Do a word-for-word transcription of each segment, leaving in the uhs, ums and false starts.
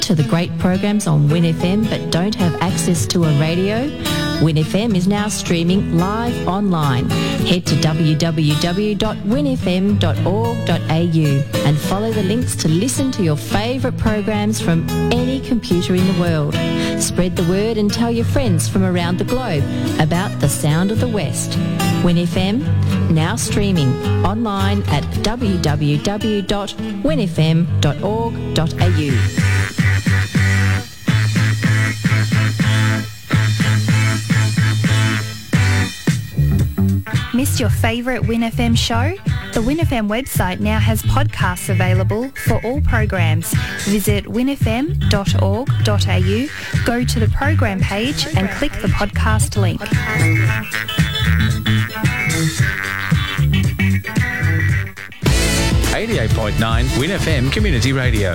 To the great programs on Win F M but don't have access to a radio? Win F M is now streaming live online. Head to w w w dot win f m dot org dot a u and follow the links to listen to your favourite programs from any computer in the world. Spread the word and tell your friends from around the globe about the sound of the West. Win F M, now streaming online at w w w dot win f m dot org dot a u. Missed your favourite Win F M show? The Win F M website now has podcasts available for all programs. Visit win f m dot org dot a u, go to the program page and click the podcast link. eighty-eight point nine Win F M Community Radio.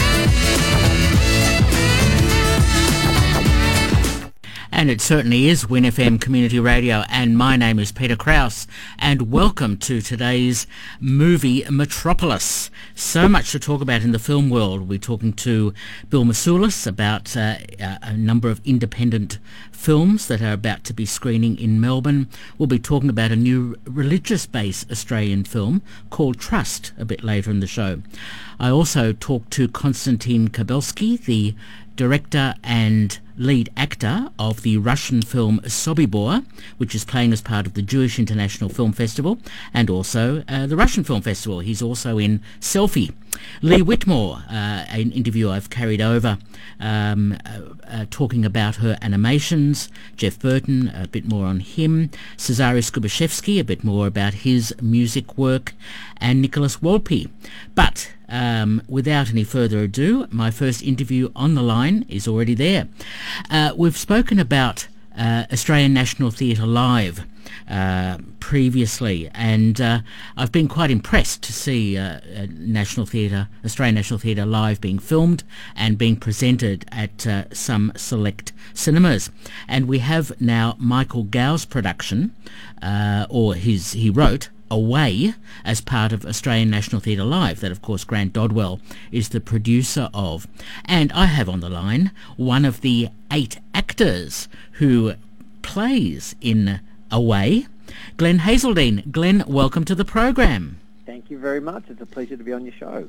And it certainly is Win F M Community Radio, and my name is Peter Krause, and welcome to today's movie Metropolis. So much to talk about in the film world. We're talking to Bill Moussoulis about uh, a number of independent films that are about to be screening in Melbourne. We'll be talking about a new religious-based Australian film called Trust a bit later in the show. I also talked to Konstantin Kabelsky, the director and lead actor of the Russian film Sobibor, which is playing as part of the Jewish International Film Festival, and also uh, the Russian Film Festival. He's also in Selfie. Lee Whitmore, uh, an interview I've carried over, um, uh, uh, talking about her animations. Jeff Burton, a bit more on him. Cezary Skubashevsky, a bit more about his music work. And Nicholas Wolpe. But um, without any further ado, my first interview on the line is already there. Uh, we've spoken about uh, Australian National Theatre Live uh, previously, and uh, I've been quite impressed to see uh, uh, National Theatre, Australian National Theatre Live being filmed and being presented at uh, some select cinemas. And we have now Michael Gow's production, uh, or his he wrote, Away, as part of Australian National Theatre Live, that of course Grant Dodwell is the producer of. And I have on the line one of the eight actors who plays in Away, Glenn Hazeldine. Glenn, welcome to the program. Thank you very much. It's a pleasure to be on your show.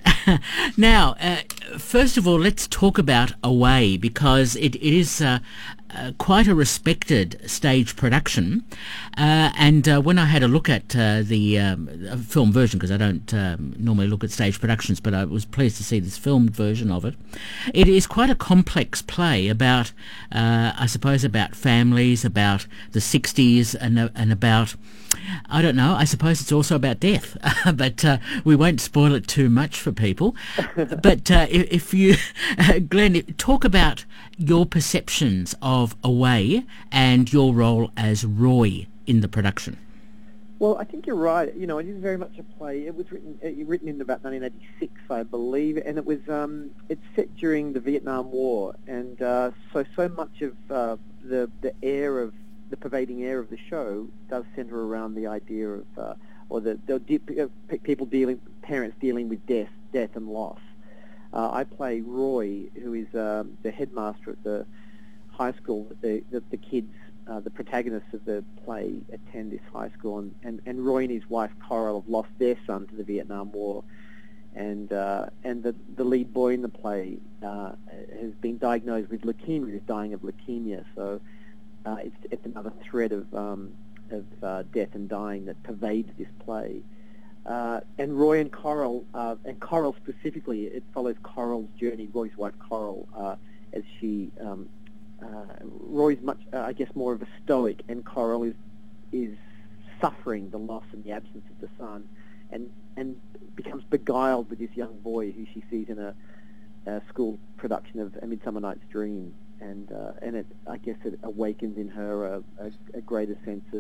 Now, uh, first of all, let's talk about Away, because it, it is uh, uh, quite a respected stage production. Uh, and uh, when I had a look at uh, the um, film version, because I don't um, normally look at stage productions, but I was pleased to see this filmed version of it. It is quite a complex play about, uh, I suppose, about families, about the sixties, and, uh, and about, I don't know, I suppose it's also about death, but uh, we won't spoil it too much for people. But uh, if, if you, uh, Glenn, talk about your perceptions of Away and your role as Roy in the production. Well, I think you're right. You know, it is very much a play. It was written uh, written in about nineteen eighty-six, I believe, and it was um, it's set during the Vietnam War, and uh, so so much of uh, the the air of the pervading air of the show does centre around the idea of uh, or the, the de- uh, people dealing, parents dealing with death, death and loss. Uh, I play Roy, who is um, the headmaster at the high school that the, the, the kids, uh, the protagonists of the play attend this high school, and, and, and Roy and his wife Coral have lost their son to the Vietnam War, and uh, and the, the lead boy in the play uh, has been diagnosed with leukemia, is dying of leukemia, so uh, it's, it's another thread of, um, of uh, death and dying that pervades this play. Uh, and Roy and Coral, uh, and Coral specifically, it follows Coral's journey, Roy's wife Coral, uh, as she, um, uh, Roy's much, uh, I guess, more of a stoic, and Coral is is suffering the loss and the absence of the son, and and becomes beguiled with this young boy who she sees in a, a school production of A Midsummer Night's Dream, and uh, and it, I guess, it awakens in her a, a, a greater sense of,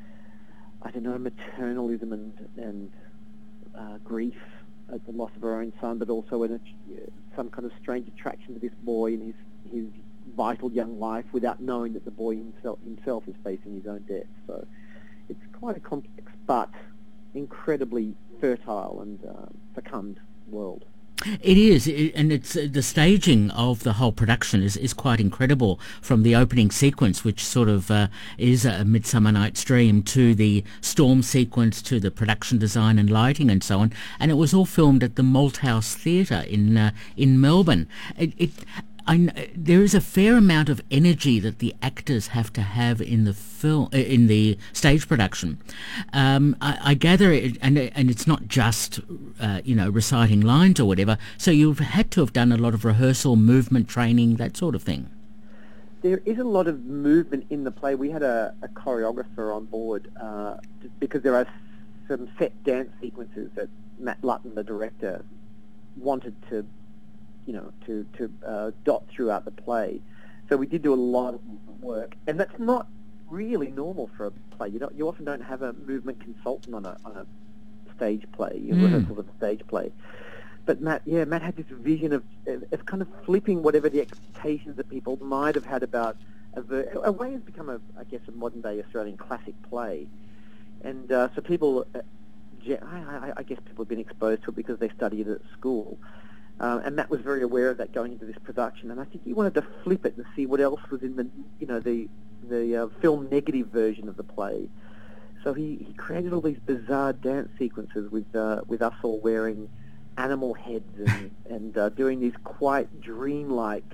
I don't know, maternalism and and Uh, grief at the loss of her own son, but also in a, some kind of strange attraction to this boy in his his vital young life, without knowing that the boy himself himself is facing his own death. So it's quite a complex but incredibly fertile and uh, fecund world. It is, it, and it's uh, the staging of the whole production is, is quite incredible, from the opening sequence, which sort of uh, is a Midsummer Night's Dream, to the storm sequence, to the production design and lighting and so on. And it was all filmed at the Malthouse Theatre in uh, in Melbourne. It, it I, kn- there is a fair amount of energy that the actors have to have in the film, uh, in the stage production. Um, I, I gather, it, and and it's not just uh, you know reciting lines or whatever. So you've had to have done a lot of rehearsal, movement training, that sort of thing. There is a lot of movement in the play. We had a, a choreographer on board uh, because there are some set dance sequences that Matt Lutton, the director, wanted to. you know, to, to uh, dot throughout the play. So we did do a lot of work, and that's not really normal for a play. You don't, you often don't have a movement consultant on a on a stage play, you Mm. rehearsal of a stage play. But Matt, yeah, Matt had this vision of, of kind of flipping whatever the expectations that people might have had about a, ver- a way has become a, I guess, a modern day Australian classic play, and uh, so people, uh, ge- I, I, I guess people have been exposed to it because they studied it at school. Uh, and Matt was very aware of that going into this production, and I think he wanted to flip it and see what else was in the, you know, the the uh, film negative version of the play. So he, he created all these bizarre dance sequences with uh, with us all wearing animal heads and and uh, doing these quite dreamlike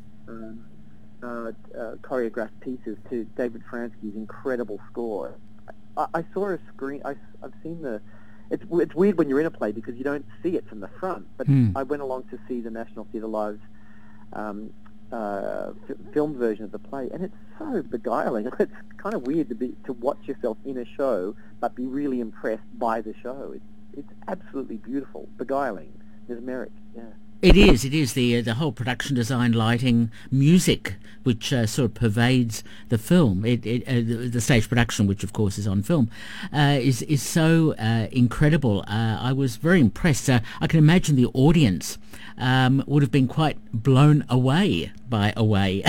um, uh, uh, choreographed pieces to David Fransky's incredible score. I, I saw a screen. I, I've seen the. It's, it's weird when you're in a play because you don't see it from the front. But Mm. I went along to see the National Theatre Live's um, uh, f- filmed version of the play, and it's so beguiling. It's kind of weird to be to watch yourself in a show, but be really impressed by the show. It's it's absolutely beautiful, beguiling, mesmeric. Yeah. It is. It is the uh, the whole production design, lighting, music, which uh, sort of pervades the film. It, it uh, the, the stage production, which of course is on film, uh, is is so uh, incredible. Uh, I was very impressed. Uh, I can imagine the audience um, would have been quite blown away by Away.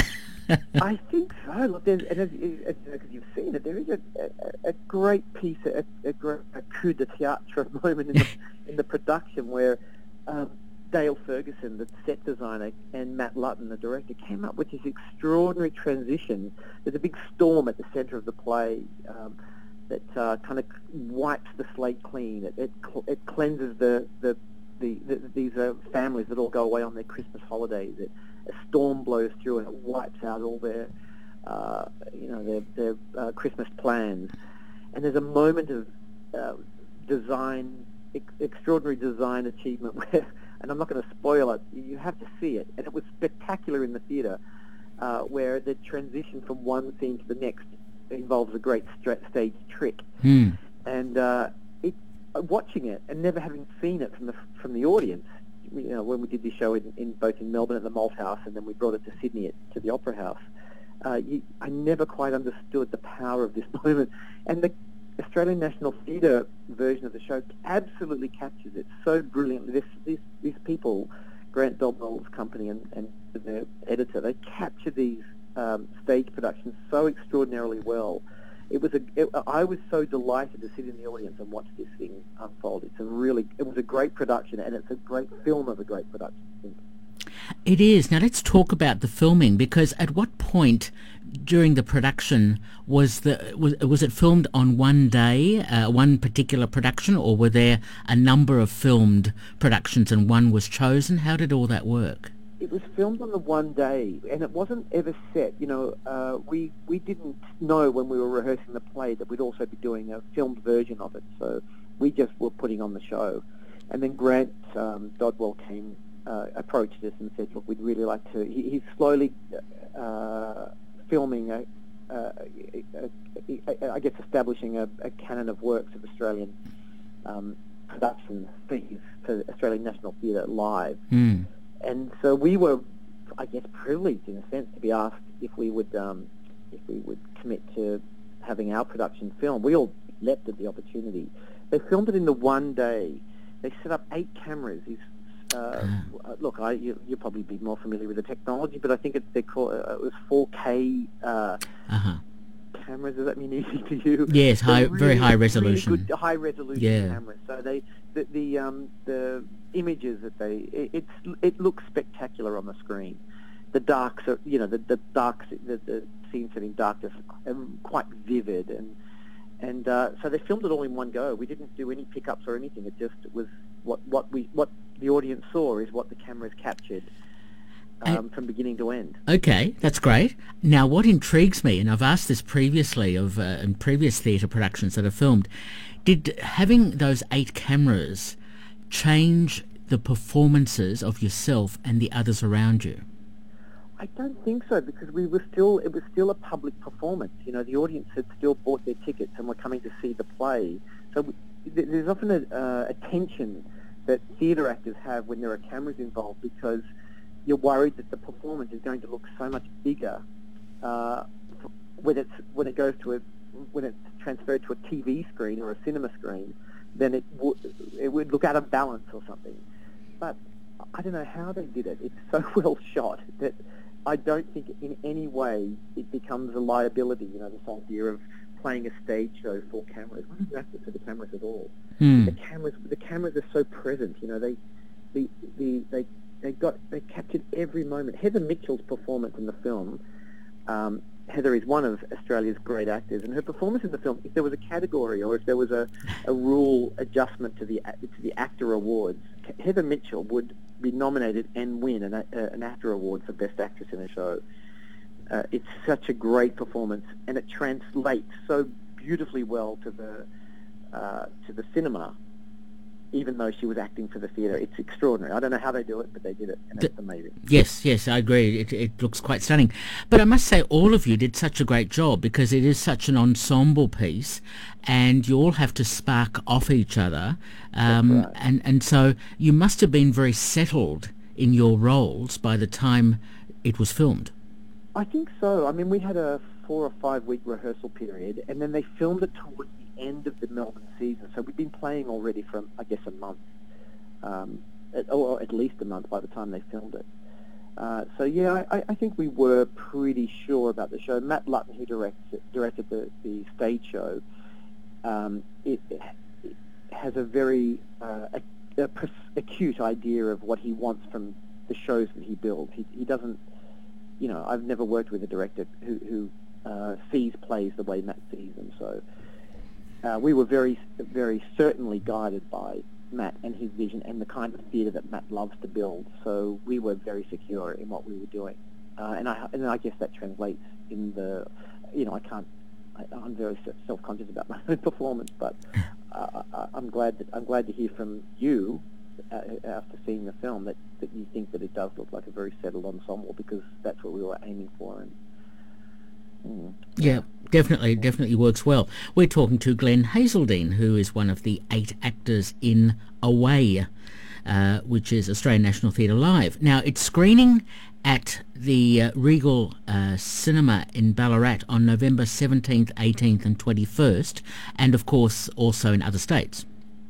I think so. Look, there's, and as, as, as you've seen it, there is a, a, a great piece, a, a great a coup de théâtre moment in the, in the production where. Um, Dale Ferguson, the set designer, and Matt Lutton, the director, came up with this extraordinary transition. There's a big storm at the centre of the play um, that uh, kind of wipes the slate clean. It it, cl- it cleanses the the, the, the these uh, families that all go away on their Christmas holidays. It, a storm blows through and it wipes out all their uh, you know their their uh, Christmas plans. And there's a moment of uh, design, ex- extraordinary design achievement where. And I'm not going to spoil it. You have to see it. And it was spectacular in the theatre, uh, where the transition from one scene to the next involves a great stra- stage trick. Mm. And uh, it, uh, watching it and never having seen it from the from the audience, you know, when we did this show in, in both in Melbourne at the Malthouse and then we brought it to Sydney at, to the Opera House, uh, you, I never quite understood the power of this moment. And the Australian National Theatre version of the show absolutely captures it so brilliantly. This, these, these people, Grant Dobnall's company and, and their editor, they capture these um, stage productions so extraordinarily well. It was a. It, I was so delighted to sit in the audience and watch this thing unfold. It's a really. It was a great production, and it's a great film of a great production. It is. Now let's talk about the filming, because at what point during the production was the was was it filmed on one day, uh, one particular production, or were there a number of filmed productions and one was chosen? How did all that work? It was filmed on the one day, and it wasn't ever set. You know, uh, we we didn't know when we were rehearsing the play that we'd also be doing a filmed version of it. So we just were putting on the show, and then Grant um, Dodwell came. Uh, approached us and said, look, we'd really like to... He, he's slowly uh, filming, a, a, a, a, I guess, establishing a, a canon of works of Australian um, production fees for Australian National Theatre Live. Mm. And so we were, I guess, privileged in a sense to be asked if we would um, if we would commit to having our production filmed. We all leapt at the opportunity. They filmed it in the one day. They set up eight cameras. These Uh, look, I, you, you'll probably be more familiar with the technology, but I think it, they call, uh, it was four K uh, uh-huh. cameras. Does that mean easy to you? Yes, high, They're really, very high resolution. Really good high resolution Yeah. cameras. So they, the the, um, the images that they, it, it's it looks spectacular on the screen. The darks are, you know, the the darks, the, the scene setting darkness are quite vivid, and and uh, so they filmed it all in one go. We didn't do any pickups or anything. It just was what what we what the audience saw is what the cameras captured. Um, from beginning to end. Okay, that's great. Now, what intrigues me, and I've asked this previously of uh, in previous theatre productions that are filmed, did having those eight cameras change the performances of yourself and the others around you? I don't think so, because we were still it was still a public performance. You know, the audience had still bought their tickets and were coming to see the play. So we, th- there's often a, uh, a tension that theatre actors have when there are cameras involved, because you're worried that the performance is going to look so much bigger uh, when it's when it goes to a when it's transferred to a T V screen or a cinema screen, then it would it would look out of balance or something. But I don't know how they did it. It's so well shot that I don't think in any way it becomes a liability. You know, this idea of playing a stage show for cameras. We don't have to see the cameras at all. Hmm. The cameras the cameras are so present. You know, they the the they. They got they captured every moment. Heather Mitchell's performance in the film. Um, Heather is one of Australia's great actors, and her performance in the film. If there was a category or if there was a, a rule adjustment to the to the actor awards, Heather Mitchell would be nominated and win an, a, an actor award for best actress in a show. Uh, it's such a great performance, and it translates so beautifully well to the uh, to the cinema. Even though she was acting for the theatre. It's extraordinary. I don't know how they do it, but they did it, and it's amazing. Yes, yes, I agree. It, it looks quite stunning. But I must say, all of you did such a great job, because it is such an ensemble piece, and you all have to spark off each other. Um, That's right. and, and so you must have been very settled in your roles by the time it was filmed. I think so. I mean, we had a four or five week rehearsal period, and then they filmed it towards the end of the Melbourne season. So we'd been playing already for, I guess, a month, um, at, or at least a month by the time they filmed it. Uh, so yeah, I, I think we were pretty sure about the show. Matt Lutton, who directs, directed the, the stage show, um, it, it has a very uh, a, a pres- acute idea of what he wants from the shows that he builds. He, he doesn't, you know, I've never worked with a director who, who uh, sees plays the way Matt sees them. So uh, we were very, very certainly guided by Matt and his vision and the kind of theatre that Matt loves to build. So we were very secure in what we were doing, uh, and I and I guess that translates in the, you know, I can't. I, I'm very self-conscious about my own performance, but uh, I, I'm glad that I'm glad to hear from you uh, after seeing the film that, that you think that it does look like a very settled ensemble, because that's what we were aiming for. And mm, Yeah, definitely, definitely works well. We're talking to Glenn Hazeldine, who is one of the eight actors in Away, uh, which is Australian National Theatre Live. Now, it's screening at the uh, Regal uh, Cinema in Ballarat on November seventeenth, eighteenth and twenty-first, and of course also in other states.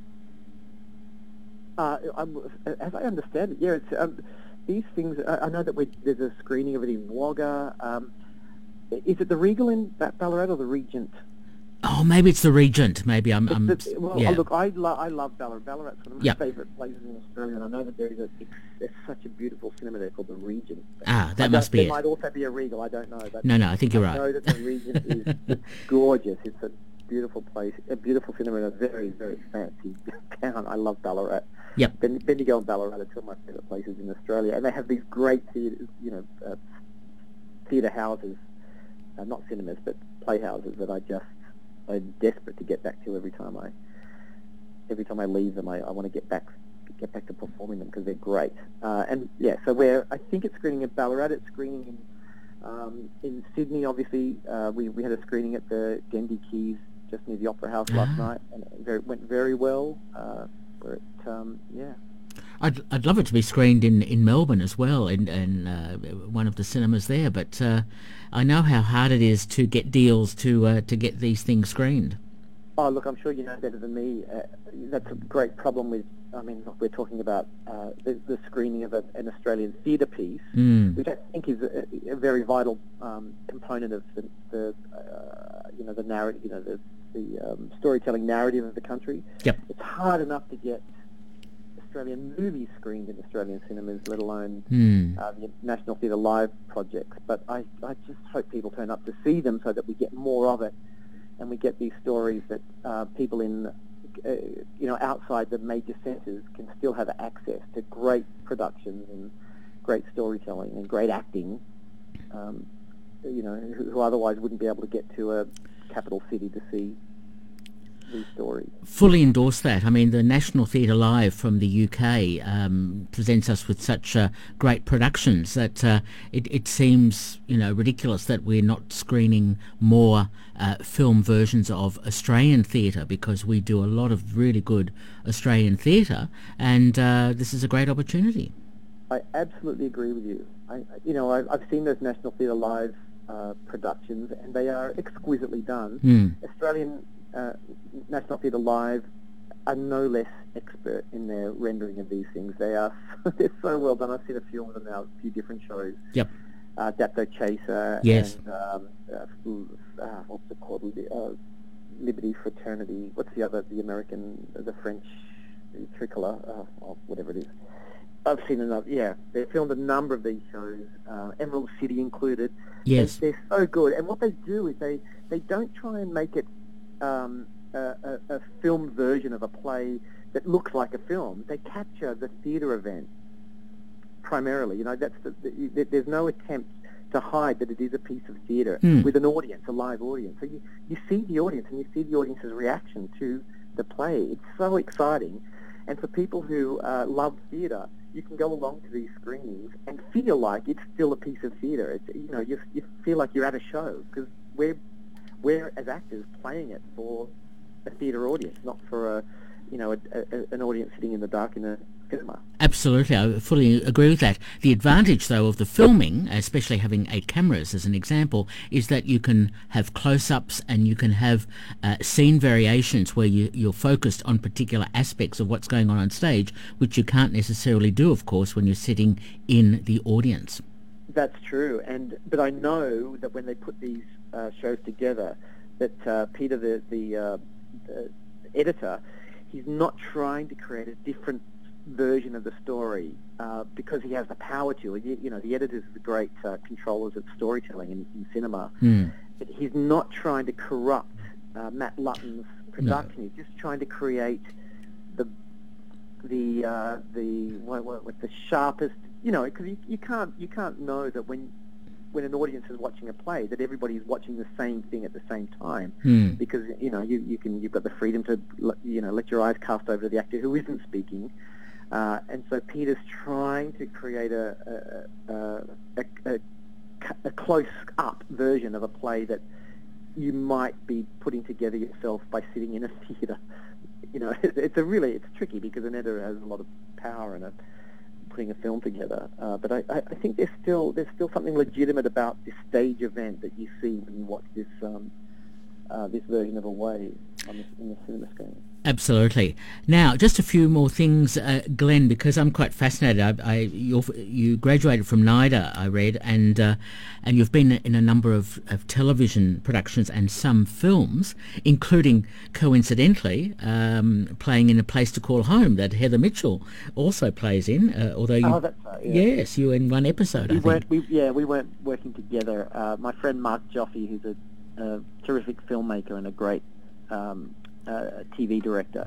Uh, I'm, as I understand it, yeah, it's, um, these things, I, I know that we, there's a screening of it in Wagga. Um, is it the Regal in Ballarat or the Regent? Oh, maybe it's the Regent. Maybe I'm... I'm The, well, yeah. oh, look, I, lo- I love Ballarat. Ballarat's one of my Yep. favourite places in Australia, and I know that there is a, there's such a beautiful cinema there called the Regent. Ah, I that must be there it. might also be a Regal, I don't know. But No, no, I think you're I right. know that the Regent is it's gorgeous. It's a beautiful place, a beautiful cinema in a very, very fancy town. I love Ballarat. Yep. Ben- Bendigo and Ballarat are two of my favourite places in Australia, and they have these great theatres, you know, uh, theatre houses, uh, not cinemas, but playhouses that I just I'm desperate to get back to every time I every time I leave them. I, I want to get back get back to performing them because they're great. Uh, and yeah, so we're I think it's screening in Ballarat. It's screening in um, in Sydney. Obviously, uh, we we had a screening at the Dendy Keys just near the Opera House last night, and it very, went very well. Uh, where it, um, yeah. I'd I'd love it to be screened in, in Melbourne as well, in, in uh, one of the cinemas there. But uh, I know how hard it is to get deals to uh, to get these things screened. Oh, look, I'm sure you know better than me. Uh, that's a great problem with, I mean, look, we're talking about uh, the, the screening of a, an Australian theatre piece, Mm. which I think is a, a very vital um, component of the, the uh, you know, the narrative, you know, the the um, storytelling narrative of the country. Yep. It's hard enough to get Australian movies screened in Australian cinemas, let alone Mm. uh, the National Theatre Live projects. But I, I just hope people turn up to see them so that we get more of it, and we get these stories that uh, people in, uh, you know, outside the major centres can still have access to great productions and great storytelling and great acting, um, you know, who, who otherwise wouldn't be able to get to a capital city to see these stories. Fully endorse that. I mean, the National Theatre Live from the U K um, presents us with such uh, great productions that uh, it, it seems, you know, ridiculous that we're not screening more uh, film versions of Australian theatre, because we do a lot of really good Australian theatre, and uh, this is a great opportunity. I absolutely agree with you. I, you know, I've, I've seen those National Theatre Live uh, productions, and they are exquisitely done. Mm. Australian uh, National Theatre Live are no less expert in their rendering of these things. They are they're so well done. I've seen a few of them now, a few different shows. Yep. Uh, Dapto Chaser. Yes. And um, uh, uh, what's it called? Uh, Liberty Fraternity. What's the other? The American, the French Tricolor. Uh, oh, whatever it is. I've seen enough. Yeah, they filmed a number of these shows, uh, Emerald City included. Yes. They, they're so good, and what they do is they, they don't try and make it um, a, a, a film version of a play that looks like a film. They capture the theatre event primarily. You know, that's the, the, there's no attempt to hide that it is a piece of theatre Hmm. with an audience, a live audience. So you, you see the audience, and you see the audience's reaction to the play. It's so exciting. And for people who uh, love theatre, you can go along to these screenings and feel like it's still a piece of theatre. It's, you know, you, you feel like you're at a show, because we're, we're, as actors, playing it for a theatre audience, not for a, you know, a, a, an audience sitting in the dark in a cinema. Absolutely, I fully agree with that. The advantage, though, of the filming, especially having eight cameras as an example, is that you can have close-ups and you can have uh, scene variations where you, you're focused on particular aspects of what's going on on stage, which you can't necessarily do, of course, when you're sitting in the audience. That's true, and but I know that when they put these uh, shows together, that uh, Peter, the, the, uh, the editor, he's not trying to create a different version of the story uh, because he has the power to. You, you know, the editors are the great uh, controllers of storytelling in, in cinema. Mm. But he's not trying to corrupt uh, Matt Lutton's production. No. He's just trying to create the the uh, the what, what, what the sharpest. You know, because you, you can't you can't know that when when an audience is watching a play that everybody's watching the same thing at the same time, mm. because you know you, you can you've got the freedom to you know let your eyes cast over to the actor who isn't speaking. Uh, and so Peter's trying to create a a, a, a, a close-up version of a play that you might be putting together yourself by sitting in a theatre. You know, it's, it's a really it's tricky because an editor has a lot of power in it, putting a film together. Uh, but I, I think there's still there's still something legitimate about this stage event that you see when you watch this um, uh, this version of Away on the, in the cinema screen. Absolutely. Now, just a few more things, uh, Glenn, because I'm quite fascinated. I, I you're, you graduated from NIDA, I read, and uh, and you've been in a number of, of television productions and some films, including, coincidentally, um, playing in A Place to Call Home that Heather Mitchell also plays in. Uh, although you, oh, that's right. Yeah. Yes, you were in one episode. We I think. weren't. We, yeah, we weren't working together. Uh, my friend Mark Joffe, who's a, a terrific filmmaker and a great Um, Uh, T V director,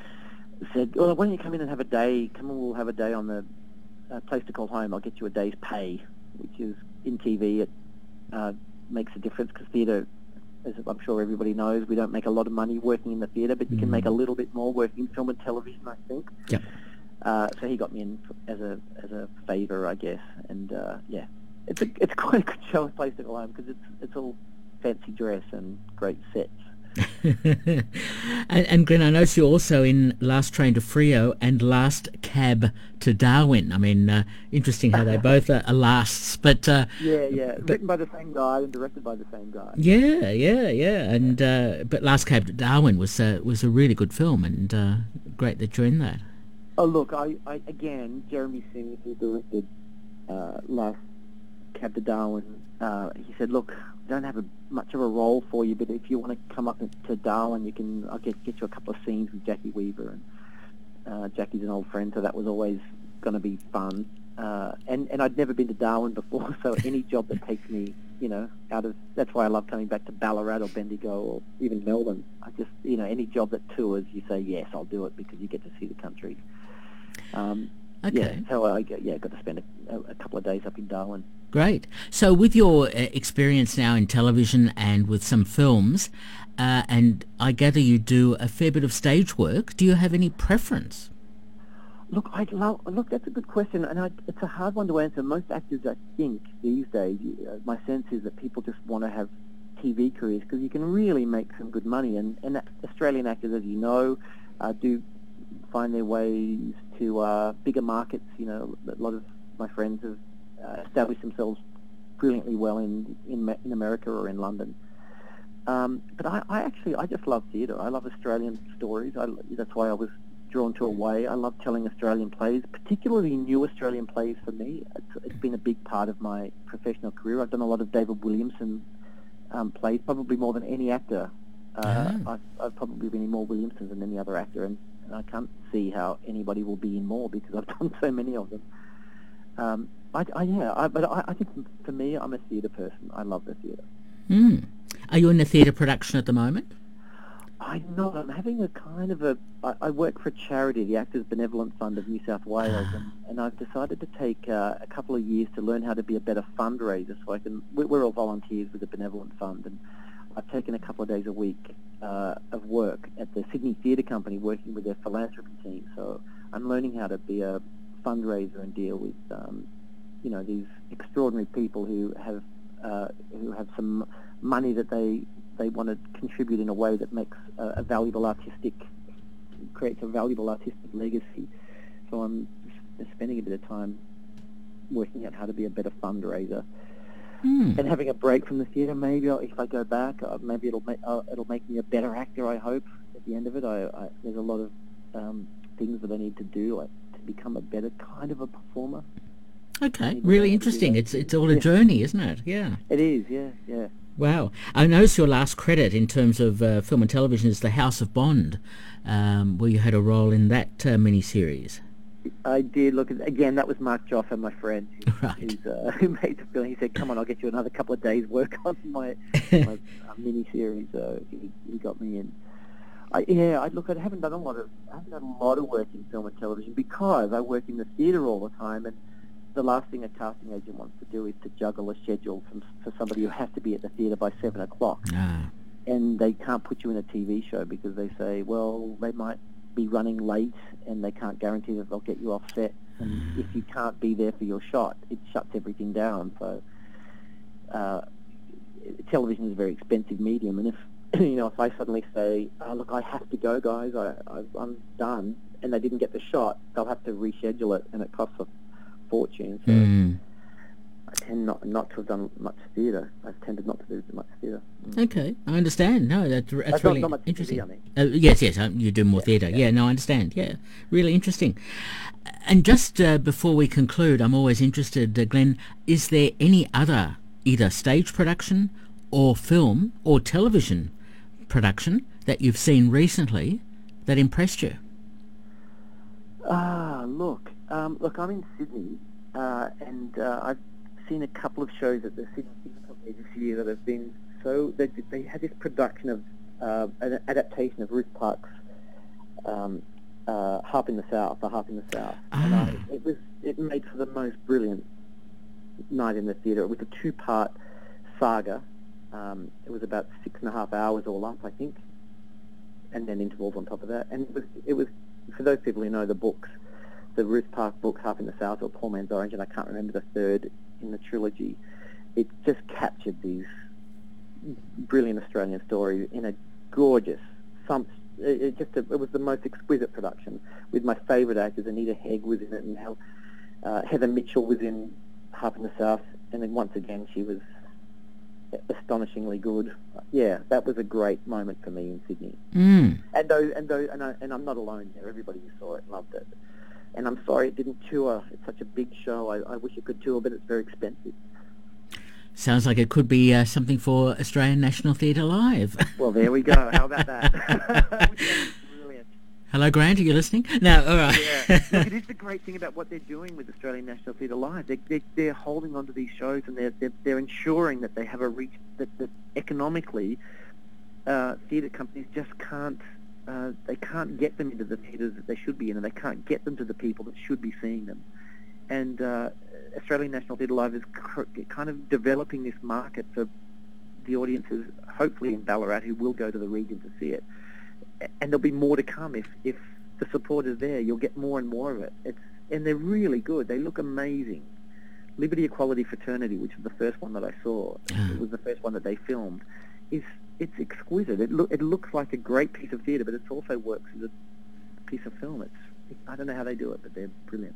said, well, why don't you come in and have a day, come and we'll have a day on the uh, Place to Call Home. I'll get you a day's pay, which is in T V. It uh, makes a difference because theatre, as I'm sure everybody knows, we don't make a lot of money working in the theatre, but you mm. can make a little bit more working in film and television, I think. Yep. Uh, so he got me in as a as a favour, I guess. And uh, yeah, it's a, it's quite a good show, A Place to Call Home, because it's it's all fancy dress and great sets. and, and Glenn, I noticed you're also in Last Train to Freo and Last Cab to Darwin. I mean, uh, interesting how they both are, are lasts, but uh, yeah, yeah, but, written by the same guy and directed by the same guy. Yeah, yeah, yeah, and uh, but Last Cab to Darwin was uh, was a really good film, and uh, great that you're in that. Oh, look, I, I again, Jeremy Sims, who directed uh, Last cab to Darwin, uh, he said, "Look, I don't have a, much of a role for you, but if you want to come up to Darwin, you can. I'll get get you a couple of scenes with Jackie Weaver." And uh, Jackie's an old friend, so that was always going to be fun. Uh, and and I'd never been to Darwin before, so any job that takes me, you know, out of that's why I love coming back to Ballarat or Bendigo or even Melbourne. I just, you know, any job that tours, you say yes, I'll do it because you get to see the country. Um, Okay. Yeah, so I get, yeah got to spend a, a couple of days up in Darwin. Great. So with your uh, experience now in television and with some films, uh, and I gather you do a fair bit of stage work, do you have any preference? Look, I love. Look, that's a good question, and I, it's a hard one to answer. Most actors, I think, these days, uh, my sense is that people just want to have T V careers because you can really make some good money, and, and Australian actors, as you know, uh, do find their ways to uh, bigger markets. You know, a lot of my friends have uh, established themselves brilliantly well in in, in America or in London. Um, but I, I actually, I just love theatre. I love Australian stories. I, that's why I was drawn to Away. I love telling Australian plays, particularly new Australian plays for me. It's, it's been a big part of my professional career. I've done a lot of David Williamson um, plays, probably more than any actor. Uh, Oh. I've, I've probably been in more Williamsons than any other actor, and, and I can't see how anybody will be in more because I've done so many of them. Um, I, I, yeah, I, but I, I think for me, I'm a theatre person. I love the theatre. Mm. Are you in a theatre production at the moment? I'm not. I'm having a kind of a... I, I work for a charity, the Actors Benevolent Fund of New South Wales, and, and I've decided to take uh, a couple of years to learn how to be a better fundraiser so I can... We're, we're all volunteers with the Benevolent Fund, and I've taken a couple of days a week uh, of work at the Sydney Theatre Company working with their philanthropy team. So I'm learning how to be a fundraiser and deal with, um, you know, these extraordinary people who have uh, who have some money that they... they want to contribute in a way that makes a, a valuable artistic, creates a valuable artistic legacy. So I'm spending a bit of time working out how to be a better fundraiser, Mm. and having a break from the theatre. Maybe I'll, if I go back, uh, maybe it'll make uh, it'll make me a better actor. I hope at the end of it. I, I, there's a lot of um, things that I need to do like, to become a better kind of a performer. Okay, really interesting. It's it's all a Yeah. journey, isn't it? Yeah. It is, yeah, yeah. Wow. I noticed your last credit in terms of uh, film and television is The House of Bond, um, where you had a role in that uh, miniseries. I did. Look, again, that was Mark Joffa, my friend, who, Right. who's, uh, who made the film. He said, come on, I'll get you another couple of days' work on my, my uh, mini-series. So he, he got me in. I, yeah, I, look, I haven't done a lot of I haven't done a lot of work in film and television because I work in the theatre all the time, and the last thing a casting agent wants to do is to juggle a schedule from, for somebody who has to be at the theatre by seven o'clock. Ah. And they can't put you in a T V show because they say, well, they might be running late and they can't guarantee that they'll get you off set. And if you can't be there for your shot, it shuts everything down. So uh, television is a very expensive medium. And if, you know, if I suddenly say, oh, look, I have to go, guys, I, I, I'm done, and they didn't get the shot, they'll have to reschedule it, and it costs a fortune. So Mm. I tend not not to have done much theatre. I've tended not to do much theatre. Mm. Okay, I understand. No, that's, that's That's really not, not much interesting. T V, I mean. Uh, yes, yes, um, you do more theatre. Yeah. no, I understand. Yeah, really interesting. And just uh, before we conclude, I'm always interested, uh, Glenn, is there any other either stage production or film or television production that you've seen recently that impressed you? Ah, look, um, look, I'm in Sydney, uh, and uh, I've seen a couple of shows at the Sydney Theatre Company this year that have been so. They, they had this production of uh, an adaptation of Ruth Park's um, uh, Harp in the South, The Harp in the South, and Ah. I, it was it made for the most brilliant night in the theatre. It was a two-part saga. Um, it was about six and a half hours all up, I think, and then intervals on top of that. And it was it was. For those people who know the books, the Ruth Park book, Harp in the South, or Poor Man's Orange, and I can't remember the third in the trilogy, it just captured these brilliant Australian stories in a gorgeous, some, it, it just a, it was the most exquisite production, with my favourite actors. Anita Hegg was in it, and Hel, uh, Heather Mitchell was in Harp in the South, and then once again she was astonishingly good. Yeah, that was a great moment for me in Sydney. Mm. And those, and those, and, I, and I'm not alone there. Everybody who saw it loved it. And I'm sorry it didn't tour. It's such a big show. I, I wish it could tour, but it's very expensive. Sounds like it could be uh, something for Australian National Theatre Live. Well, there we go. How about that? Brilliant. Hello, Grant. Are you listening? No, all right. Yeah. Look, it is the great thing about what they're doing with Australian National Theatre Live. They, they, they're holding on to these shows, and they're, they're, they're ensuring that they have a reach, that, that economically uh, theatre companies just can't, uh, they can't get them into the theatres that they should be in, and they can't get them to the people that should be seeing them. And uh, Australian National Theatre Live is cr- kind of developing this market for the audiences, hopefully in Ballarat, who will go to the region to see it. And there'll be more to come if, if the support is there. You'll get more and more of it. It's, and they're really good. They look amazing. Liberty, Equality, Fraternity, which was the first one that I saw, Oh. it was the first one that they filmed, is it's exquisite. It, lo- it looks like a great piece of theatre, but it also works as a piece of film. It's, I don't know how they do it, but they're brilliant.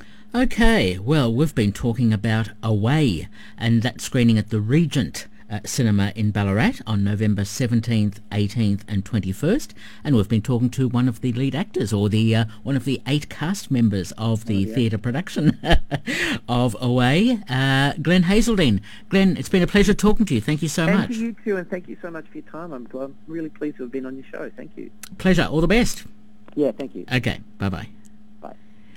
Okay, well, we've been talking about Away, and that screening at the Regent uh, Cinema in Ballarat on November seventeenth, eighteenth and twenty-first, and we've been talking to one of the lead actors, or the uh, one of the eight cast members of the Oh, yeah. theatre production of Away, uh, Glenn Hazeldine. Glenn, it's been a pleasure talking to you. Thank you so and much. to you too, and thank you so much for your time. I'm, I'm really pleased to have been on your show. Thank you. Pleasure. All the best. Yeah, thank you. Okay, bye-bye. Bye.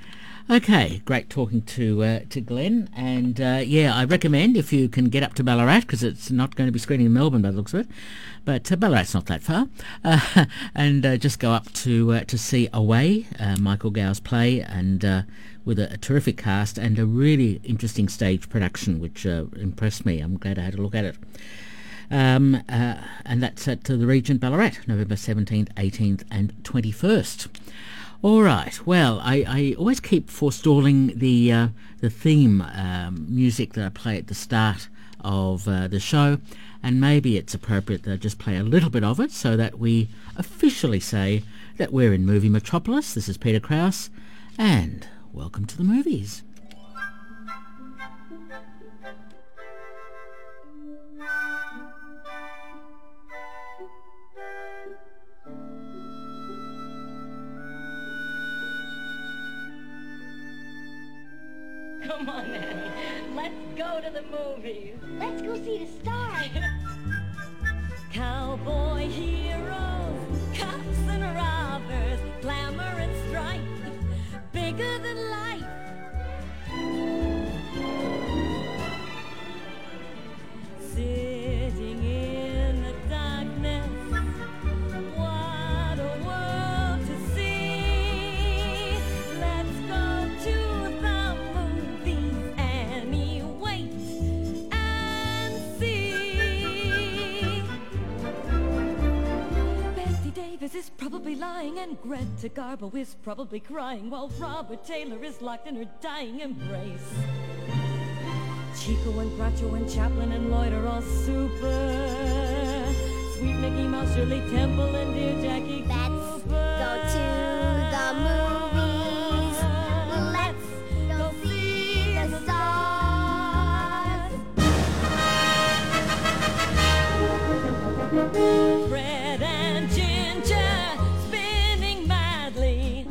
Okay, great talking to uh, to Glenn, and uh, yeah, I recommend if you can get up to Ballarat, because it's not going to be screening in Melbourne by the looks of it, but uh, Ballarat's not that far, uh, and uh, just go up to uh, to see Away, uh, Michael Gow's play, and uh, with a, a terrific cast and a really interesting stage production, which uh, impressed me. I'm glad I had a look at it. Um, uh, and that's at uh, the Regent Ballarat, November seventeenth, eighteenth and twenty-first. All right. Well, I, I always keep forestalling the uh, the theme um, music that I play at the start of uh, the show, and maybe it's appropriate that I just play a little bit of it so that we officially say that we're in Movie Metropolis. This is Peter Krause, and welcome to the movies. Come on, Annie. Let's go to the movies. Let's go see the stars. Cowboy heroes, cops and robbers, glamour and strife, bigger than life. Sitting in the darkness, what a world to see. Let's go to the movies, Annie, wait and see. Bette Davis is probably lying, and Greta Garbo is probably crying, while Robert Taylor is locked in her dying embrace. Chico and Groucho and Chaplin and Lloyd are all super. Sweet Mickey Mouse, Shirley Temple, and dear Jackie Let's Cooper. go to the movies. Let's go see the stars. Fred and Ginger spinning madly.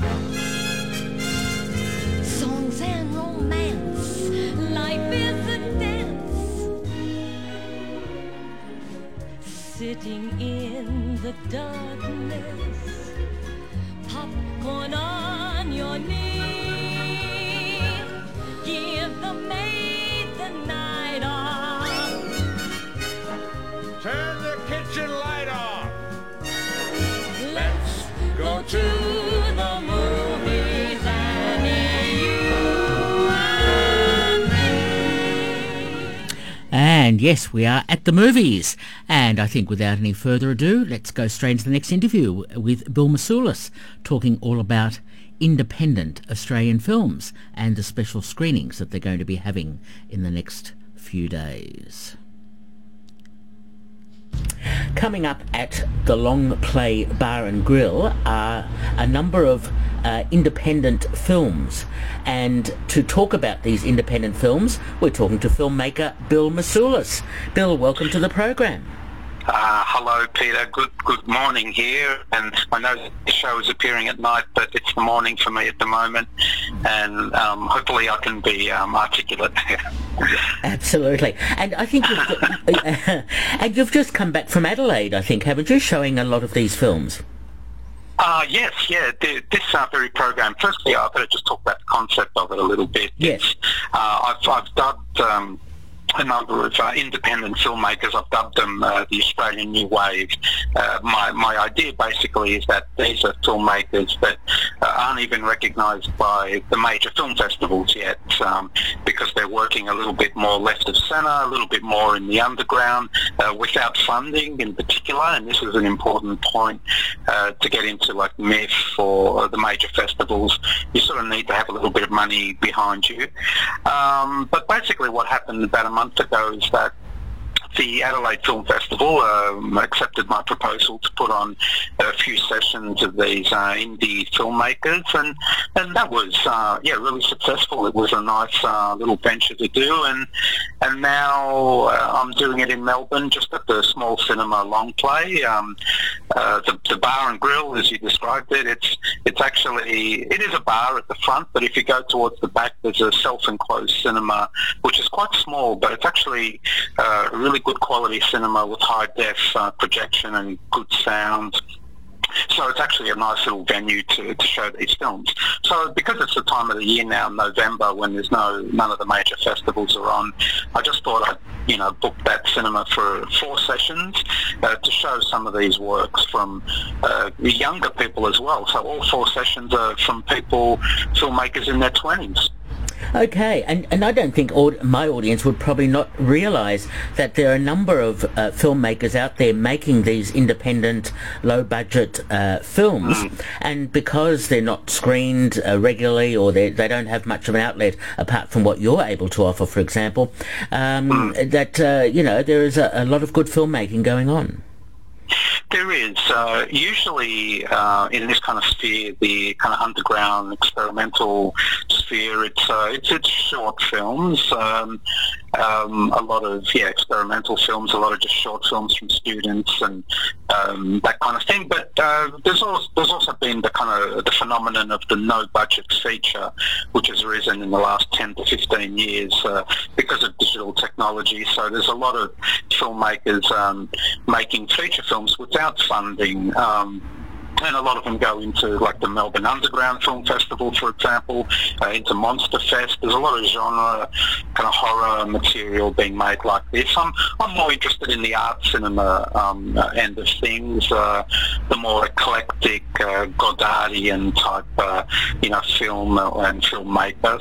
Songs and romance. Life is a dance. Sitting in the darkness. Popcorn on your knee. Give the maid the night off. Turn the kitchen light off. Let's go to the movies, Annie, you and me. And yes, we are at the movies. And I think without any further ado, let's go straight into the next interview with Bill Mousoulis, talking all about independent Australian films and the special screenings that they're going to be having in the next few days. Coming up at the Long Play Bar and Grill are a number of uh, independent films, and to talk about these independent films we're talking to filmmaker Bill Mousoulis. Bill, welcome to the program. Uh, hello, Peter. Good good morning here. And I know the show is appearing at night, but it's the morning for me at the moment. and um, hopefully I can be um, articulate. Absolutely. And I think you've got, uh, and you've just come back from Adelaide, I think, haven't you, showing a lot of these films? Uh, yes, yeah, the, this uh, very program, firstly I better just talk about the concept of it a little bit. Yes. Uh, I've, I've dubbed um, a number of uh, independent filmmakers. I've dubbed them uh, the Australian New Wave. Uh, my, my idea basically is that these are filmmakers that uh, aren't even recognised by the major film festivals yet, um, because they're working a little bit more left of centre, a little bit more in the underground, uh, without funding in particular, and this is an important point uh, to get into, like M I F or the major festivals. You sort of need to have a little bit of money behind you. Um, but basically what happened about a month ago is that the Adelaide Film Festival um, accepted my proposal to put on a few sessions of these uh, indie filmmakers, and and that was uh, yeah really successful. It was a nice uh, little venture to do, and and now uh, I'm doing it in Melbourne, just at the small cinema Long Play, um, uh, the, the bar and grill, as you described it. It's it's actually it is a bar at the front, but if you go towards the back, there's a self-enclosed cinema which is quite small, but it's actually uh, a really good quality cinema with high def uh, projection and good sound. So it's actually a nice little venue to, to show these films. So because it's the time of the year now, November, when there's no none of the major festivals are on, I just thought I'd you know book that cinema for four sessions uh, to show some of these works from uh, the younger people as well. So all four sessions are from people, filmmakers in their twenties. Okay, and, and I don't think aud- my audience would probably not realise that there are a number of uh, filmmakers out there making these independent, low-budget uh, films, mm. and because they're not screened uh, regularly, or they they don't have much of an outlet apart from what you're able to offer, for example, um, mm. that, uh, you know, there is a, a lot of good filmmaking going on. There is. Uh, usually uh, in this kind of sphere, the kind of underground experimental sphere, it's uh, it's, it's short films, um, um, a lot of yeah experimental films, a lot of just short films from students and um, that kind of thing. But uh, there's also there's also been the kind of the phenomenon of the no budget feature, which has arisen in the last ten to fifteen years uh, because of digital technology. So there's a lot of filmmakers um, making feature films without funding, um, and a lot of them go into like the Melbourne Underground Film Festival, for example, uh, into Monster Fest. There's a lot of genre, kind of horror material being made like this. I'm, I'm more interested in the art cinema um, uh, end of things, uh, the more eclectic uh, Godardian type, uh, you know, film and filmmaker.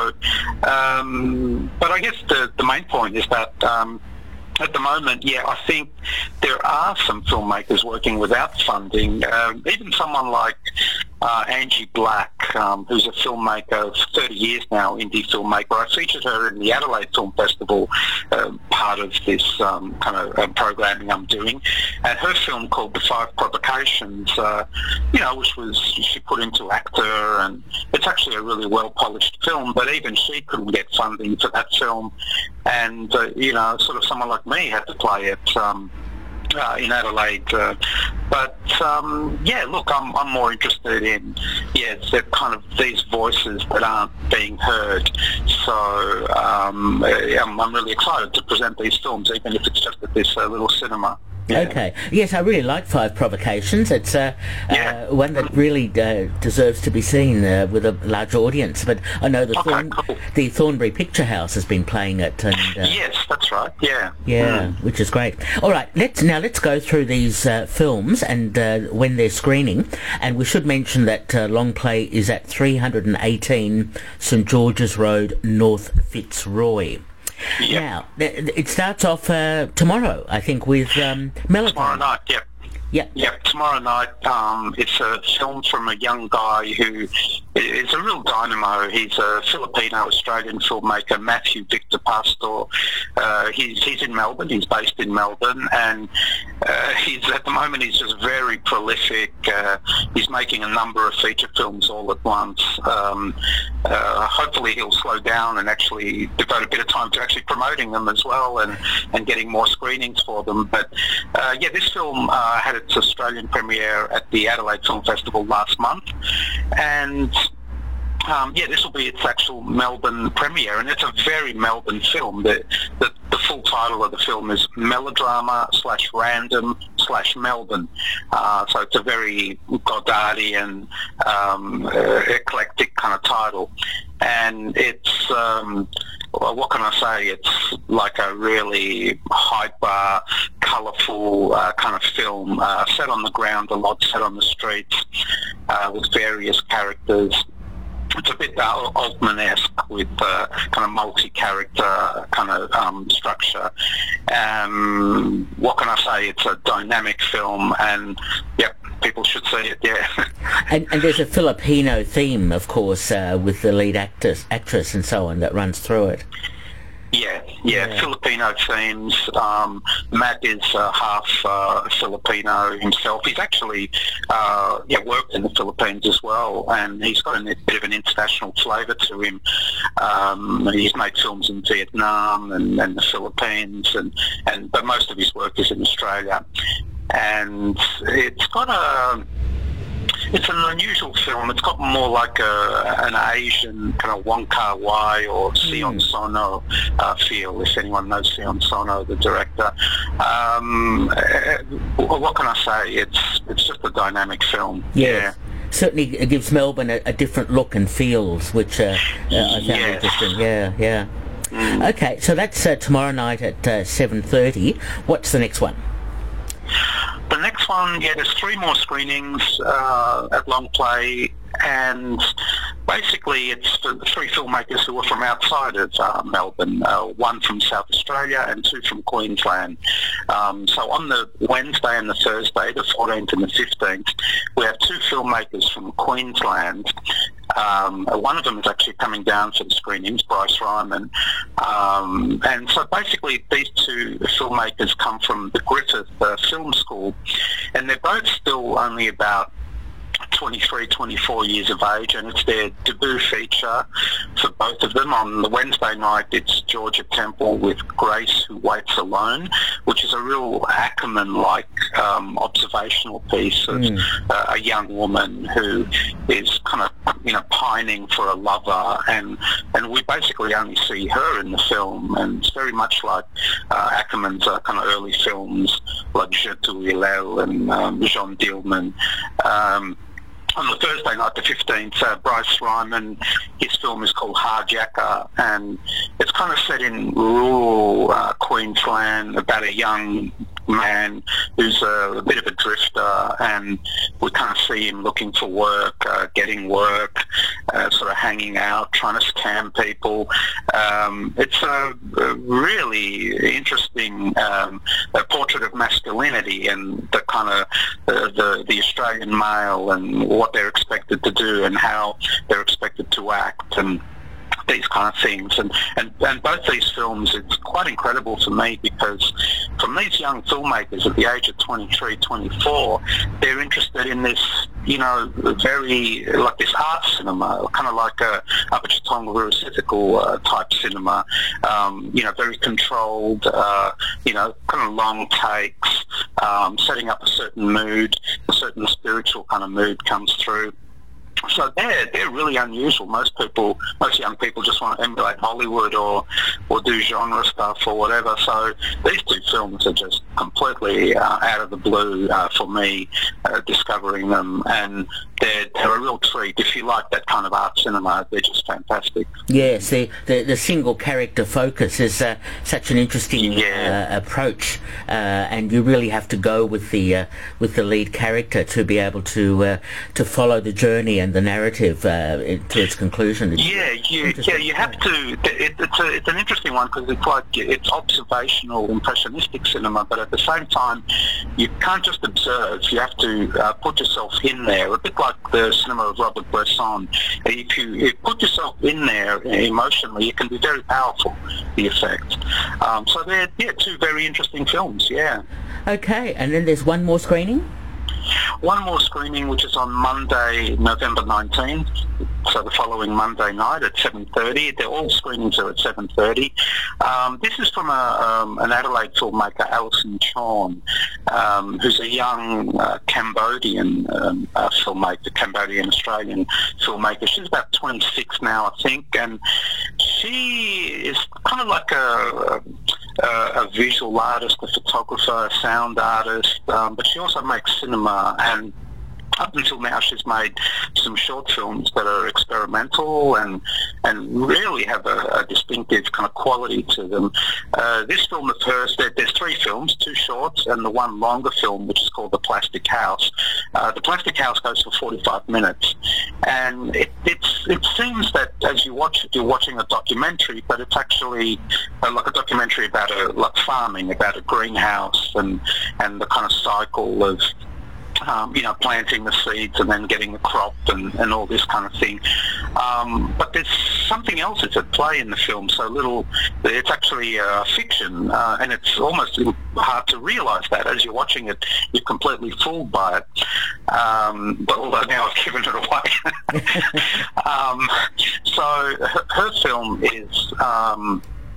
So, um, but I guess the, the main point is that um, at the moment, yeah, I think there are some filmmakers working without funding. Uh, even someone like uh, Angie Black, um, who's a filmmaker for thirty years now, indie filmmaker. I featured her in the Adelaide Film Festival, uh, part of this um, kind of uh, programming I'm doing. And her film called The Five Provocations, uh, you know, which was she put into actor, and it's actually a really well-polished film, but even she couldn't get funding for that film. And, uh, you know, sort of someone like me had to play it um, uh, in Adelaide. Uh, but, um, yeah, look, I'm, I'm more interested in, yeah, the kind of these voices that aren't being heard. So um, I'm, I'm really excited to present these films, even if it's just at this uh, little cinema. Yeah. Okay. Yes, I really like Five Provocations. It's uh, yeah. uh, one that really uh, deserves to be seen uh, with a large audience. But I know the, okay, Thorn- cool. the Thornbury Picture House has been playing it. And, uh, yes, that's right. Yeah. Yeah, mm. which is great. All right, let's now let's go through these uh, films and uh, when they're screening. And we should mention that uh, Long Play is at three hundred eighteen St George's Road, North Fitzroy. Yep. Now, th- it starts off uh, tomorrow, I think, with um, Melody. Tomorrow night, yep. Yeah. Yep, tomorrow night. Um, it's a film from a young guy who is a real dynamo. He's a Filipino-Australian filmmaker, Matthew Victor Pastor. Uh, he's he's in Melbourne. He's based in Melbourne, and uh, he's at the moment he's just very prolific. Uh, he's making a number of feature films all at once. Um, uh, hopefully, he'll slow down and actually devote a bit of time to actually promoting them as well, and and getting more screenings for them. But uh, yeah, this film uh, had its Australian premiere at the Adelaide Film Festival last month, and Um, yeah, this will be its actual Melbourne premiere, and it's a very Melbourne film. The, the, the full title of the film is Melodrama slash Random slash Melbourne. Uh, so it's a very Goddardian, um, uh, eclectic kind of title. And it's, um, well, what can I say? It's like a really hyper, colourful uh, kind of film, uh, set on the ground a lot, set on the streets, uh, with various characters. It's a bit uh, Altman-esque with uh, kind of multi-character kind of um, structure. Um, what can I say? It's a dynamic film, and yep, people should see it. Yeah. and, and there's a Filipino theme, of course, uh, with the lead actress, actress and so on that runs through it. Yeah, yeah, yeah. Filipino themes. Um, Matt is uh, half uh, Filipino himself. He's actually uh, yeah worked in the Philippines as well, and he's got a bit of an international flavour to him. Um, he's made films in Vietnam and, and the Philippines, and, and but most of his work is in Australia. And it's got a... It's an unusual film. It's got more like a, an Asian kind of Wong Kar-wai or Sion Sono uh, feel, if anyone knows Sion Sono, the director. Um, uh, what can I say? It's it's just a dynamic film. Yes. Yeah. Certainly it gives Melbourne a, a different look and feels, which uh, uh, I found yes. interesting. Yeah, yeah. Mm. Okay, so that's uh, tomorrow night at uh, seven thirty. What's the next one? The next one, yeah, there's three more screenings uh, at Long Play, and basically it's for the three filmmakers who are from outside of uh, Melbourne, uh, one from South Australia and two from Queensland. Um, so on the Wednesday and the Thursday, the fourteenth and the fifteenth, we have two filmmakers from Queensland. Um, one of them is actually coming down for the screenings, Bryce Ryman. Um, and so basically these two filmmakers come from the Griffith uh, Film School, and they're both still only about twenty-three, twenty-four years of age, and it's their debut feature for both of them. On the Wednesday night, it's Georgia Temple with Grace Who Waits Alone, which is a real Ackerman-like um, observational piece of mm. uh, a young woman who is kind of, you know, pining for a lover, and and we basically only see her in the film, and it's very much like uh, Ackerman's uh, kind of early films like Je tu Hillel and um, Jean Dillman. Um, On the Thursday night, the fifteenth, uh, Bryce Ryman, his film is called Hardjacker, and it's kind of set in rural uh, Queensland about a young man who's a, a bit of a drifter, and we kind of see him looking for work, uh, getting work, uh, sort of hanging out, trying to scam people. Um, it's a, a really interesting um, a portrait of masculinity and the kind of uh, the, the Australian male and what they're expected to do and how they're expected to act, and these kind of things. And, and, and both these films, it's quite incredible to me because from these young filmmakers at the age of twenty-three, twenty-four, they're interested in this, you know, very, like this art cinema, kind of like a Upper Chitonga Rusical uh, type cinema, um, you know, very controlled, uh, you know, kind of long takes, um, setting up a certain mood, a certain spiritual kind of mood comes through. So they're, they're really unusual. Most people, most young people just want to emulate Hollywood or, or do genre stuff or whatever. So these two films are just completely uh, out of the blue uh, for me, uh, discovering them. And they're, they're a real treat. If you like that kind of art cinema, they're just fantastic. Yes, the, the, the single character focus is uh, such an interesting yeah. uh, approach. Uh, and you really have to go with the, uh, with the lead character to be able to, uh, to follow the journey and the narrative uh, to its conclusion. It's yeah, you, yeah, you have to. It, it's, a, it's an interesting one because it's like it's observational, impressionistic cinema, but at the same time, you can't just observe. You have to uh, put yourself in there. A bit like the cinema of Robert Bresson. If you, if you put yourself in there emotionally, it can be very powerful. The effect. Um, so they're yeah, two very interesting films. Yeah. Okay, and then there's one more screening. One more screening, which is on Monday, November nineteenth, so the following Monday night at seven thirty. They're all screenings are at seven thirty. Um, this is from a, um, an Adelaide filmmaker, Alison Chorn, um, who's a young uh, Cambodian um, uh, filmmaker, Cambodian-Australian filmmaker. She's about twenty-six now, I think, and she is kind of like a, a, a visual artist, a photographer, a sound artist, um, but she also makes cinema, and up until now she's made some short films that are experimental and and really have a, a distinctive kind of quality to them. Uh, this film of hers, there, there's three films, two shorts and the one longer film, which is called The Plastic House. Uh, the Plastic House goes for forty-five minutes, and it, it's, it seems that as you watch it, you're watching a documentary, but it's actually uh, like a documentary about a, like farming, about a greenhouse and, and the kind of cycle of Um, you know, planting the seeds and then getting the crop and, and all this kind of thing. Um, but there's something else that's at play in the film, so little, it's actually uh, fiction, uh, and it's almost hard to realise that. As you're watching it, you're completely fooled by it. Um, but although now I've given it away. um, so her, her film is... Um,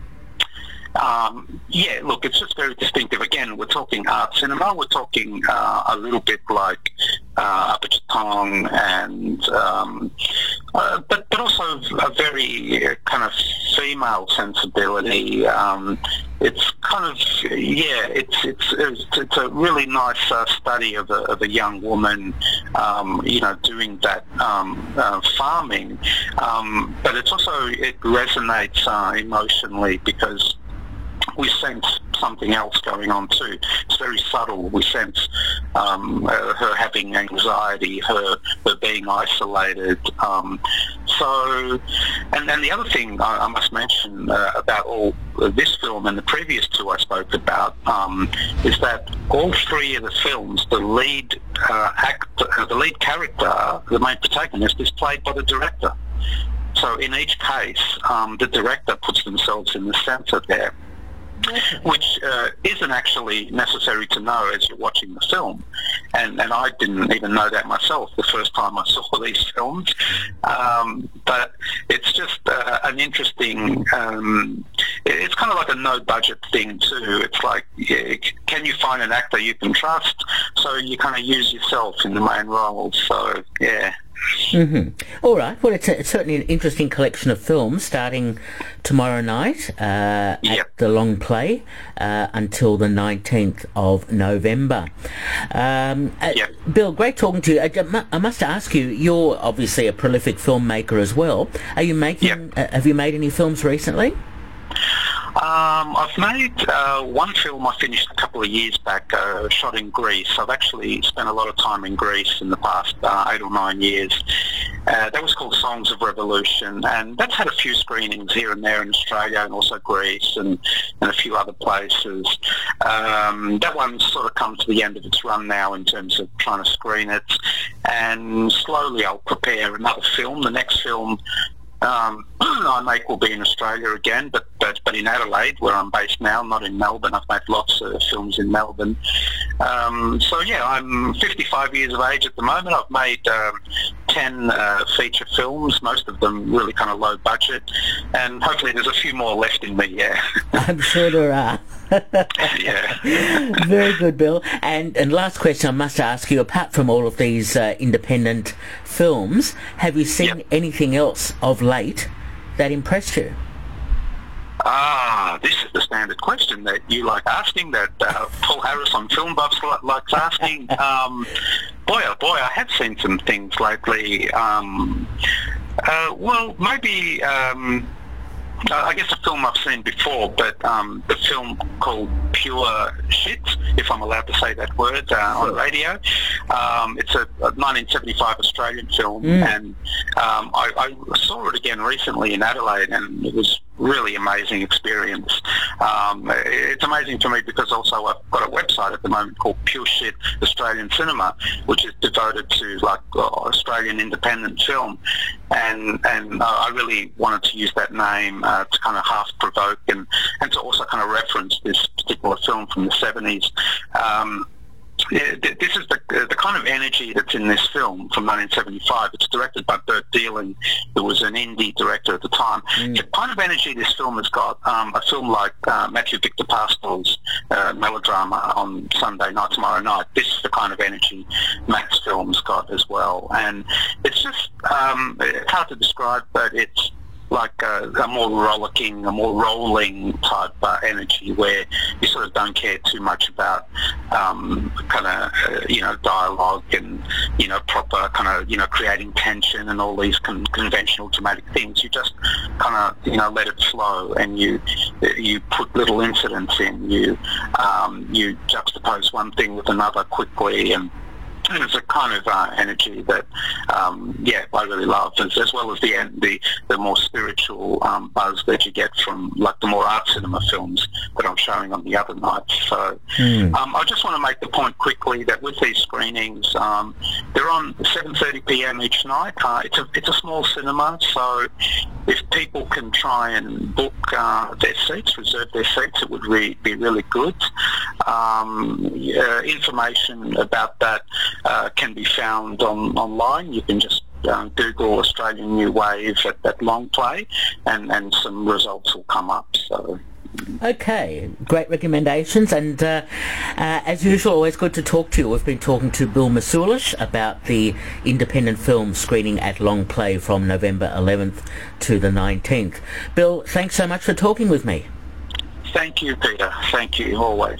Um, yeah, look, it's just very distinctive. Again, we're talking art cinema. We're talking uh, a little bit like uh, Apichatong and, um, uh, but but also a very kind of female sensibility. Um, it's kind of yeah, it's it's it's, it's a really nice uh, study of a, of a young woman, um, you know, doing that um, uh, farming. Um, but it's also it resonates uh, emotionally because we sense something else going on too. It's very subtle. We sense um, uh, her having anxiety, her, her being isolated. Um, so, and then the other thing I, I must mention uh, about all uh, this film and the previous two I spoke about um, is that all three of the films, the lead uh, act, uh, the lead character, the main protagonist, is played by the director. So in each case, um, the director puts themselves in the centre there. Which uh, isn't actually necessary to know as you're watching the film. And, and I didn't even know that myself the first time I saw these films. Um, but it's just uh, an interesting, um, it's kind of like a no-budget thing too. It's like, yeah, can you find an actor you can trust? So you kind of use yourself in the main role. So, yeah. Mm-hmm. All right. Well, it's, a, it's certainly an interesting collection of films starting tomorrow night uh, yep. at the Long Play uh, until the nineteenth of November. Um, uh, yep. Bill, great talking to you. I, I must ask you, you're obviously a prolific filmmaker as well. Are you making? Yep. Uh, have you made any films recently? Um, I've made uh, one film I finished a couple of years back, uh, shot in Greece. I've actually spent a lot of time in Greece in the past uh, eight or nine years. Uh, that was called Songs of Revolution, and that's had a few screenings here and there in Australia and also Greece and, and a few other places. Um, that one's sort of come to the end of its run now in terms of trying to screen it, and slowly I'll prepare another film. The next film Um, I make will be in Australia again, but, but but in Adelaide, where I'm based now, not in Melbourne. I've made lots of films in Melbourne. Um, so yeah, I'm fifty-five years of age at the moment. I've made um, ten uh, feature films, most of them really kind of low budget, and hopefully there's a few more left in me, yeah. I'm sure there are. Yeah. Very good, Bill. And and last question I must ask you, apart from all of these uh, independent films, have you seen yep. anything else of late that impressed you? Ah, this is the standard question that you like asking, that uh, Paul Harris on Film Buffs likes asking. Um, boy, oh boy, I have seen some things lately. Um, uh, well, maybe... Um, Uh, I guess a film I've seen before, but um, the film called Pure Shit, if I'm allowed to say that word uh, on radio. Um, it's a, a nineteen seventy-five Australian film, mm. and um, I, I saw it again recently in Adelaide, and it was really amazing experience. Um, it's amazing for me because also I've got a website at the moment called Pure Shit Australian Cinema, which is devoted to like uh, Australian independent film, and and uh, I really wanted to use that name uh, to kind of half provoke and, and to also kind of reference this particular film from the seventies. Um, This is the the kind of energy that's in this film from nineteen seventy-five. It's directed by Bert Dealing, who was an indie director at the time. Mm. The kind of energy this film has got, um, a film like uh, Matthew Victor Pastel's uh, melodrama on Sunday night, tomorrow night. This is the kind of energy Matt's film's got as well. And it's just, um, it's hard to describe, but it's like a, a more rollicking, a more rolling type uh, energy where you sort of don't care too much about um, kind of, uh, you know, dialogue and, you know, proper kind of, you know, creating tension and all these con- conventional dramatic things. You just kind of, you know, let it flow, and you you put little incidents in. You, um, you juxtapose one thing with another quickly, and And it's a kind of uh, energy that, um, yeah, I really love, as, as well as the the, the more spiritual um, buzz that you get from, like, the more art cinema films that I'm showing on the other nights. So mm. um, I just want to make the point quickly that with these screenings, um, they're on seven thirty p.m. each night. Uh, it's a it's a small cinema, so if people can try and book uh, their seats, reserve their seats, it would re- be really good. Um, yeah, information about that Uh, can be found on online. You can just uh, Google Australian New Wave at that long play, and, and some results will come up. So. Okay, great recommendations, and uh, uh, as usual, always good to talk to you. We've been talking to Bill Masulish about the independent film screening at Long Play from November eleventh to the nineteenth. Bill, thanks so much for talking with me. Thank you, Peter. Thank you, always.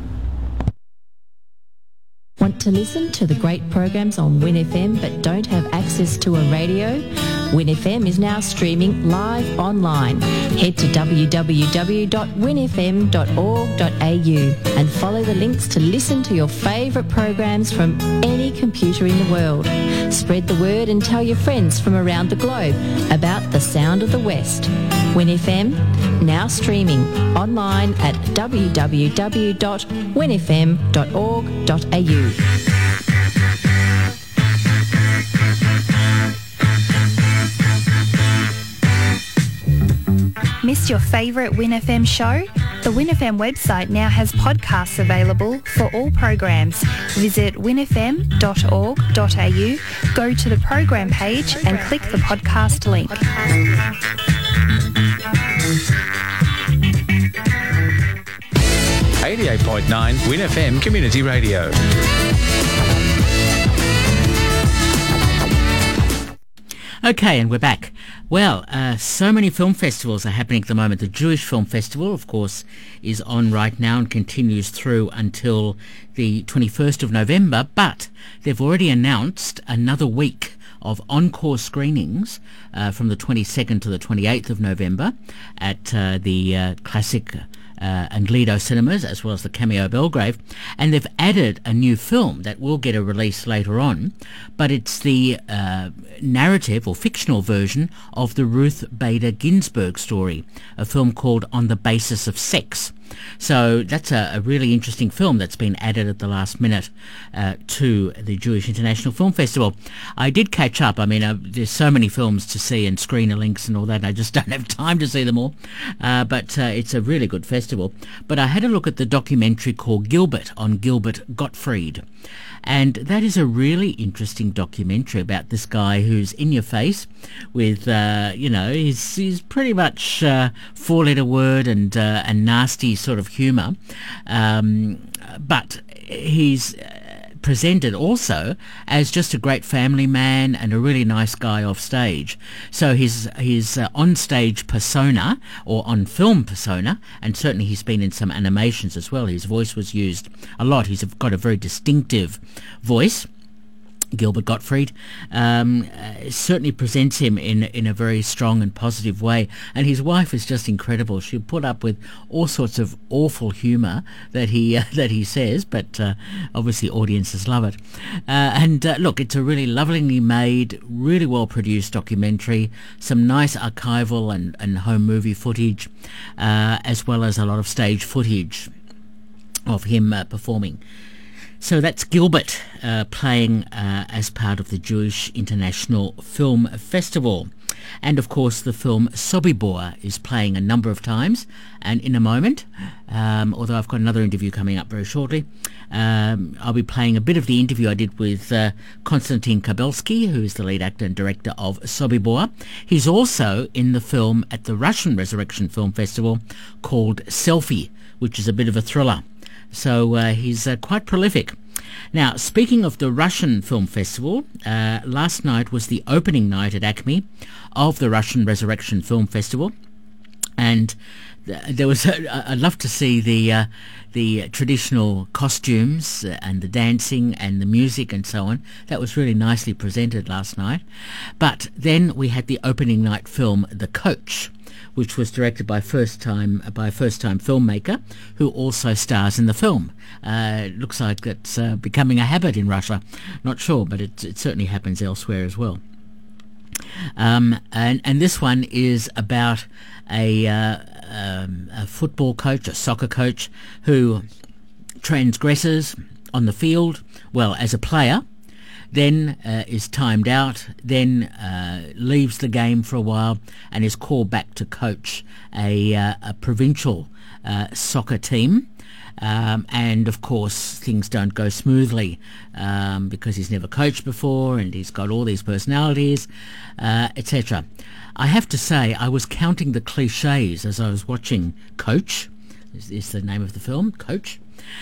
Want to listen to the great programs on Win F M but don't have access to a radio? Win F M is now streaming live online. Head to w w w dot win f m dot org dot a u and follow the links to listen to your favourite programs from any computer in the world. Spread the word and tell your friends from around the globe about the sound of the West. Win F M, now streaming online at w w w dot win f m dot org dot a u. Missed your favourite Win F M show? The Win F M website now has podcasts available for all programs. Visit win f m dot org dot a u, go to the program page and click the podcast link. eighty-eight point nine Win F M Community Radio. Okay, and we're back. Well, uh, so many film festivals are happening at the moment. The Jewish Film Festival, of course, is on right now and continues through until the twenty-first of November, but they've already announced another week of encore screenings uh, from the twenty-second to the twenty-eighth of November at uh, the uh, classic Uh, and Lido Cinemas, as well as the Cameo Belgrave, and they've added a new film that will get a release later on, but it's the uh, narrative or fictional version of the Ruth Bader Ginsburg story, a film called On the Basis of Sex. So that's a, a really interesting film that's been added at the last minute uh, to the Jewish International Film Festival. I did catch up. I mean, uh, there's so many films to see and screener links and all that, and I just don't have time to see them all. Uh, but uh, it's a really good festival. But I had a look at the documentary called Gilbert on Gilbert Gottfried. And that is a really interesting documentary about this guy who's in your face with, uh, you know, he's, he's pretty much uh, four-letter word and, uh, and nasty sort of humour. Um, but he's presented also as just a great family man and a really nice guy off stage. So his his uh, on-stage persona, or on-film persona, and certainly he's been in some animations as well. His voice was used a lot. He's got a very distinctive voice. Gilbert Gottfried um, uh, certainly presents him in in a very strong and positive way, and his wife is just incredible. She put up with all sorts of awful humour that he uh, that he says, but uh, obviously audiences love it. Uh, and uh, look, it's a really lovingly made, really well produced documentary. Some nice archival and, and home movie footage, uh, as well as a lot of stage footage of him uh, performing. So that's Gilbert uh, playing uh, as part of the Jewish International Film Festival. And of course the film Sobibor is playing a number of times, and in a moment, um, although I've got another interview coming up very shortly, um, I'll be playing a bit of the interview I did with uh, Konstantin Kabelsky, who is the lead actor and director of Sobibor. He's also in the film at the Russian Resurrection Film Festival called Selfie, which is a bit of a thriller. So uh, he's uh, quite prolific. Now, speaking of the Russian Film Festival, uh, last night was the opening night at Acme of the Russian Resurrection Film Festival, and th- there was a, I'd love to see the uh, the traditional costumes and the dancing and the music and so on. That was really nicely presented last night. But then we had the opening night film, The Coach, which was directed by first time by a first time filmmaker who also stars in the film. Uh, it looks like it's uh, becoming a habit in Russia. Not sure, but it, it certainly happens elsewhere as well. Um, and, and this one is about a, uh, um, a football coach, a soccer coach, who transgresses on the field, well, as a player, then uh, is timed out, then uh, leaves the game for a while and is called back to coach a, uh, a provincial uh, soccer team. Um, and of course things don't go smoothly um, because he's never coached before and he's got all these personalities, uh, et cetera. I have to say I was counting the cliches as I was watching Coach, is, is the name of the film, Coach,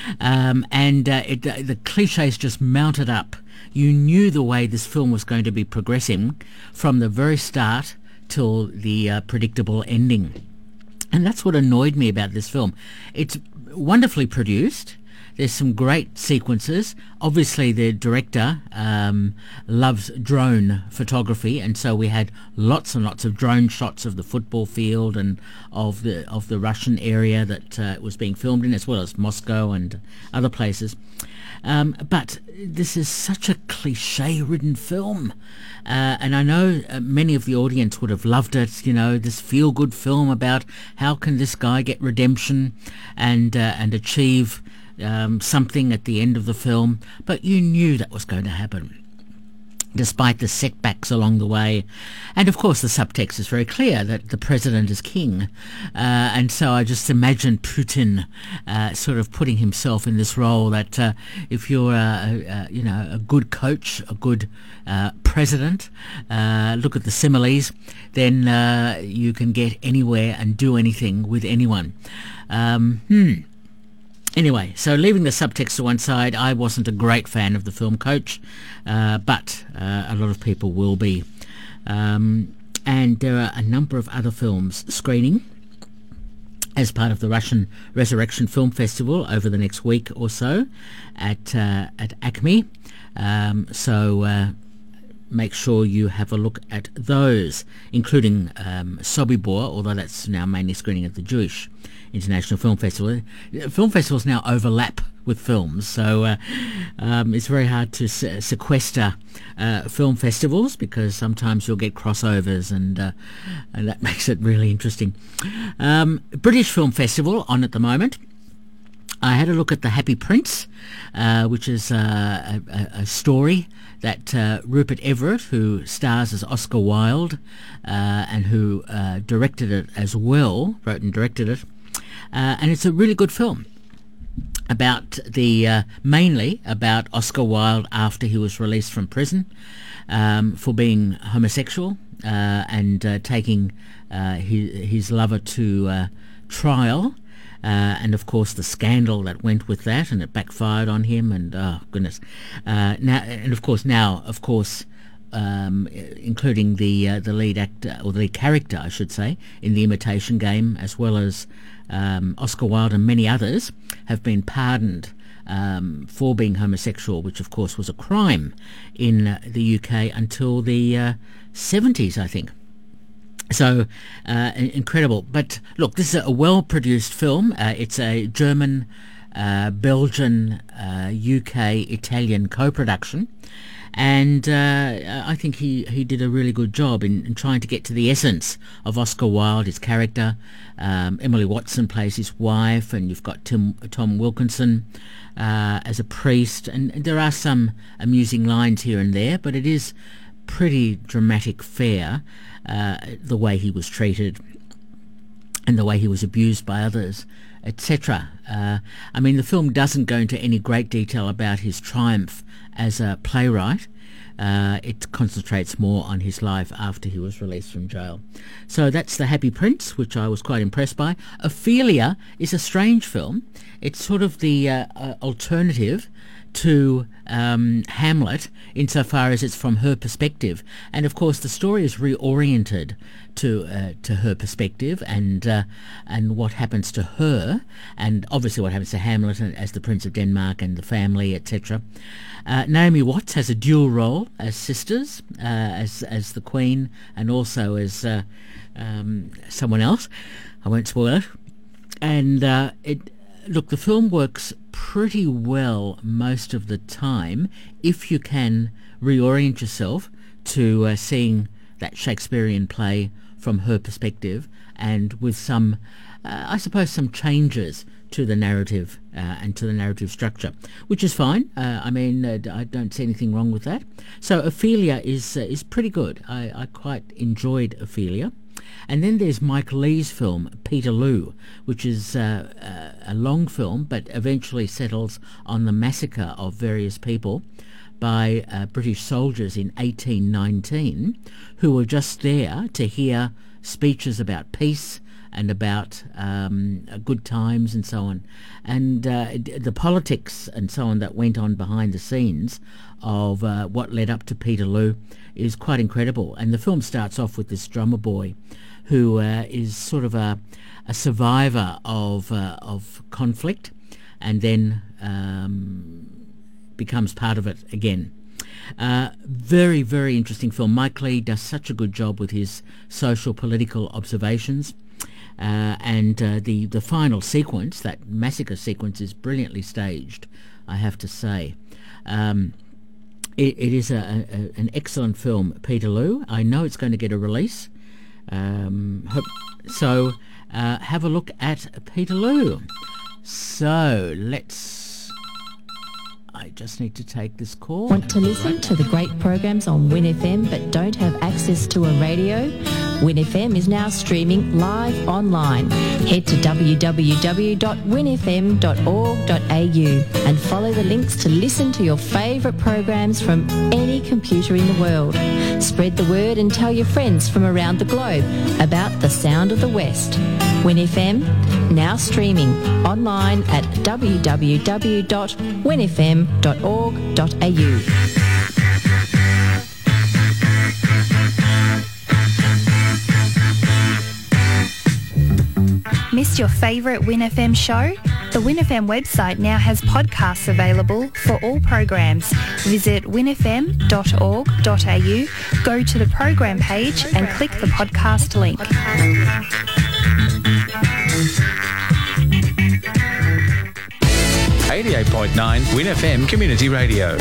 um, and uh, it, uh, the cliches just mounted up. You knew the way this film was going to be progressing from the very start till the uh, predictable ending. And that's what annoyed me about this film. It's wonderfully produced. There's some great sequences. Obviously, the director um, loves drone photography, and so we had lots and lots of drone shots of the football field and of the of the Russian area that uh, was being filmed in, as well as Moscow and other places. Um, but this is such a cliche-ridden film, uh, and I know uh, many of the audience would have loved it. You know, this feel-good film about how can this guy get redemption and uh, and achieve um, something at the end of the film. But you knew that was going to happen, despite the setbacks along the way. And of course the subtext is very clear that the president is king, uh, and so I just imagine Putin uh, sort of putting himself in this role that uh, if you're a, a, you know a good coach, a good uh, president, uh, look at the similes, then uh, you can get anywhere and do anything with anyone. Um, hmm. Anyway, so leaving the subtext to one side, I wasn't a great fan of the film Coach, uh, but uh, a lot of people will be. Um, and there are a number of other films screening as part of the Russian Resurrection Film Festival over the next week or so at uh, at Acme. Um, so uh, make sure you have a look at those, including um, Sobibor, although that's now mainly screening at the Jewish International Film Festival. Film festivals now overlap with films, so uh, um, it's very hard to se- sequester uh, film festivals because sometimes you'll get crossovers, and uh, and that makes it really interesting. Um, British Film Festival on at the moment. I had a look at The Happy Prince, uh, which is uh, a, a story that uh, Rupert Everett, who stars as Oscar Wilde uh, and who uh, directed it as well, wrote and directed it. Uh, and it's a really good film about the uh, mainly about Oscar Wilde after he was released from prison um, for being homosexual uh, and uh, taking uh, his, his lover to uh, trial, uh, and of course the scandal that went with that, and it backfired on him, and oh goodness, uh, now and of course now of course. Um, including the uh, the lead actor, or the lead character, I should say, in The Imitation Game, as well as um, Oscar Wilde and many others, have been pardoned um, for being homosexual, which of course was a crime in uh, the U K until the uh, seventies, I think. So, uh, incredible. But look, this is a well-produced film. Uh, it's a German, uh, Belgian, uh, U K, Italian co-production. And uh, I think he, he did a really good job in, in trying to get to the essence of Oscar Wilde, his character. Um, Emily Watson plays his wife, and you've got Tim, Tom Wilkinson uh, as a priest. And, and there are some amusing lines here and there, but it is pretty dramatic fare, uh, the way he was treated and the way he was abused by others, et cetera. Uh, I mean, the film doesn't go into any great detail about his triumph as a playwright. Uh, it concentrates more on his life after he was released from jail. So that's The Happy Prince, which I was quite impressed by. Ophelia is a strange film. It's sort of the uh, uh, alternative to um, Hamlet insofar as it's from her perspective. And of course the story is reoriented to uh, to her perspective and uh, and what happens to her, and obviously what happens to Hamlet as the Prince of Denmark and the family, et cetera. Uh, Naomi Watts has a dual role as sisters, uh, as as the Queen and also as uh, um, someone else. I won't spoil it. And uh, it look, the film works pretty well most of the time if you can reorient yourself to uh, seeing that Shakespearean play from her perspective, and with some, uh, I suppose, some changes to the narrative uh, and to the narrative structure, which is fine. Uh, I mean, uh, I don't see anything wrong with that. So Ophelia is uh, is pretty good. I, I quite enjoyed Ophelia. And then there's Mike Leigh's film Peterloo, which is uh, a long film but eventually settles on the massacre of various people by uh, British soldiers in eighteen nineteen who were just there to hear speeches about peace and about um, good times and so on. And uh, the politics and so on that went on behind the scenes of uh, what led up to Peterloo is quite incredible. And the film starts off with this drummer boy who uh, is sort of a, a survivor of uh, of conflict, and then um, becomes part of it again. Uh, very, very interesting film. Mike Leigh does such a good job with his social political observations, uh, and uh, the the final sequence, that massacre sequence, is brilliantly staged, I have to say. Um, it, it is a, a, an excellent film, Peterloo. I know it's going to get a release. Um, hope, so uh, have a look at Peterloo. So let's... I just need to take this call. Want to listen to the great programs on Win F M but don't have access to a radio? Win F M is now streaming live online. Head to w w w dot win f m dot org dot a u and follow the links to listen to your favourite programs from any computer in the world. Spread the word and tell your friends from around the globe about the sound of the West. Win F M, now streaming online at w w w dot win f m dot org dot a u. Missed your favourite Win F M show? The Win F M website now has podcasts available for all programs. Visit win f m dot org dot a u, go to the program page and click the podcast link. eighty-eight point nine Win F M Community Radio.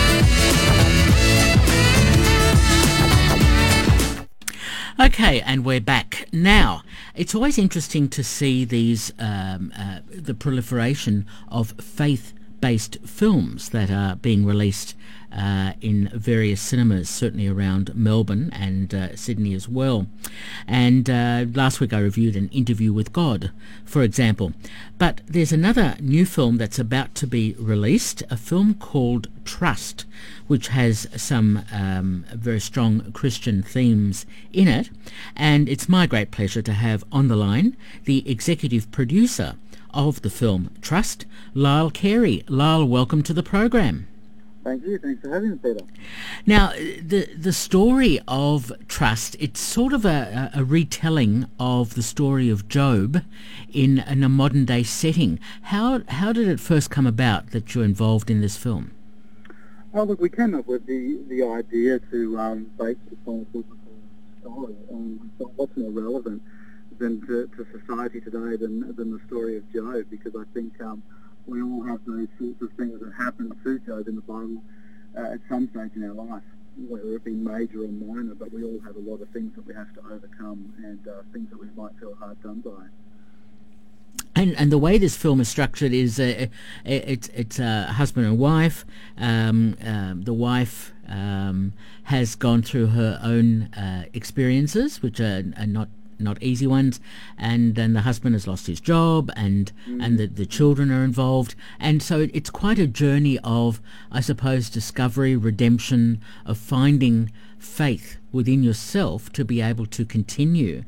Okay, and we're back. Now, it's always interesting to see these um, uh, the proliferation of faith-based films that are being released uh, in various cinemas, certainly around Melbourne and uh, Sydney as well. And uh, last week I reviewed An Interview with God, for example. But there's another new film that's about to be released, a film called Trust, which has some um, very strong Christian themes in it. And it's my great pleasure to have on the line the executive producer of the film Trust, Lyle Carey. Lyle, welcome to the program. Thank you. Thanks for having me, Peter. Now, the the story of Trust, it's sort of a, a retelling of the story of Job in, in a modern-day setting. How how did it first come about that you're involved in this film? Oh, look, we came up with the, the idea to um, base it upon a biblical story. Um, we thought, what's more relevant than to, to society today than, than the story of Job? Because I think um, we all have those sorts of things that happen to Job in the Bible uh, at some stage in our life, whether it be major or minor, but we all have a lot of things that we have to overcome and uh, things that we might feel hard done by. And and the way this film is structured is uh, it's it's a husband and wife. Um, um, the wife um, has gone through her own uh, experiences, which are, are not not easy ones, and then the husband has lost his job, and mm. and the, the children are involved, and so it's quite a journey of, I suppose, discovery, redemption, of finding faith within yourself to be able to continue.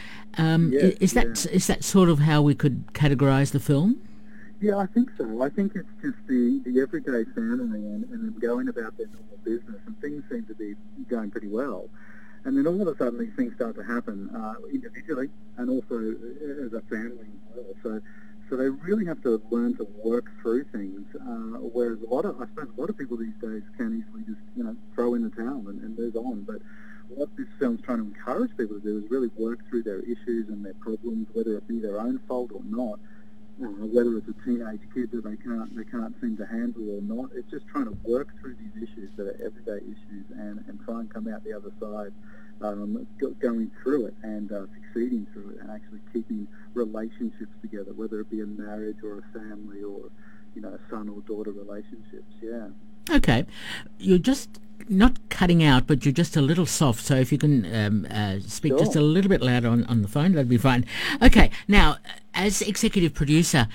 Um, yes, is that yeah. is that sort of how we could categorise the film? Yeah, I think so. I think it's just the, the everyday family and, and them going about their normal business, and things seem to be going pretty well. And then all of a sudden these things start to happen uh, individually and also as a family as well. So, so they really have to learn to work through things, uh, whereas a lot of, I suppose a lot of people these days can easily just, you know, throw in the towel and, and move on. But what this film's trying to encourage people to do is really work through their issues and their problems, whether it be their own fault or not. Uh, whether it's a teenage kid that they can't they can't seem to handle or not, it's just trying to work through these issues that are everyday issues and, and try and come out the other side, um, go, going through it and uh, succeeding through it and actually keeping relationships together, whether it be a marriage or a family or, you know, a son or daughter relationships. Yeah. Okay, you're just not cutting out, but you're just a little soft. So if you can um, uh, speak Sure. just a little bit louder on, on the phone, that'd be fine. Okay, now, as executive producer,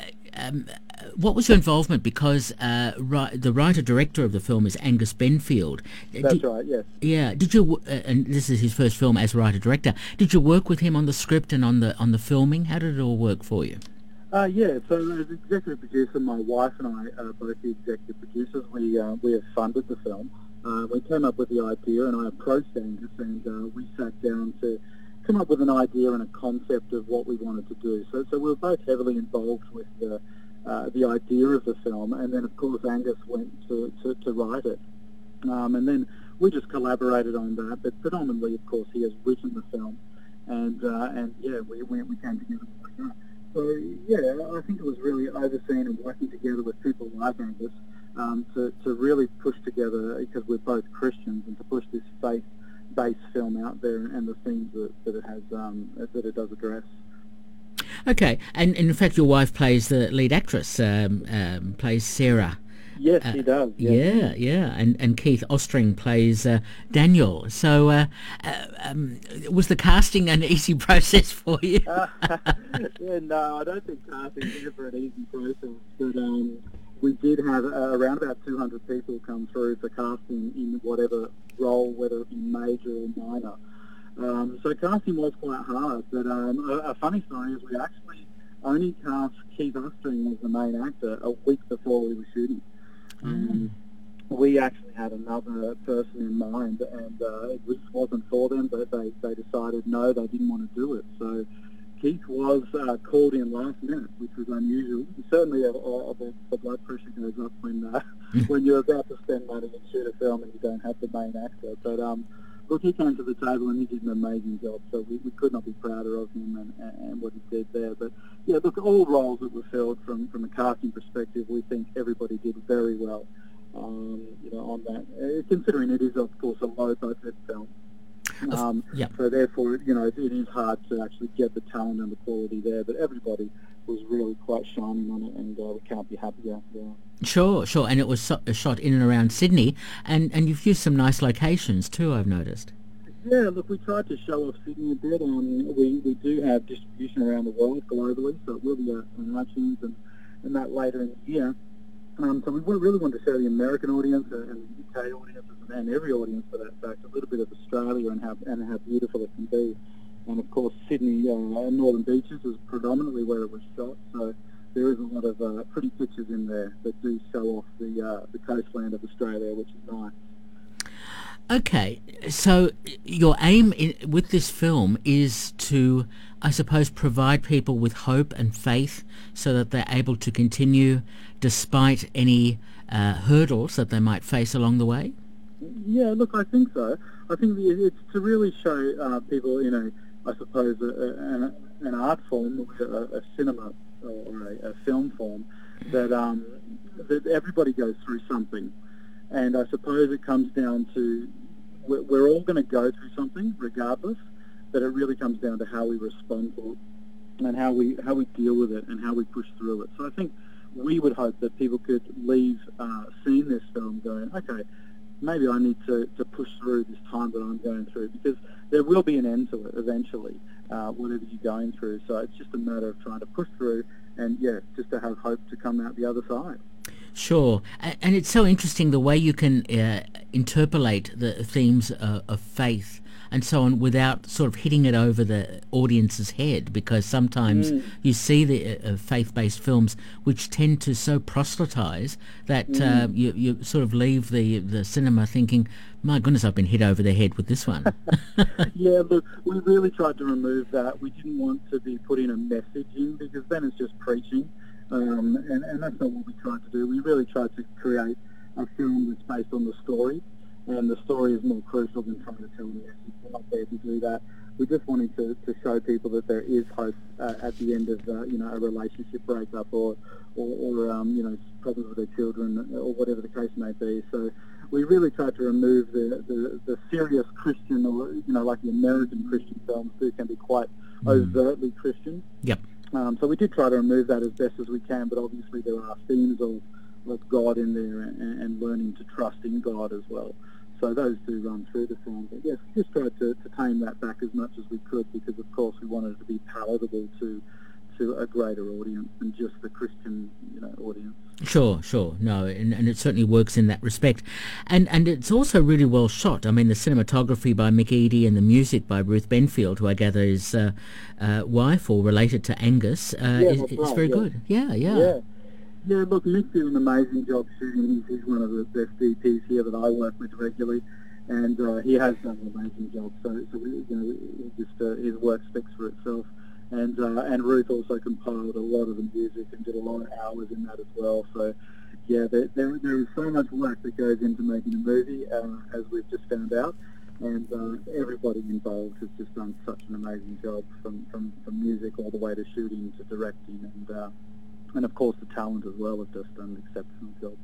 um, what was your involvement? Because uh, ri- the writer-director of the film is Angus Benfield. That's Did, right, yes. Yeah, did you, uh, and this is his first film as writer-director, did you work with him on the script and on the on the filming? How did it all work for you? Uh, yeah, so as executive producer, my wife and I are both the executive producers. We uh, we have funded the film. Uh, we came up with the idea, and I approached Angus, and uh, we sat down to come up with an idea and a concept of what we wanted to do. So, so we were both heavily involved with the uh, the idea of the film, and then of course Angus went to, to, to write it, um, and then we just collaborated on that. But predominantly, of course, he has written the film, and uh, and yeah, we, we we came together like that. So, yeah, I think it was really overseeing and working together with people like Angus um, to, to really push together, because we're both Christians, and to push this faith-based film out there and the themes that, that it has, um, that it does address. Okay, and, and in fact your wife plays the lead actress, um, um, plays Sarah. Yes, Uh, he does. Yeah, Yeah, yeah, and and Keith Ostring plays uh, Daniel. So, uh, uh, um, was the casting an easy process for you? uh, yeah, no, I don't think casting's ever an easy process, but um, we did have uh, around about two hundred people come through for casting in whatever role, whether it be major or minor. Um, so casting was quite hard, but um, a, a funny story is we actually only cast Keith Ostring as the main actor a week before we were shooting. Um, we actually had another person in mind, and uh, it just wasn't for them, but they, they decided no, they didn't want to do it. So Keith was uh, called in last minute, which was unusual. Certainly uh, uh, the, the blood pressure goes up when uh, when you're about to spend money and shoot a film and you don't have the main actor. But um, look, he came to the table and he did an amazing job, so we, we could not be prouder of him and, and what he did there. But yeah, look, all roles that were filled from, from a casting perspective, we think everybody did very well. Um, you know, on that, uh, considering it is of course a low budget film. Um, yeah. So therefore, you know, it, it is hard to actually get the talent and the quality there. But everybody was really quite shining on it, and uh, we can't be happier. Yeah. Sure, sure, and it was so, shot in and around Sydney, and, and you've used some nice locations too, I've noticed. Yeah, look, we tried to show off Sydney a bit. Um, we, we do have distribution around the world globally, so it will be on iTunes and, and that later in the year. Um, so we really want to show the American audience and the U K audiences and every audience, for that fact, a little bit of Australia and how and how beautiful it can be. And of course, Sydney uh, Northern Beaches is predominantly where it was shot. So there is a lot of uh, pretty pictures in there that do show off the uh, the coastland of Australia, which is nice. Okay, so your aim in, with this film is to, I suppose, provide people with hope and faith so that they're able to continue despite any uh, hurdles that they might face along the way? Yeah, look, I think so. I think it's to really show uh, people, you know, I suppose, a, a, an, an art form, a, a cinema or a, a film form, that, um, that everybody goes through something. And I suppose it comes down to, we're, we're all going to go through something regardless, but it really comes down to how we respond to it and how we how we deal with it and how we push through it. So I think we would hope that people could leave uh, seeing this film going, okay, maybe I need to, to push through this time that I'm going through, because there will be an end to it eventually. uh, whatever you're going through. So it's just a matter of trying to push through and, yeah, just to have hope to come out the other side. Sure. A- And it's so interesting the way you can uh, interpolate the themes uh, of faith and so on without sort of hitting it over the audience's head, because sometimes mm. you see the uh, faith-based films which tend to so proselytise that mm. uh, you, you sort of leave the, the cinema thinking, my goodness, I've been hit over the head with this one. Yeah, look, we really tried to remove that. We didn't want to be putting a message in, because then it's just preaching, um, and, and that's not what we tried to do. We really tried to create a film that's based on the story, and the story is more crucial than trying to tell a message. We're not there to do that. We just wanted to, to show people that there is hope uh, at the end of, uh, you know, a relationship breakup or, or, or um, you know, problems with their children or whatever the case may be. So we really tried to remove the, the, the serious Christian, or, you know, like the American Christian films do can be quite mm. overtly Christian. Yep. Um, so we did try to remove that as best as we can, but obviously there are themes of, of God in there and, and learning to trust in God as well. So those do run through the film. But yes, we just tried to, to tame that back as much as we could, because of course we wanted it to be palatable to to a greater audience than just the Christian, you know, audience. Sure, sure. No, and, and it certainly works in that respect. And and it's also really well shot. I mean, the cinematography by Mick Eadie and the music by Ruth Benfield, who I gather is uh, uh, wife or related to Angus, uh, yeah, is, is right, very yeah. good. Yeah, yeah. Yeah. Yeah, look, Mick did an amazing job shooting. He's, he's one of the best D Ps here that I work with regularly, and uh, he has done an amazing job. So, so we, you know, he just uh, his work speaks for itself. And uh, and Ruth also compiled a lot of the music and did a lot of hours in that as well. So, yeah, there there, there is so much work that goes into making a movie, uh, as we've just found out. And uh, everybody involved has just done such an amazing job, from, from, from music all the way to shooting to directing, and uh, and of course the talent as well have just done an exceptional job.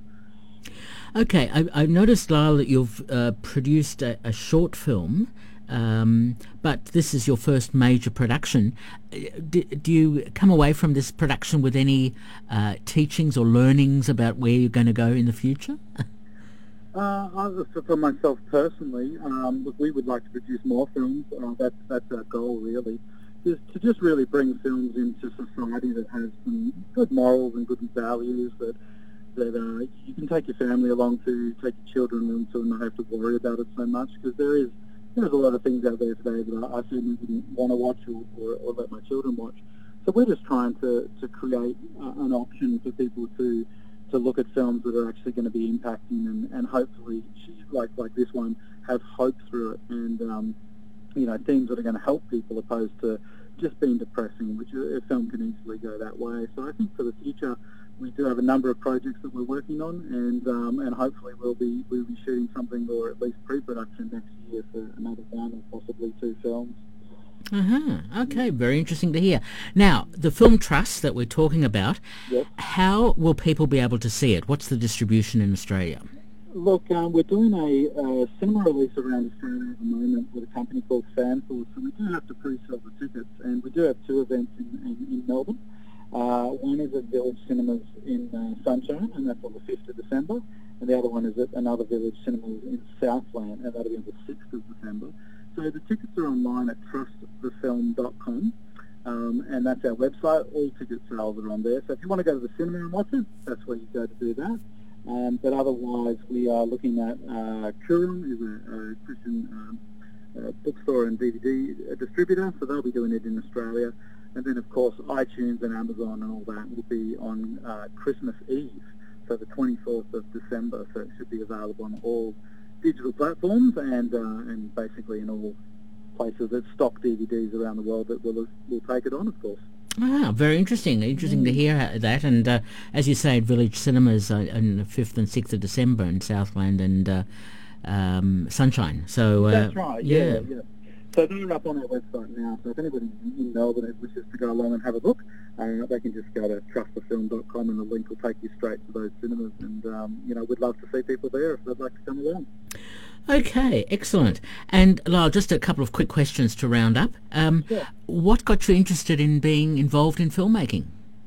Okay, I, I noticed, Lyle, that you've uh, produced a, a short film, um, but this is your first major production. Do, do you come away from this production with any uh, teachings or learnings about where you're going to go in the future? Uh, for, for myself personally, um, look, we would like to produce more films. Uh, that's that's our goal, really, is to just really bring films into society that has some good morals and good values that that uh, you can take your family along to, take your children into, and not have to worry about it so much, because there is there's a lot of things out there today that I, I certainly wouldn't want to watch or, or, or let my children watch. So we're just trying to to create uh, an option for people to. to look at films that are actually going to be impacting and, and hopefully, like like this one, have hope through it, and um, you know, themes that are going to help people, opposed to just being depressing, which a, a film can easily go that way. So I think for the future, we do have a number of projects that we're working on, and um, and hopefully we'll be we'll be shooting something, or at least pre-production next year, for another one or possibly two films. Uh-huh. Okay, very interesting to hear. Now, the Film Trust that we're talking about, yep. How will people be able to see it? What's the distribution in Australia? Look, um, we're doing a, a cinema release around Australia at the moment with a company called Fanforce, so we do have to pre-sell the tickets, and we do have two events in, in, in Melbourne. Uh, one is at Village Cinemas in uh, Sunshine, and that's on the fifth of December, and the other one is at another Village Cinemas in Southland, and that'll be on the sixth of December. So the tickets are online at trust the film dot com, um, and that's our website. All ticket sales are on there. So if you want to go to the cinema and watch it, that's where you go to do that. Um, but otherwise, we are looking at uh, Kurum, is a, a Christian um, uh, bookstore and D V D distributor, so they'll be doing it in Australia. And then, of course, iTunes and Amazon and all that will be on uh, Christmas Eve, so the twenty-fourth of December. So it should be available on all digital platforms, and uh, and basically in all places that stock D V Ds around the world that will will take it on, of course. Ah, very interesting. Interesting mm. to hear that. And uh, as you say, Village Cinemas uh, on the fifth and sixth of December in Southland and uh, um, Sunshine. So uh, that's right. Yeah, yeah. yeah. So they're up on our website now. So if anybody in Melbourne wishes to go along and have a look, uh, they can just go to trust the film dot com, and the link will take you straight to those cinemas. And um, you know, we'd love to see people there if they'd like to come along. Okay, excellent. And Lyle, just a couple of quick questions to round up. Um, yeah. What got you interested in being involved in filmmaking?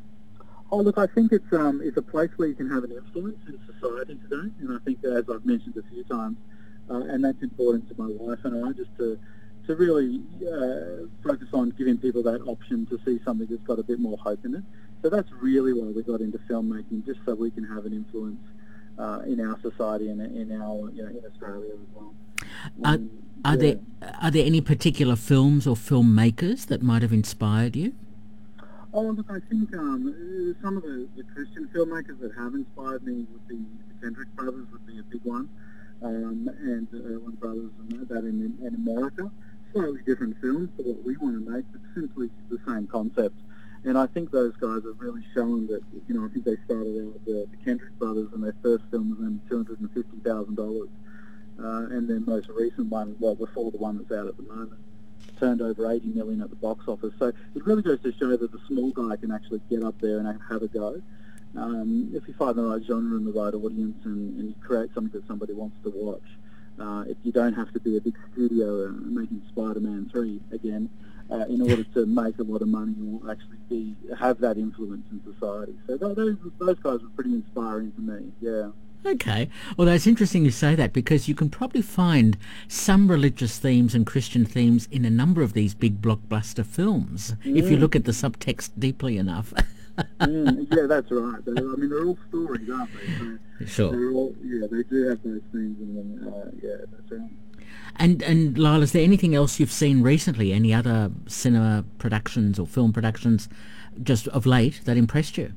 Oh, look, I think it's um, it's a place where you can have an influence in society today, and I think, as I've mentioned a few times, uh, and that's important to my wife and I, just to to really uh, focus on giving people that option to see something that's got a bit more hope in it. So that's really why we got into filmmaking, just so we can have an influence uh, in our society and in our, you know, in Australia as well. Are, Um, are yeah. there are there any particular films or filmmakers that might have inspired you? Oh, look, I think um, some of the, the Christian filmmakers that have inspired me would be the Kendrick brothers would be a big one, um, and the Erwin brothers and that in, in America. Slightly different films to what we want to make, but simply the same concept. And I think those guys have really shown that, you know, I think they started out, the, the Kendrick brothers, and their first film was only two hundred fifty thousand dollars. Uh, and their most recent one, well, before the one that's out at the moment, turned over eighty million at the box office. So it really goes to show that the small guy can actually get up there and have a go. Um, if you find the right genre and the right audience, and, and you create something that somebody wants to watch, uh, if you don't have to be a big studio uh, making Spider-Man three again uh, in order to make a lot of money or actually be have that influence in society. So th- those those guys were pretty inspiring to me. Yeah. Okay. Well, that's interesting you say that, because you can probably find some religious themes and Christian themes in a number of these big blockbuster films, mm. if you look at the subtext deeply enough. mm, yeah, that's right. They're, I mean, they're all stories, aren't they? So sure. They're all, yeah, they do have those themes in them. Uh, yeah, that's right. And, and Lyle, is there anything else you've seen recently, any other cinema productions or film productions just of late that impressed you?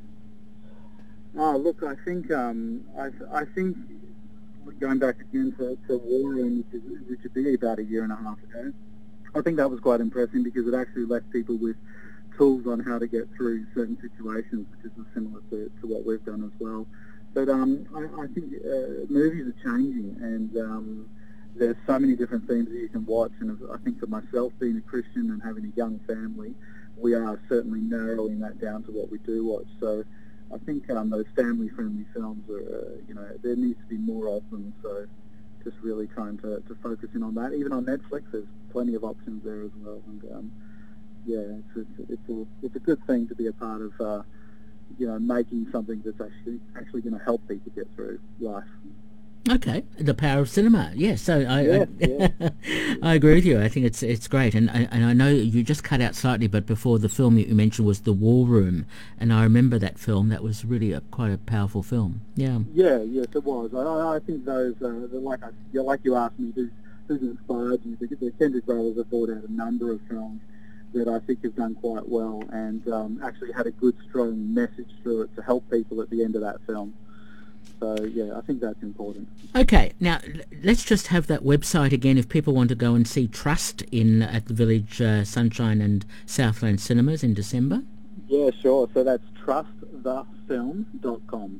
Oh, look, I think um, I, I think going back again to, to War Room, which, is, which would be about a year and a half ago, I think that was quite impressive because it actually left people with tools on how to get through certain situations, which is similar to, to what we've done as well. But um, I, I think uh, movies are changing, and um, there's so many different themes that you can watch. And I think for myself, being a Christian and having a young family, we are certainly narrowing that down to what we do watch. So I think um, those family-friendly films are, uh, you know, there needs to be more of them. So just really trying to, to focus in on that. Even on Netflix, there's plenty of options there as well. And um, yeah, it's, it's, it's, a, it's a good thing to be a part of, uh, you know, making something that's actually actually going to help people get through life. Okay, the power of cinema. Yes, so I Yeah, I, yeah. I agree with you. I think it's it's great, and I, and I know you just cut out slightly, but before the film you mentioned was The War Room, and I remember that film. That was really a, quite a powerful film. Yeah. Yeah, yes, it was. I, I think those, uh, the, like I, yeah, like you asked me, who's, who's inspired you? The, the Kendrick brothers have brought out a number of films that I think have done quite well, and um, actually had a good, strong message through it to help people at the end of that film. So, yeah, I think that's important. Okay, now l- let's just have that website again if people want to go and see Trust in at the Village uh, Sunshine and Southland Cinemas in December. Yeah, sure. So that's trust the film dot com.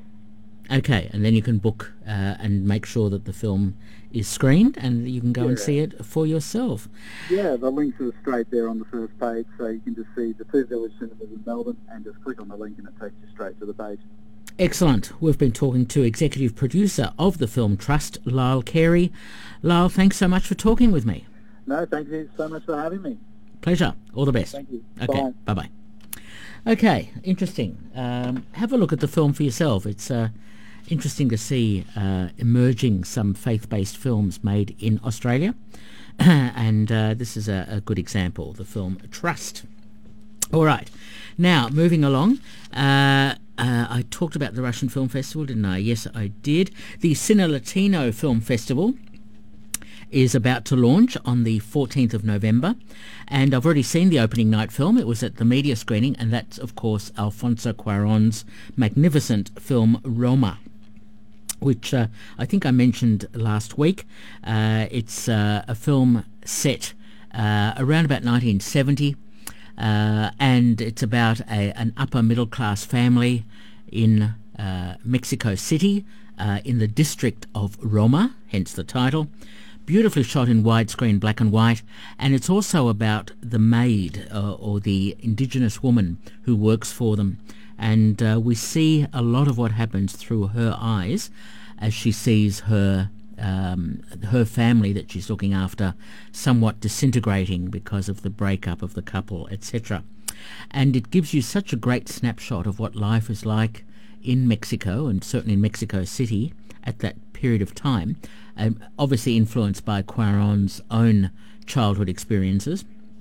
Okay, and then you can book uh, and make sure that the film is screened, and you can go and Yeah. see it for yourself. Yeah, the links are straight there on the first page, so you can just see the two Village Cinemas in Melbourne and just click on the link and it takes you straight to the page. Excellent. We've been talking to executive producer of the film Trust, Lyle Carey. Lyle, thanks so much for talking with me. No, thank you so much for having me. Pleasure. All the best. Thank you. Okay, Bye. bye-bye. Okay, interesting. Um, have a look at the film for yourself. It's uh, interesting to see uh, emerging some faith-based films made in Australia. and uh, this is a, a good example, the film Trust. All right. Now, moving along, uh, uh, I talked about the Russian Film Festival, didn't I? Yes, I did. The Cine Latino Film Festival is about to launch on the fourteenth of November, and I've already seen the opening night film. It was at the media screening, and that's, of course, Alfonso Cuarón's magnificent film Roma, which uh, I think I mentioned last week. Uh, it's uh, a film set uh, around about nineteen seventy, uh, and it's about a, an upper middle class family in uh, Mexico City, uh, in the district of Roma, hence the title. Beautifully shot in widescreen black and white, and it's also about the maid uh, or the indigenous woman who works for them. And uh, we see a lot of what happens through her eyes as she sees her um, her family that she's looking after somewhat disintegrating because of the breakup of the couple, et cetera. And it gives you such a great snapshot of what life is like in Mexico, and certainly in Mexico City at that period of time, um, obviously influenced by Cuarón's own childhood experiences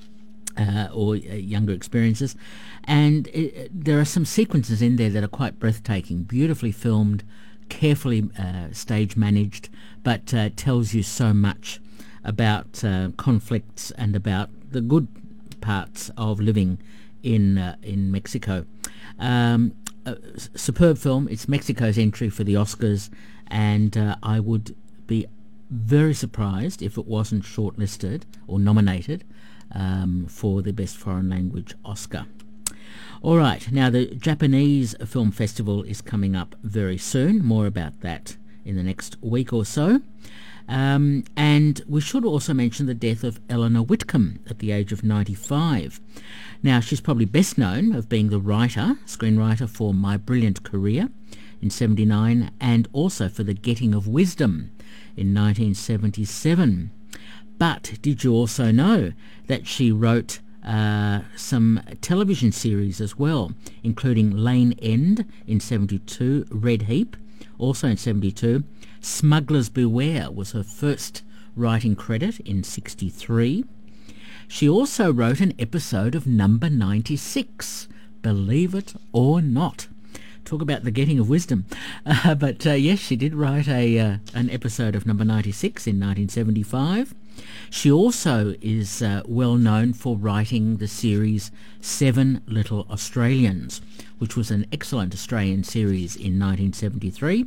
uh, or uh, younger experiences. And it, there are some sequences in there that are quite breathtaking, beautifully filmed, carefully uh, stage managed, but uh, tells you so much about uh, conflicts and about the good parts of living in uh, in Mexico. Um, a superb film. It's Mexico's entry for the Oscars, and uh, I would be very surprised if it wasn't shortlisted or nominated um, for the Best Foreign Language Oscar. All right, now the Japanese Film Festival is coming up very soon. More about that in the next week or so. Um, and we should also mention the death of Eleanor Whitcomb at the age of ninety-five. Now, she's probably best known of being the writer, screenwriter for My Brilliant Career in seventy-nine, and also for The Getting of Wisdom in nineteen seventy-seven. But did you also know that she wrote uh, some television series as well, including Lane End in seventy-two, Red Heap also in seventy-two, Smugglers Beware was her first writing credit in sixty-three. She also wrote an episode of Number ninety-six, believe it or not. Talk about the getting of wisdom. Uh, but uh, yes, she did write a uh, an episode of Number ninety-six in nineteen seventy-five. She also is uh, well known for writing the series Seven Little Australians, which was an excellent Australian series in nineteen seventy-three,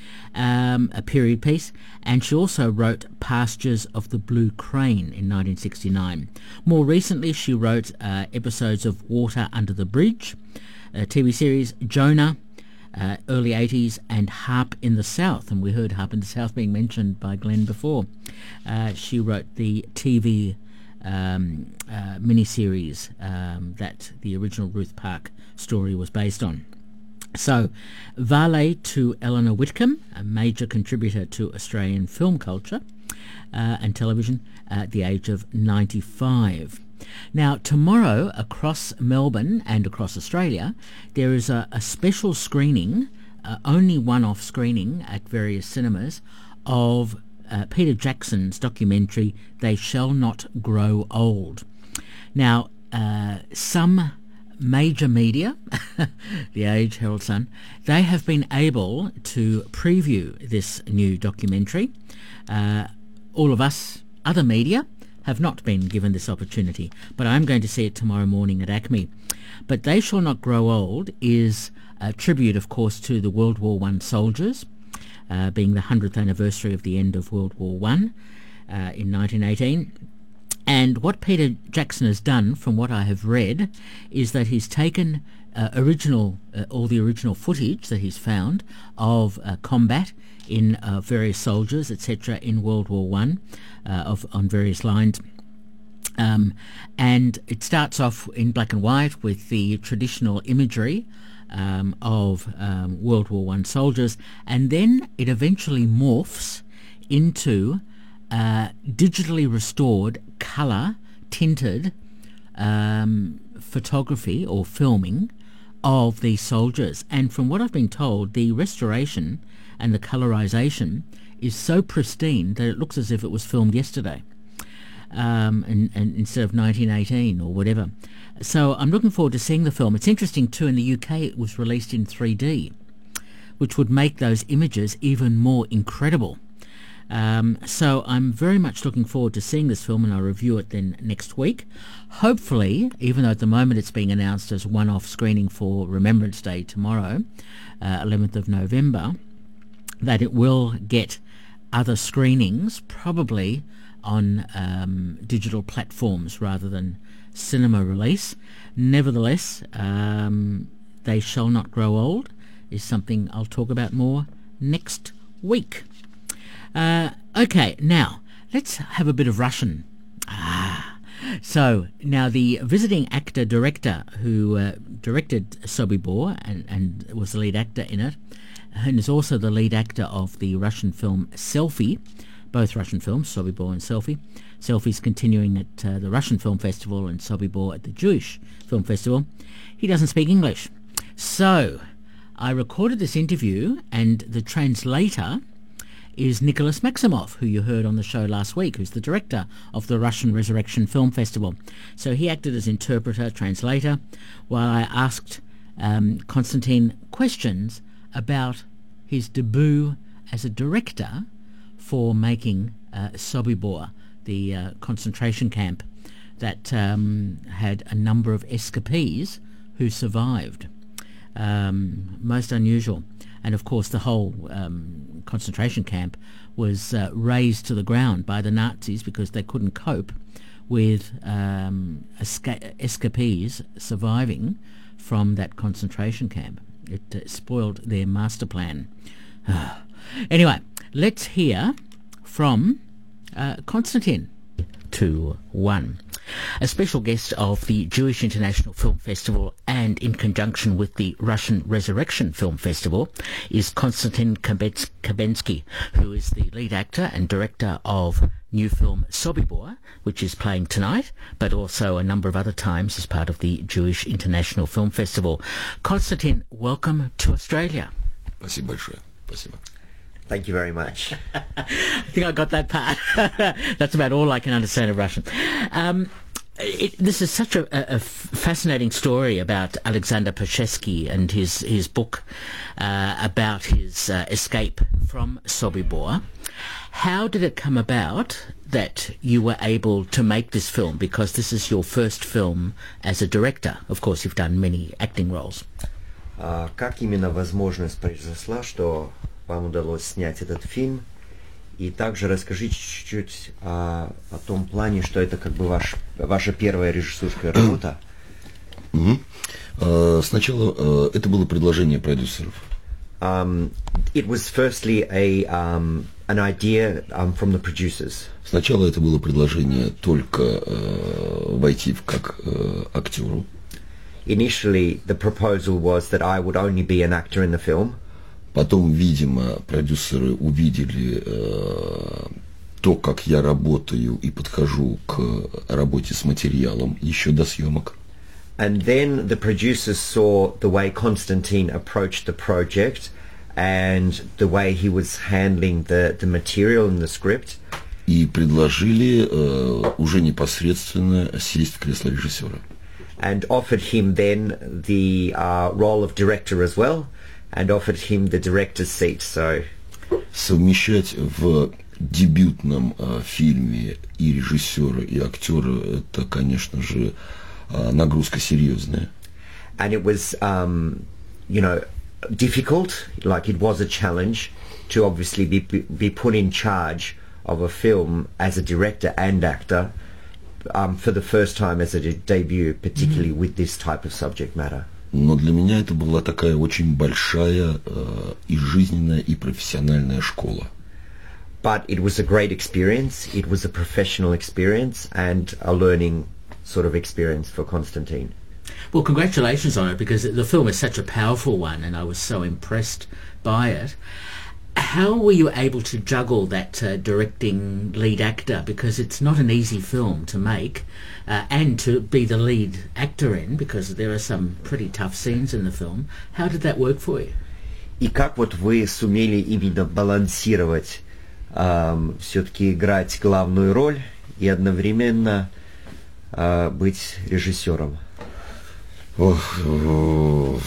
um, a period piece, and she also wrote Pastures of the Blue Crane in nineteen sixty-nine. More recently, she wrote uh, episodes of Water Under the Bridge, a T V series, Jonah, uh, early eighties, and Harp in the South, and we heard Harp in the South being mentioned by Glenn before. Uh, she wrote the T V um, uh, miniseries um, that the original Ruth Park story was based on. So, Vale to Eleanor Whitcomb, a major contributor to Australian film culture uh, and television at the age of ninety-five. Now, tomorrow across Melbourne and across Australia, there is a, a special screening, uh, only one-off screening at various cinemas, of uh, Peter Jackson's documentary, They Shall Not Grow Old. Now, uh, some major media, The Age, Herald Sun, they have been able to preview this new documentary. Uh, all of us, other media, have not been given this opportunity, but I'm going to see it tomorrow morning at ACME. But They Shall Not Grow Old is a tribute, of course, to the World War One soldiers, uh, being the hundredth anniversary of the end of World War One uh, in nineteen eighteen. And what Peter Jackson has done, from what I have read, is that he's taken uh, original, uh, all the original footage that he's found of uh, combat in uh, various soldiers, et cetera, in World War One, uh, of on various lines. Um, and it starts off in black and white with the traditional imagery um, of um, World War One soldiers, and then it eventually morphs into uh, digitally restored, colour tinted um, photography or filming of these soldiers. And from what I've been told, the restoration and the colorization is so pristine that it looks as if it was filmed yesterday, um, and, and instead of nineteen eighteen or whatever. So I'm looking forward to seeing the film. It's interesting too, in the U K it was released in three D, which would make those images even more incredible. Um, so I'm very much looking forward to seeing this film, and I'll review it then next week. Hopefully, even though at the moment it's being announced as one-off screening for Remembrance Day tomorrow, uh, eleventh of November, that it will get other screenings, probably on um, digital platforms rather than cinema release. Nevertheless, um, They Shall Not Grow Old is something I'll talk about more next week. Uh, okay, now, let's have a bit of Russian. Ah, so, now the visiting actor-director who uh, directed Sobibor and, and was the lead actor in it, and is also the lead actor of the Russian film Selfie, both Russian films, Sobibor and Selfie. Selfie's continuing at uh, the Russian Film Festival and Sobibor at the Jewish Film Festival. He doesn't speak English. So, I recorded this interview, and the translator is Nicholas Maximov, who you heard on the show last week, who's the director of the Russian Resurrection Film Festival. So he acted as interpreter, translator, while I asked um, Konstantin questions about his debut as a director for making uh, Sobibor, the uh, concentration camp that um, had a number of escapees who survived. Um, most unusual. And of course the whole um, concentration camp was uh, razed to the ground by the Nazis because they couldn't cope with um, esca- escapees surviving from that concentration camp. It uh, spoiled their master plan. Anyway, let's hear from uh, Konstantin. Two, one. A special guest of the Jewish International Film Festival and in conjunction with the Russian Resurrection Film Festival is Konstantin Kabensky, who is the lead actor and director of new film Sobibor, which is playing tonight, but also a number of other times as part of the Jewish International Film Festival. Konstantin, welcome to Australia. Спасибо большое. Спасибо. Thank you very much. I think I got that part. That's about all I can understand of Russian. Um, it, this is such a, a, a fascinating story about Alexander Pashesky and his, his book uh, about his uh, escape from Sobibor. How did it come about that you were able to make this film? Because this is your first film as a director. Of course, you've done many acting roles. Uh, как именно возможность произошла, что вам удалось снять этот фильм? И также расскажите чуть-чуть о, о том плане, что это как бы ваш, ваша первая режиссерская работа. Mm-hmm. uh, сначала uh, это было предложение продюсеров. Um, it was firstly a, um, an idea um, from the producers. Сначала это было предложение только uh, войти в как uh, актеру. Initially, the proposal was that I would only be an actor in the film. Потом, видимо, продюсеры увидели э, то, как я работаю и подхожу к работе с материалом еще до съемок. And then the producers saw the way Konstantin approached the project and the way he was handling the, the material and the script. И предложили э, уже непосредственно сесть в кресло режиссера. And offered him then the uh, role of director as well. And offered him the director's seat. So совмещать в дебютном э, фильме и режиссера, и актера — это, конечно же, э, нагрузка серьезная. And it was, um, you know, difficult. Like it was a challenge to obviously be be put in charge of a film as a director and actor um, for the first time as a de- debut, particularly mm-hmm. with this type of subject matter. Но для меня это была такая очень большая э, и жизненная, и профессиональная школа. But it was a great experience. It was a professional experience and a learning sort of experience for Konstantin. Well, congratulations on it, because the film is such a powerful one and I was so impressed by it. How were you able to juggle that uh, directing lead actor? Because it's not an easy film to make uh, and to be the lead actor in, because there are some pretty tough scenes in the film. How did that work for you? И как вот вы сумели именно балансировать, эм, все-таки играть главную роль и одновременно э, быть режиссером? Ох, ох,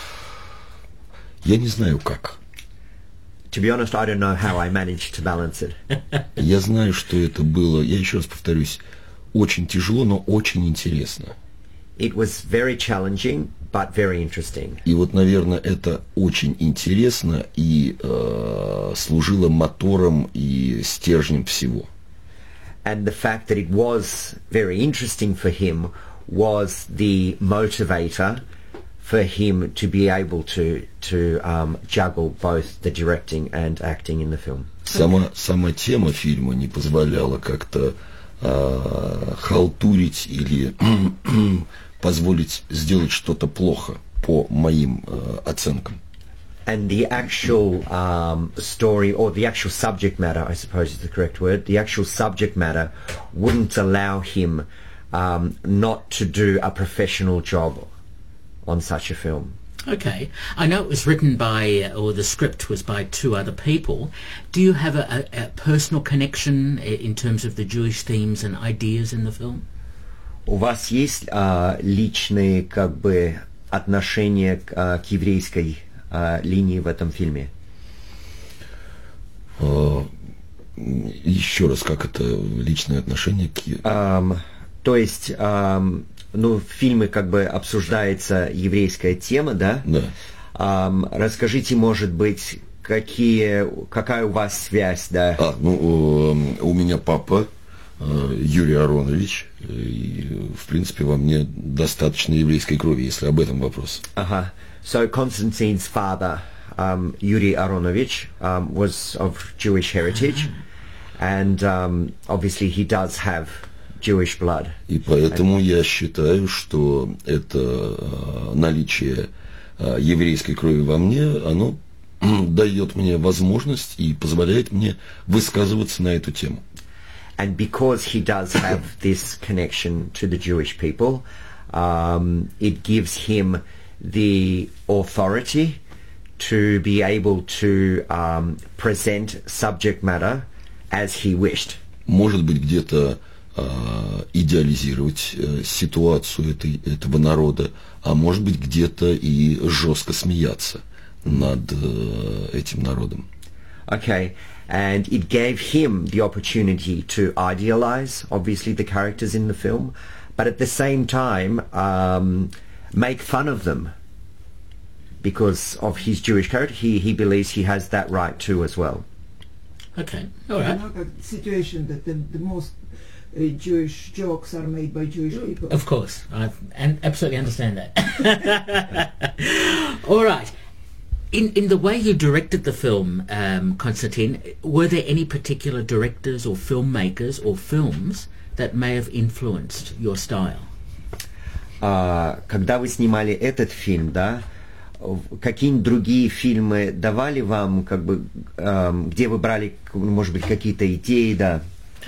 я не знаю как. To be honest, I don't know how I managed to balance it. Я знаю, что это было, я еще раз повторюсь, очень тяжело, но очень интересно. It was very challenging, but very interesting. И вот, наверное, это очень интересно и э, служило мотором и стержнем всего. And the fact that it was very interesting for him was the motivator for him to be able to to um, juggle both the directing and acting in the film. Сама сама тема фильма не позволяла как-то э, халтурить или позволить сделать что-то плохо по моим э, оценкам. And the actual um, story, or the actual subject matter, I suppose is the correct word, the actual subject matter wouldn't allow him um, not to do a professional job on such a film. Okay. I know it was written by, or the script was by two other people. Do you have a, a, a personal connection in terms of the Jewish themes and ideas in the film? У вас есть а, личные, как бы, отношения к, а, к еврейской а, линии в этом фильме? А, еще раз, как это личное отношение к... Um, то есть, um, ну, в фильме как бы обсуждается еврейская тема, да? Да. Um, расскажите, может быть, какие, какая у вас связь, да? А, ну, у меня папа Юрий Аронович, и, в принципе, во мне достаточно еврейской крови, если об этом вопрос. Ага. So Konstantin's father, um, Yuri Aronovich, um, was of Jewish heritage, and um, obviously he does have Jewish blood. И поэтому я считаю, что это наличие еврейской крови во мне, оно дает мне возможность и позволяет мне высказываться на эту тему. And because he does have this connection to the Jewish people, um, it gives him the authority to be able to um, present subject matter as he wished. Может быть, где-то э, идеализировать э, ситуацию этой, этого народа, а может быть, где-то и жестко смеяться над э, этим народом. Okay. And it gave him the opportunity to idealize, obviously, the characters in the film, but at the same time, um, make fun of them because of his Jewish character. He, he believes he has that right too as well. Okay, all right. You know, a situation that the, the most uh, Jewish jokes are made by Jewish people. Of course, I and absolutely understand that. All right. In in the way you directed the film, um, Konstantin, were there any particular directors or filmmakers or films that may have influenced your style? Uh, когда вы снимали этот фильм, да, какие-нибудь другие фильмы давали вам, как бы, um, где вы брали, может быть, какие-то идеи, да?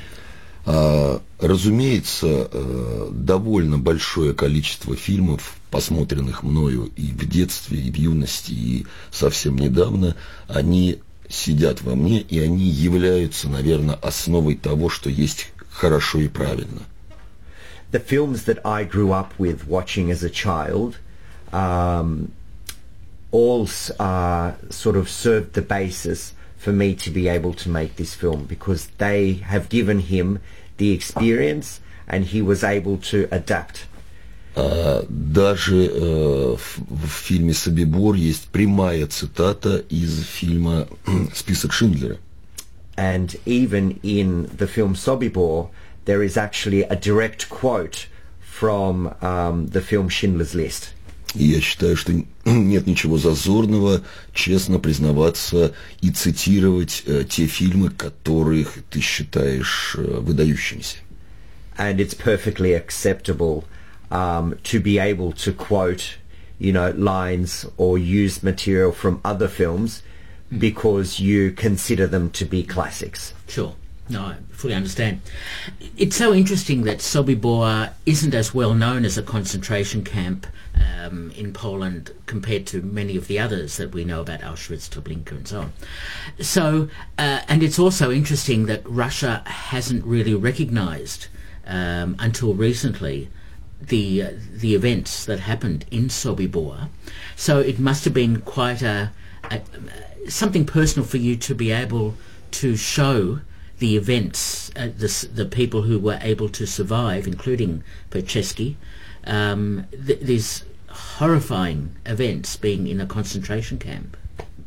Uh, разумеется, uh, довольно большое количество фильмов, посмотренных мною и в детстве, и в юности, и совсем недавно, они сидят во мне, и они являются, наверное, основой того, что есть хорошо и правильно. The films that I grew up with watching as a child um, all uh, sort of served the basis for me to be able to make this film, because they have given him the experience and he was able to adapt. Uh, даже uh, в, в фильме «Собибор» есть прямая цитата из фильма «Список Шиндлера». And even in the film Sobibor, there is actually a direct quote from um, the film Schindler's List. И я считаю, что нет ничего зазорного честно признаваться и цитировать э, те фильмы, которых ты считаешь э, выдающимися. And it's perfectly acceptable um, to be able to quote, you know, lines or use material from other films because you consider them to be classics. Sure. No, I fully understand. It's so interesting that Sobibor isn't as well known as a concentration camp um, in Poland compared to many of the others that we know about, Auschwitz, Treblinka and so on. So, uh, and it's also interesting that Russia hasn't really recognized um, until recently the uh, the events that happened in Sobibor. So it must have been quite a, a something personal for you to be able to show the events, uh, the, the people who were able to survive, including Perchesky, um, th- these horrifying events being in a concentration camp.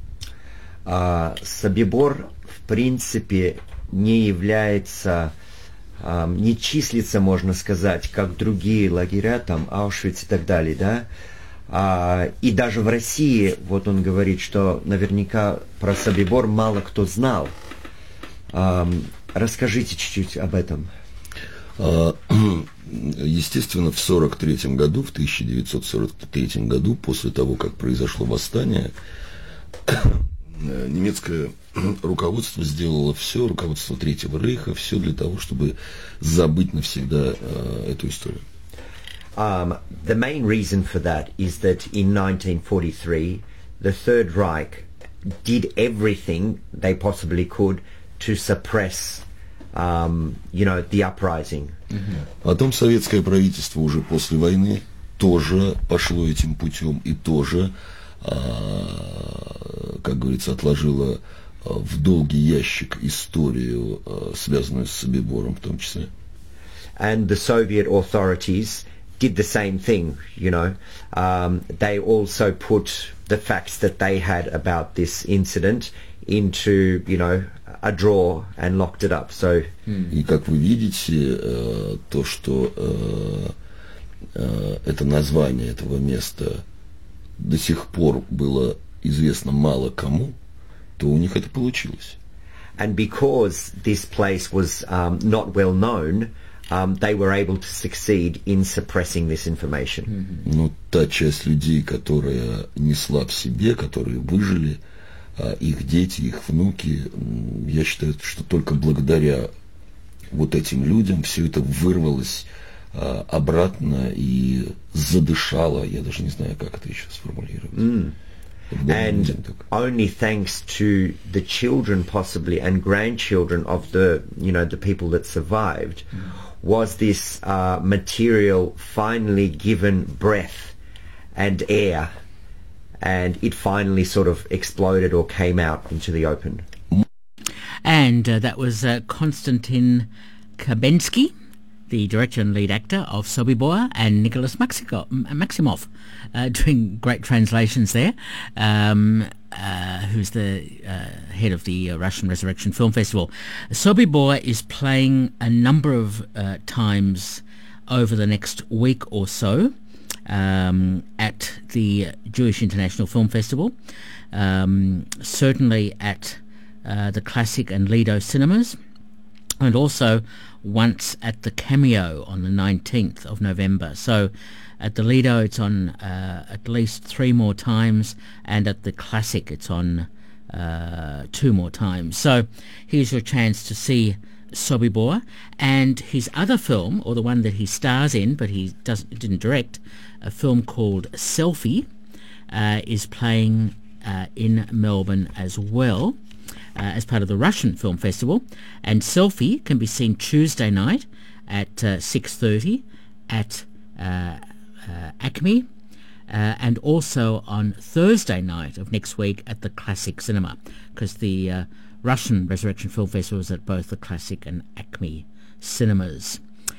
Uh, Собибор, в принципе, не является, um, не числится, можно сказать, как другие лагеря, там, Аушвиц и так далее, да? Uh, и даже в России, вот он говорит, что наверняка про Собибор мало кто знал. Um, расскажите чуть-чуть об этом. Uh, естественно, в сорок третьем году, в тысяча девятьсот сорок третьем году, после того, как произошло восстание, немецкое руководство сделало все, руководство Третьего Рейха, все для того, чтобы забыть навсегда uh, эту историю. Um, the main reason for that is that in nineteen forty-three, the Third Reich did everything they possibly could to suppress, um, you know, the uprising. Потом советское правительство уже после войны тоже пошло этим путем и тоже, как говорится, отложило в долгий ящик историю, связанную с Собибором в том числе. And the Soviet authorities did the same thing, you know. Um, they also put the facts that they had about this incident into, you know, a drawer and locked it up. So, и как вы видите, то, что это название этого места до сих пор было известно мало кому, то у них это получилось. And because this place was um, not well known, um, they were able to succeed in suppressing this information. Но та часть людей, которая несла в себе, которые выжили, их дети, их внуки, я считаю, что только благодаря вот этим людям все это вырвалось обратно и задышало, я даже не знаю, как это еще сформулировать. Mm. And only thanks to the children possibly and grandchildren of the, you know, the people that survived, mm. was this uh, material finally given breath and air, and it finally sort of exploded or came out into the open. And uh, that was uh, Konstantin Kabensky, the director and lead actor of Sobibor, and Nicholas Maxiko- Maximov, uh, doing great translations there, um, uh, who's the uh, head of the uh, Russian Resurrection Film Festival. Sobibor is playing a number of uh, times over the next week or so um, at the Jewish International Film Festival, um, certainly at uh, the Classic and Lido cinemas, and also once at the Cameo on the nineteenth of November. So at the Lido it's on uh, at least three more times, and at the Classic it's on uh, two more times. So here's your chance to see Sobibor. And his other film, or the one that he stars in but he doesn't didn't direct, a film called Selfie, uh, is playing uh, in Melbourne as well, Uh, as part of the Russian Film Festival. And Selfie can be seen Tuesday night at uh, six thirty at uh, uh, Acme, uh, and also on Thursday night of next week at the Classic Cinema, because the uh, Russian Resurrection Film Festival is at both the Classic and Acme cinemas.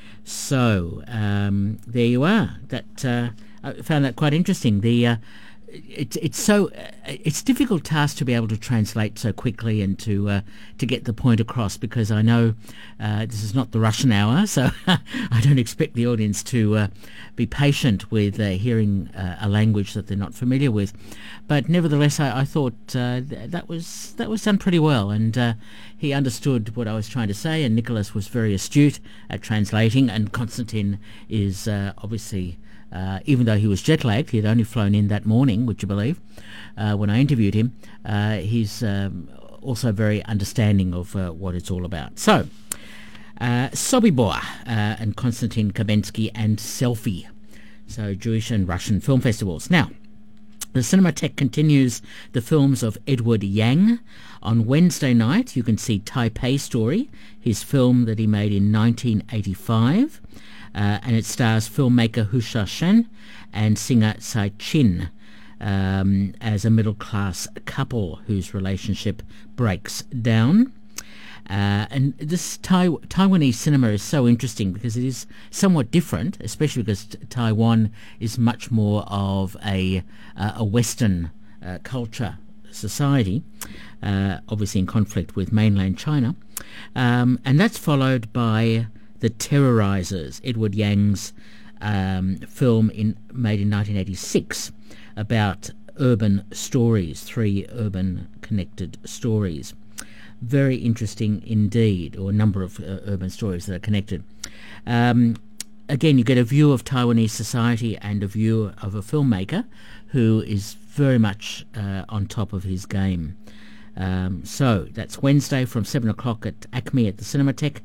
So um, there you are. That uh, I found that quite interesting. The uh, It's it's so uh, it's a difficult task to be able to translate so quickly and to uh, to get the point across, because I know uh, this is not the Russian hour, so I don't expect the audience to uh, be patient with uh, hearing uh, a language that they're not familiar with. But nevertheless, I, I thought uh, th- that was that was done pretty well, and uh, he understood what I was trying to say. And Nicholas was very astute at translating, and Konstantin is uh, obviously. Uh, even though he was jet-lagged, he had only flown in that morning, would you believe, uh, when I interviewed him, uh, he's um, also very understanding of uh, what it's all about. So, uh, Sobibor uh, and Konstantin Kabensky and Selfie, so Jewish and Russian film festivals. Now, the Cinematheque continues the films of Edward Yang. On Wednesday night, you can see Taipei Story, his film that he made in nineteen eighty-five. Uh, and it stars filmmaker Hu Shaoshan and singer Tsai Chin um, as a middle-class couple whose relationship breaks down. Uh, and this tai- Taiwanese cinema is so interesting because it is somewhat different, especially because t- Taiwan is much more of a, uh, a Western uh, culture society, uh, obviously in conflict with mainland China. Um, and that's followed by The Terrorizers, Edward Yang's um, film in, made in nineteen eighty-six about urban stories, three urban connected stories. Very interesting indeed, or a number of uh, urban stories that are connected. Um, again, you get a view of Taiwanese society and a view of a filmmaker who is very much uh, on top of his game. Um, so that's Wednesday from seven o'clock at Acme at the Cinematheque.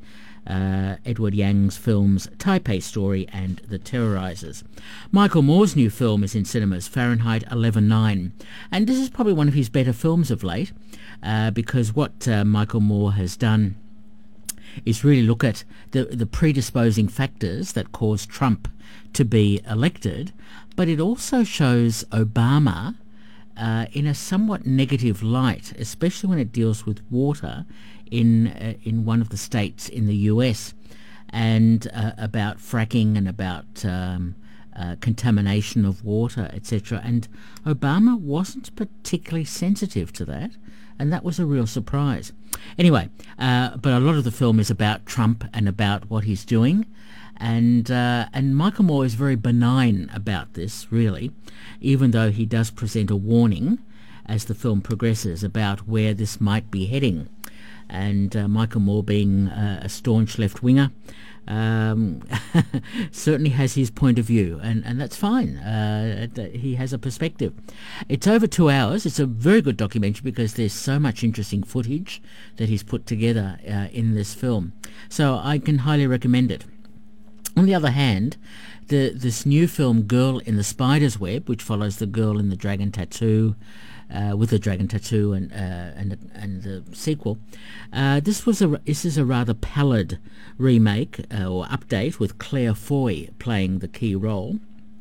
uh, Edward Yang's films Taipei Story and The Terrorizers. Michael Moore's new film is in cinemas, Fahrenheit eleven nine, and this is probably one of his better films of late, uh, because what uh, Michael Moore has done is really look at the, the predisposing factors that caused Trump to be elected, but it also shows Obama uh, in a somewhat negative light, especially when it deals with water in uh, in one of the states in the U S, and uh, about fracking and about um, uh, contamination of water, et cetera. And Obama wasn't particularly sensitive to that, and that was a real surprise. Anyway, uh, but a lot of the film is about Trump and about what he's doing, and uh, and Michael Moore is very benign about this, really, even though he does present a warning as the film progresses about where this might be heading. And uh, Michael Moore, being uh, a staunch left-winger, um, certainly has his point of view, and, and that's fine. Uh, he has a perspective. It's over two hours. It's a very good documentary because there's so much interesting footage that he's put together uh, in this film. So I can highly recommend it. On the other hand, the this new film, Girl in the Spider's Web, which follows the girl in the dragon tattoo, Uh, with the dragon tattoo and uh, and and the sequel. Uh, this was a this is a rather pallid remake uh, or update with Claire Foy playing the key role,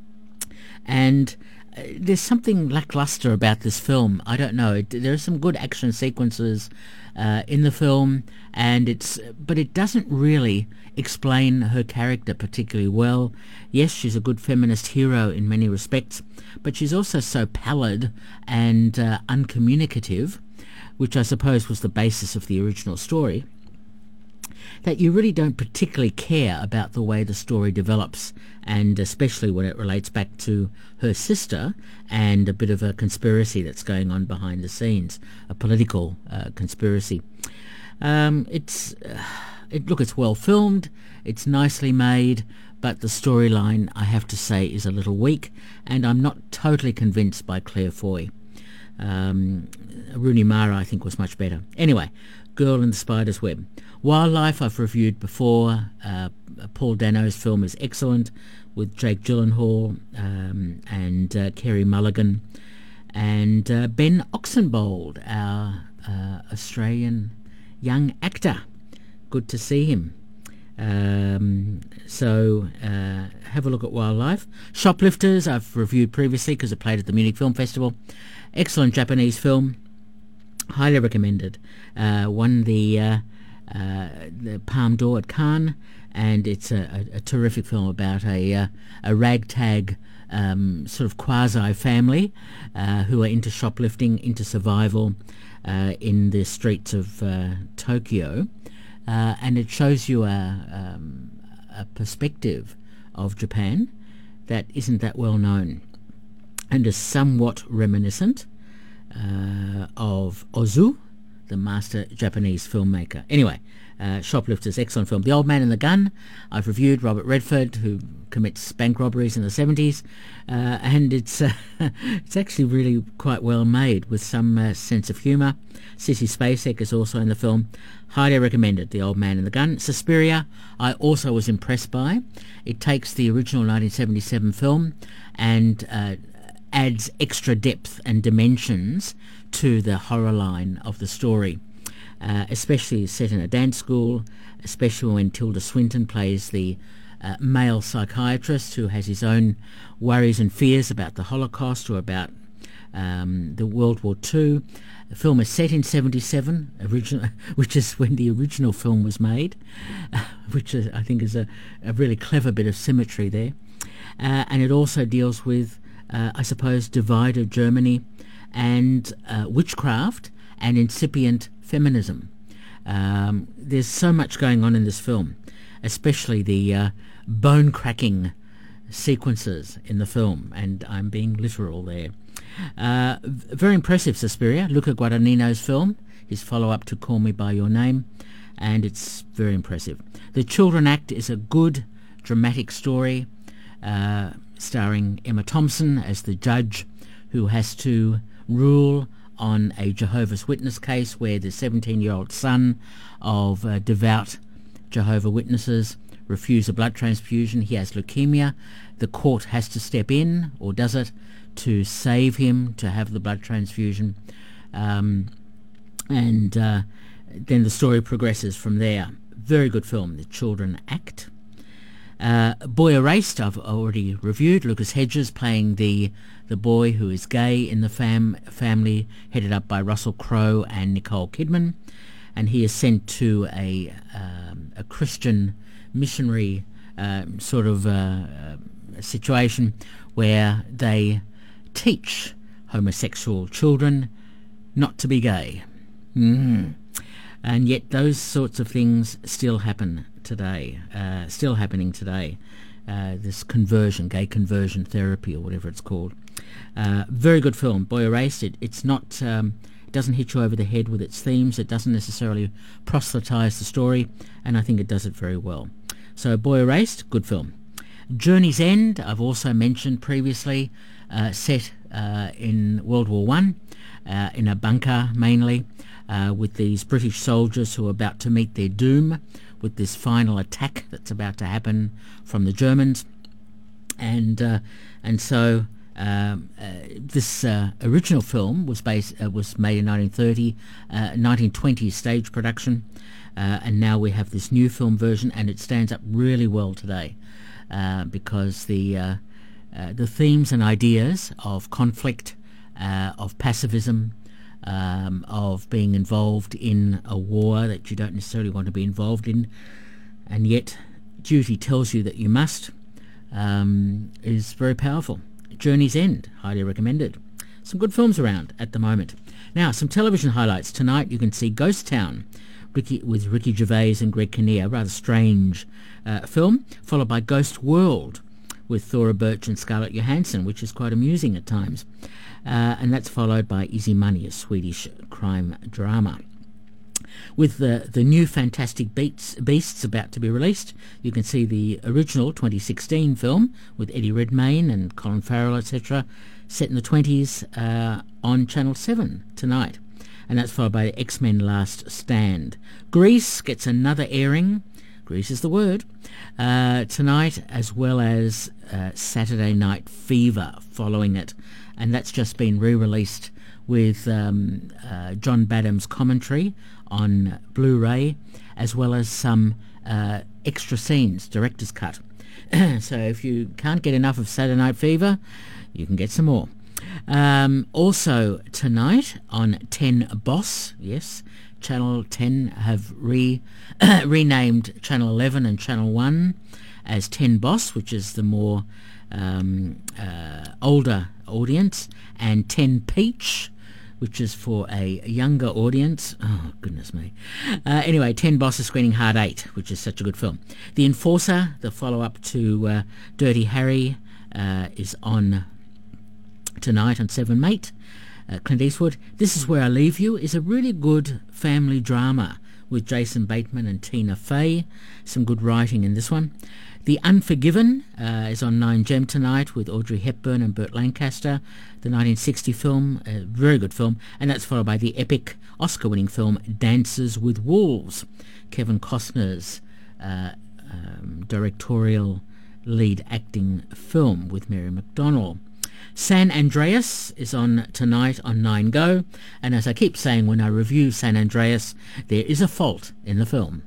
and uh, there's something lackluster about this film. I don't know. It, there are some good action sequences uh, in the film, and it's but it doesn't really explain her character particularly well. Yes, she's a good feminist hero in many respects, but she's also so pallid and uh, uncommunicative, which I suppose was the basis of the original story, that you really don't particularly care about the way the story develops, and especially when it relates back to her sister and a bit of a conspiracy that's going on behind the scenes, a political uh, conspiracy. Um, it's... Uh, It, look, it's well filmed, it's nicely made, but the storyline, I have to say, is a little weak, and I'm not totally convinced by Claire Foy. Um, Rooney Mara, I think, was much better. Anyway, Girl in the Spider's Web. Wildlife, I've reviewed before. Uh, Paul Dano's film is excellent, with Jake Gyllenhaal um, and uh, Kerry Mulligan, and uh, Ben Oxenbould, our uh, Australian young actor. Good to see him. Um, so uh, have a look at Wildlife. Shoplifters, I've reviewed previously because it played at the Munich Film Festival. Excellent Japanese film. Highly recommended. Uh, won the, uh, uh, the Palme d'Or at Cannes, and it's a, a, a terrific film about a, uh, a ragtag um, sort of quasi-family uh, who are into shoplifting, into survival uh, in the streets of uh, Tokyo. Uh, and it shows you a, um, a perspective of Japan that isn't that well known, and is somewhat reminiscent uh, of Ozu, the master Japanese filmmaker. Anyway, uh, Shoplifters, excellent film. The Old Man and the Gun, I've reviewed. Robert Redford, who commits bank robberies in the seventies, uh, and it's uh, it's actually really quite well made with some uh, sense of humour. Sissy Spacek is also in the film. Highly recommended, The Old Man and the Gun. Suspiria, I also was impressed by. It takes the original nineteen seventy-seven film and uh, adds extra depth and dimensions to the horror line of the story, uh, especially set in a dance school, especially when Tilda Swinton plays the uh, male psychiatrist who has his own worries and fears about the Holocaust or about um, the World War Two. The film is set in seventy-seven, original, which is when the original film was made, uh, which is, I think is a, a really clever bit of symmetry there. Uh, and it also deals with, uh, I suppose, divided Germany and uh, witchcraft and incipient feminism. Um, there's so much going on in this film, especially the uh, bone-cracking sequences in the film, and I'm being literal there. Uh, very impressive, Suspiria. Luca Guadagnino's film, his follow-up to Call Me By Your Name, and it's very impressive. The Children Act is a good, dramatic story, uh, starring Emma Thompson as the judge who has to rule on a Jehovah's Witness case where the seventeen-year-old son of a devout Jehovah's Witnesses refuse a blood transfusion. He has leukemia. The court has to step in, or does it, to save him to have the blood transfusion. Um, and uh, then the story progresses from there. Very good film, The Children Act. Uh, Boy Erased, I've already reviewed. Lucas Hedges playing the the boy who is gay in the fam family, headed up by Russell Crowe and Nicole Kidman, and he is sent to a um, a Christian missionary uh, sort of uh, uh, situation where they teach homosexual children not to be gay. Mm. And yet those sorts of things still happen today, uh, still happening today. Uh, this conversion, gay conversion therapy, or whatever it's called. Uh, very good film, Boy Erased. It, it's not, um, it doesn't hit you over the head with its themes. It doesn't necessarily proselytise the story, and I think it does it very well. So Boy Erased, good film. Journey's End, I've also mentioned previously, uh, set uh, in World War One, uh, in a bunker mainly, uh, with these British soldiers who are about to meet their doom with this final attack that's about to happen from the Germans. And uh, and so um, uh, this uh, original film was based uh, was made in nineteen thirty, uh, nineteen twenty stage production, uh, and now we have this new film version, and it stands up really well today uh, because the uh, uh, the themes and ideas of conflict, uh, of pacifism, Um, of being involved in a war that you don't necessarily want to be involved in, and yet duty tells you that you must, um, is very powerful. Journey's End, highly recommended. Some good films around at the moment. Now, some television highlights. Tonight you can see Ghost Town Ricky, with Ricky Gervais and Greg Kinnear, rather strange uh, film, followed by Ghost World with Thora Birch and Scarlett Johansson, which is quite amusing at times. Uh, and that's followed by Easy Money, a Swedish crime drama. With the, the new Fantastic Beasts, Beasts about to be released, you can see the original twenty sixteen film with Eddie Redmayne and Colin Farrell, et cetera, set in the twenties uh, on Channel seven tonight. And that's followed by X-Men Last Stand. Grease gets another airing. Grease is the word. Uh, tonight, as well as uh, Saturday Night Fever following it. And that's just been re-released with um, uh, John Badham's commentary on Blu-ray, as well as some uh, extra scenes, director's cut. So if you can't get enough of Saturday Night Fever, you can get some more. Um, also tonight on ten Boss, yes, Channel ten have re renamed Channel eleven and Channel one as ten Boss, which is the more um, uh, older audience, and ten Peach, which is for a younger audience. Oh, goodness me. Uh, anyway, ten Boss is screening Hard eight, which is such a good film. The Enforcer, the follow-up to uh, Dirty Harry, uh, is on tonight on seven Mate. Uh, Clint Eastwood. This Is Where I Leave You is a really good family drama with Jason Bateman and Tina Fey. Some good writing in this one. The Unforgiven uh, is on nine Gem tonight with Audrey Hepburn and Burt Lancaster. The nineteen sixty film, a very good film, and that's followed by the epic Oscar-winning film Dances with Wolves, Kevin Costner's uh, um, directorial lead acting film with Mary McDonnell. San Andreas is on tonight on nine Go, and as I keep saying when I review San Andreas, there is a fault in the film.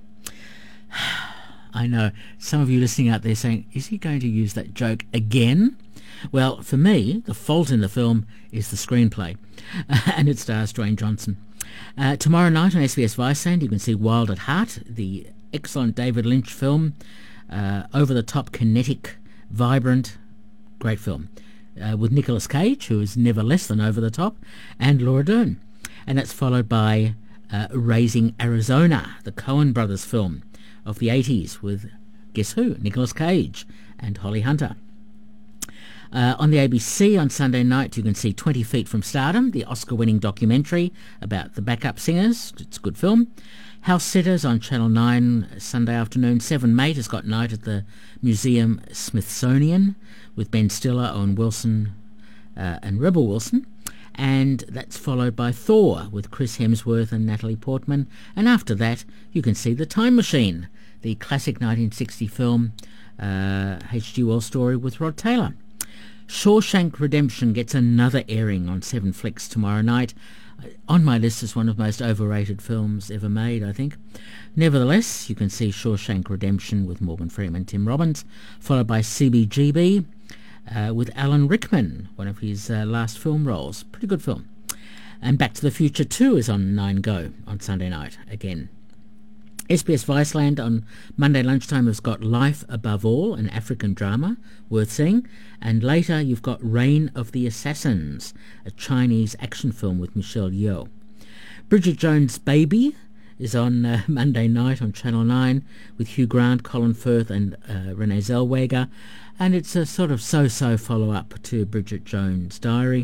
I know some of you listening out there saying, is he going to use that joke again? Well, for me, the fault in the film is the screenplay, and it stars Dwayne Johnson. Uh, tomorrow night on S B S Viceland, you can see Wild at Heart, the excellent David Lynch film, uh, over-the-top, kinetic, vibrant, great film. Uh, with Nicolas Cage, who is never less than over the top, and Laura Dern. And that's followed by uh, Raising Arizona, the Coen brothers film of the eighties with, guess who, Nicolas Cage and Holly Hunter. Uh, on the A B C on Sunday night, you can see twenty feet from Stardom, the Oscar-winning documentary about the backup singers. It's a good film. House Sitters on Channel nine Sunday afternoon. seven Mate has got night at the Museum Smithsonian with Ben Stiller, Owen Wilson uh, and Rebel Wilson. and that's followed by Thor with Chris Hemsworth and Natalie Portman, and after that you can see The Time Machine, the classic nineteen sixty film, uh, H G Wells story with Rod Taylor. Shawshank Redemption gets another airing on Seven Flicks tomorrow night. On my list as one of the most overrated films ever made, I think. Nevertheless, you can see Shawshank Redemption with Morgan Freeman, Tim Robbins, followed by C B G B uh, with Alan Rickman, one of his uh, last film roles. Pretty good film. And Back to the Future two is on nine Go on Sunday night again. S B S Viceland on Monday lunchtime has got Life Above All, an African drama worth seeing, and later you've got Reign of the Assassins, a Chinese action film with Michelle Yeoh. Bridget Jones' Baby is on uh, Monday night on Channel nine with Hugh Grant, Colin Firth and uh, Renee Zellweger, and it's a sort of so-so follow-up to Bridget Jones' Diary.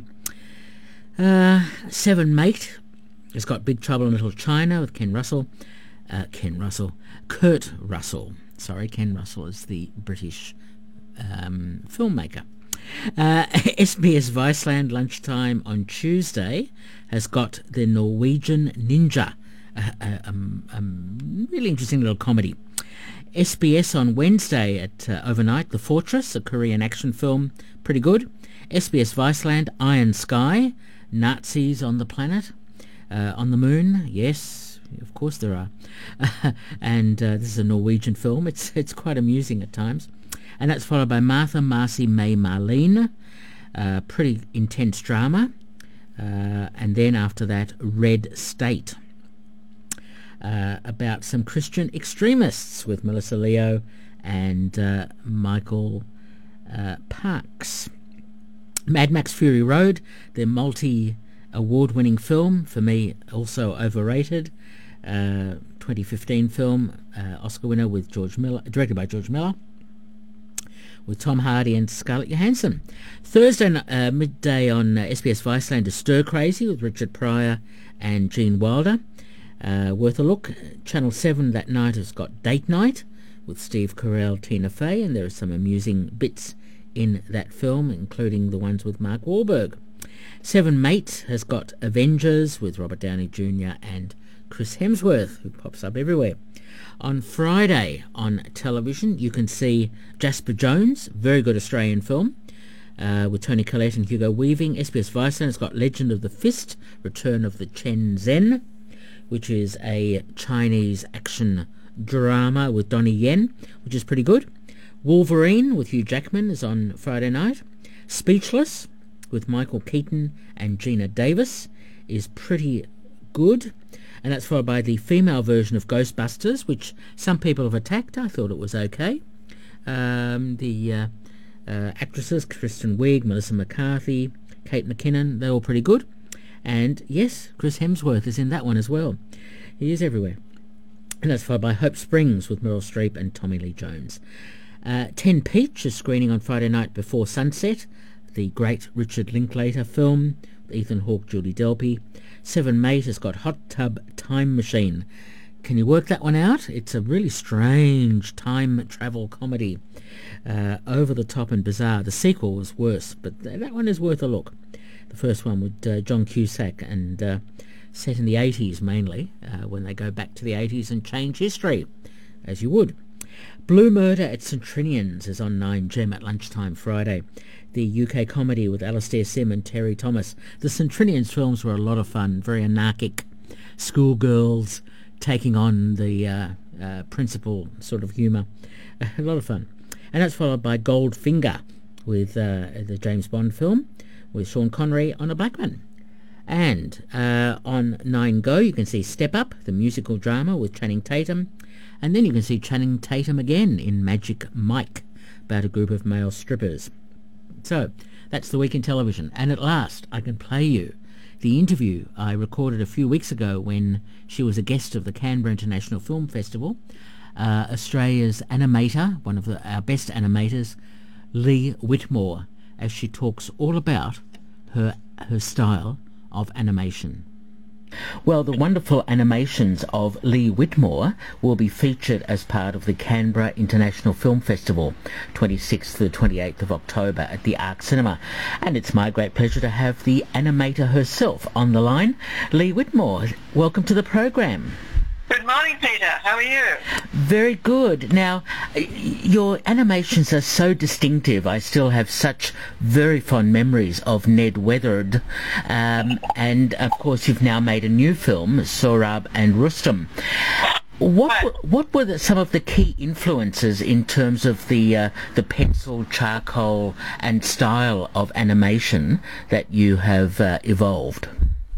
Uh, Seven Mate has got Big Trouble in Little China with Ken Russell. Uh, Ken Russell, Kurt Russell. Sorry, Ken Russell is the British um, filmmaker. Uh, S B S Viceland lunchtime on Tuesday has got The Norwegian Ninja, a, a, um, um, really interesting little comedy. S B S on Wednesday at uh, overnight, The Fortress, a Korean action film, pretty good. S B S Viceland, Iron Sky, Nazis on the planet, uh, on the moon, yes. Of course there are. and uh, this is a Norwegian film. It's it's quite amusing at times. And that's followed by Martha, Marcy, May, Marlene. Uh, pretty intense drama. Uh, and then after that, Red State. Uh, about some Christian extremists with Melissa Leo and uh, Michael uh, Parks. Mad Max Fury Road, the multi-award-winning film, for me also overrated. Uh, twenty fifteen film, uh, Oscar winner with George Miller, directed by George Miller, with Tom Hardy and Scarlett Johansson. Thursday uh, midday on uh, S B S Viceland is Stir Crazy with Richard Pryor and Gene Wilder. Uh, worth a look. Channel seven that night has got Date Night with Steve Carell, Tina Fey, and there are some amusing bits in that film, including the ones with Mark Wahlberg. Seven Mate has got Avengers with Robert Downey Junior and Chris Hemsworth, who pops up everywhere. On Friday on television, you can see Jasper Jones, very good Australian film, uh, with Tony Collette and Hugo Weaving. S B S Viceland has got Legend of the Fist, Return of the Chen Zhen, which is a Chinese action drama with Donnie Yen, which is pretty good. Wolverine with Hugh Jackman is on Friday night. Speechless with Michael Keaton and Gina Davis is pretty good. And that's followed by the female version of Ghostbusters, which some people have attacked. I thought it was okay. Um, the uh, uh, actresses, Kristen Wiig, Melissa McCarthy, Kate McKinnon, they're all pretty good. And yes, Chris Hemsworth is in that one as well. He is everywhere. And that's followed by Hope Springs with Meryl Streep and Tommy Lee Jones. Uh, Ten Peach is screening on Friday night before sunset, the great Richard Linklater film, Ethan Hawke, Julie Delpy. Seven Mate has got Hot Tub Time Machine. Can you work that one out? It's a really strange time travel comedy, uh, over the top and bizarre. The sequel was worse, but th- that one is worth a look. The first one with uh, John Cusack and uh, set in the eighties mainly, uh, when they go back to the eighties and change history, as you would. Blue Murder at St Trinian's is on nine Gem at lunchtime Friday. The U K comedy with Alastair Sim and Terry Thomas. The St Trinian's films were a lot of fun, very anarchic. Schoolgirls taking on the uh, uh, principal sort of humour. A lot of fun. And that's followed by Goldfinger with uh, the James Bond film with Sean Connery on a black man. And uh, on nine Go you can see Step Up, the musical drama with Channing Tatum. And then you can see Channing Tatum again in Magic Mike, about a group of male strippers. So, that's the week in television. And at last, I can play you the interview I recorded a few weeks ago when she was a guest of the Canberra International Film Festival. Uh, Australia's animator, one of the, our best animators, Lee Whitmore, as she talks all about her her style of animation. Well, the wonderful animations of Lee Whitmore will be featured as part of the Canberra International Film Festival, twenty-sixth to twenty-eighth of October at the Arc Cinema. And it's my great pleasure to have the animator herself on the line. Lee Whitmore, welcome to the program. Good morning, Peter. How are you? Very good. Now, your animations are so distinctive. I still have such very fond memories of Ned Weathered. Um, and, of course, you've now made a new film, Sohrab and Rustam. What were, what were the, some of the key influences in terms of the uh, the pencil, charcoal and style of animation that you have uh, evolved?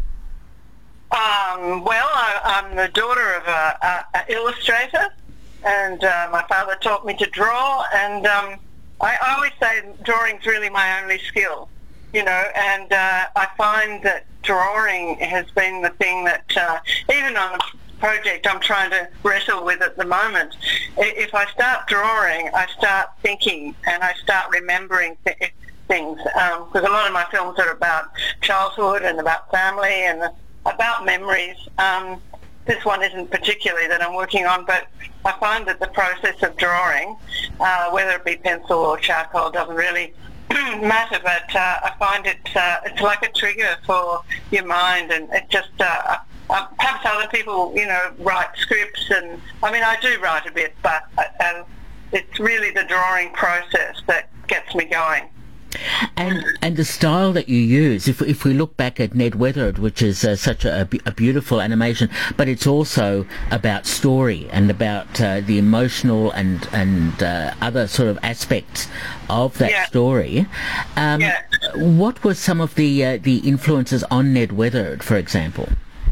Um, well, I, I'm the daughter of an illustrator, and uh, my father taught me to draw, and um, I, I always say drawing's really my only skill, you know, and uh, I find that drawing has been the thing that, uh, even on the project I'm trying to wrestle with at the moment, if I start drawing, I start thinking, and I start remembering th- things, because um, a lot of my films are about childhood and about family and the, about memories. Um, this one isn't particularly that I'm working on, but I find that the process of drawing, uh, whether it be pencil or charcoal, doesn't really matter, but uh, I find it uh, it's like a trigger for your mind, and it just uh, uh, perhaps other people, you know, write scripts, and I mean I do write a bit, but uh, it's really the drawing process that gets me going. And and the style that you use, if if we look back at Ned Weathered, which is uh, such a, a beautiful animation, but it's also about story and about uh, the emotional and and uh, other sort of aspects of that yeah. story. Um, yeah. What were some of the uh, the influences on Ned Weathered, for example?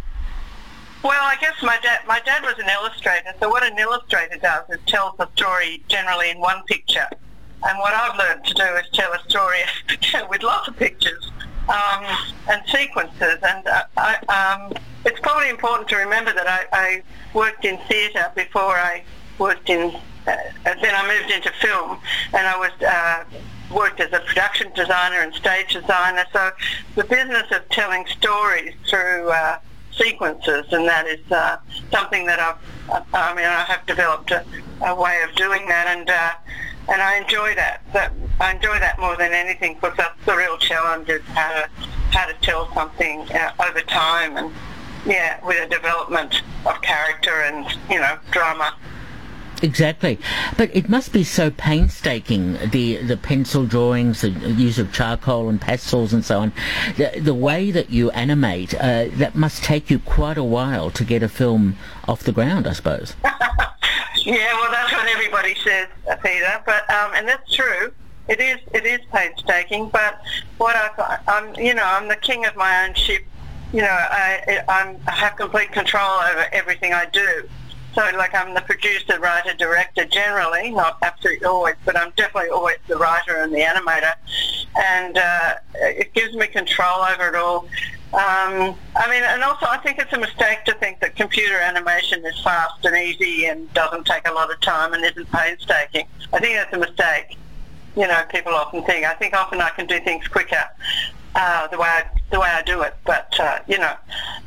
Well, I guess my dad my dad was an illustrator, so what an illustrator does is tells the story generally in one picture. And what I've learned to do is tell a story with lots of pictures um, and sequences. And uh, I, um, it's probably important to remember that I, I worked in theatre before I worked in, uh, then I moved into film, and I was uh, worked as a production designer and stage designer. So the business of telling stories through uh, sequences, and that is uh, something that I've, I mean, I have developed a, a way of doing that, and uh, And I enjoy that. That I enjoy that more than anything, because that's the real challenge, is how to how to tell something uh, over time, and yeah, with a development of character and, you know, drama. Exactly, but it must be so painstaking, the the pencil drawings, the use of charcoal and pastels and so on. The, the way that you animate, uh, that must take you quite a while to get a film off the ground, I suppose. Yeah, well, that's what everybody says, Peter. But um, and that's true. It is it is painstaking. But what I I'm you know I'm the king of my own ship. You know, I I'm, I have complete control over everything I do. So, like, I'm the producer, writer, director generally, not absolutely always, but I'm definitely always the writer and the animator. And uh, it gives me control over it all. Um, I mean, and also I think it's a mistake to think that computer animation is fast and easy and doesn't take a lot of time and isn't painstaking. I think that's a mistake. You know, people often think. I think often I can do things quicker uh, the way I, the way I do it. But uh, you know.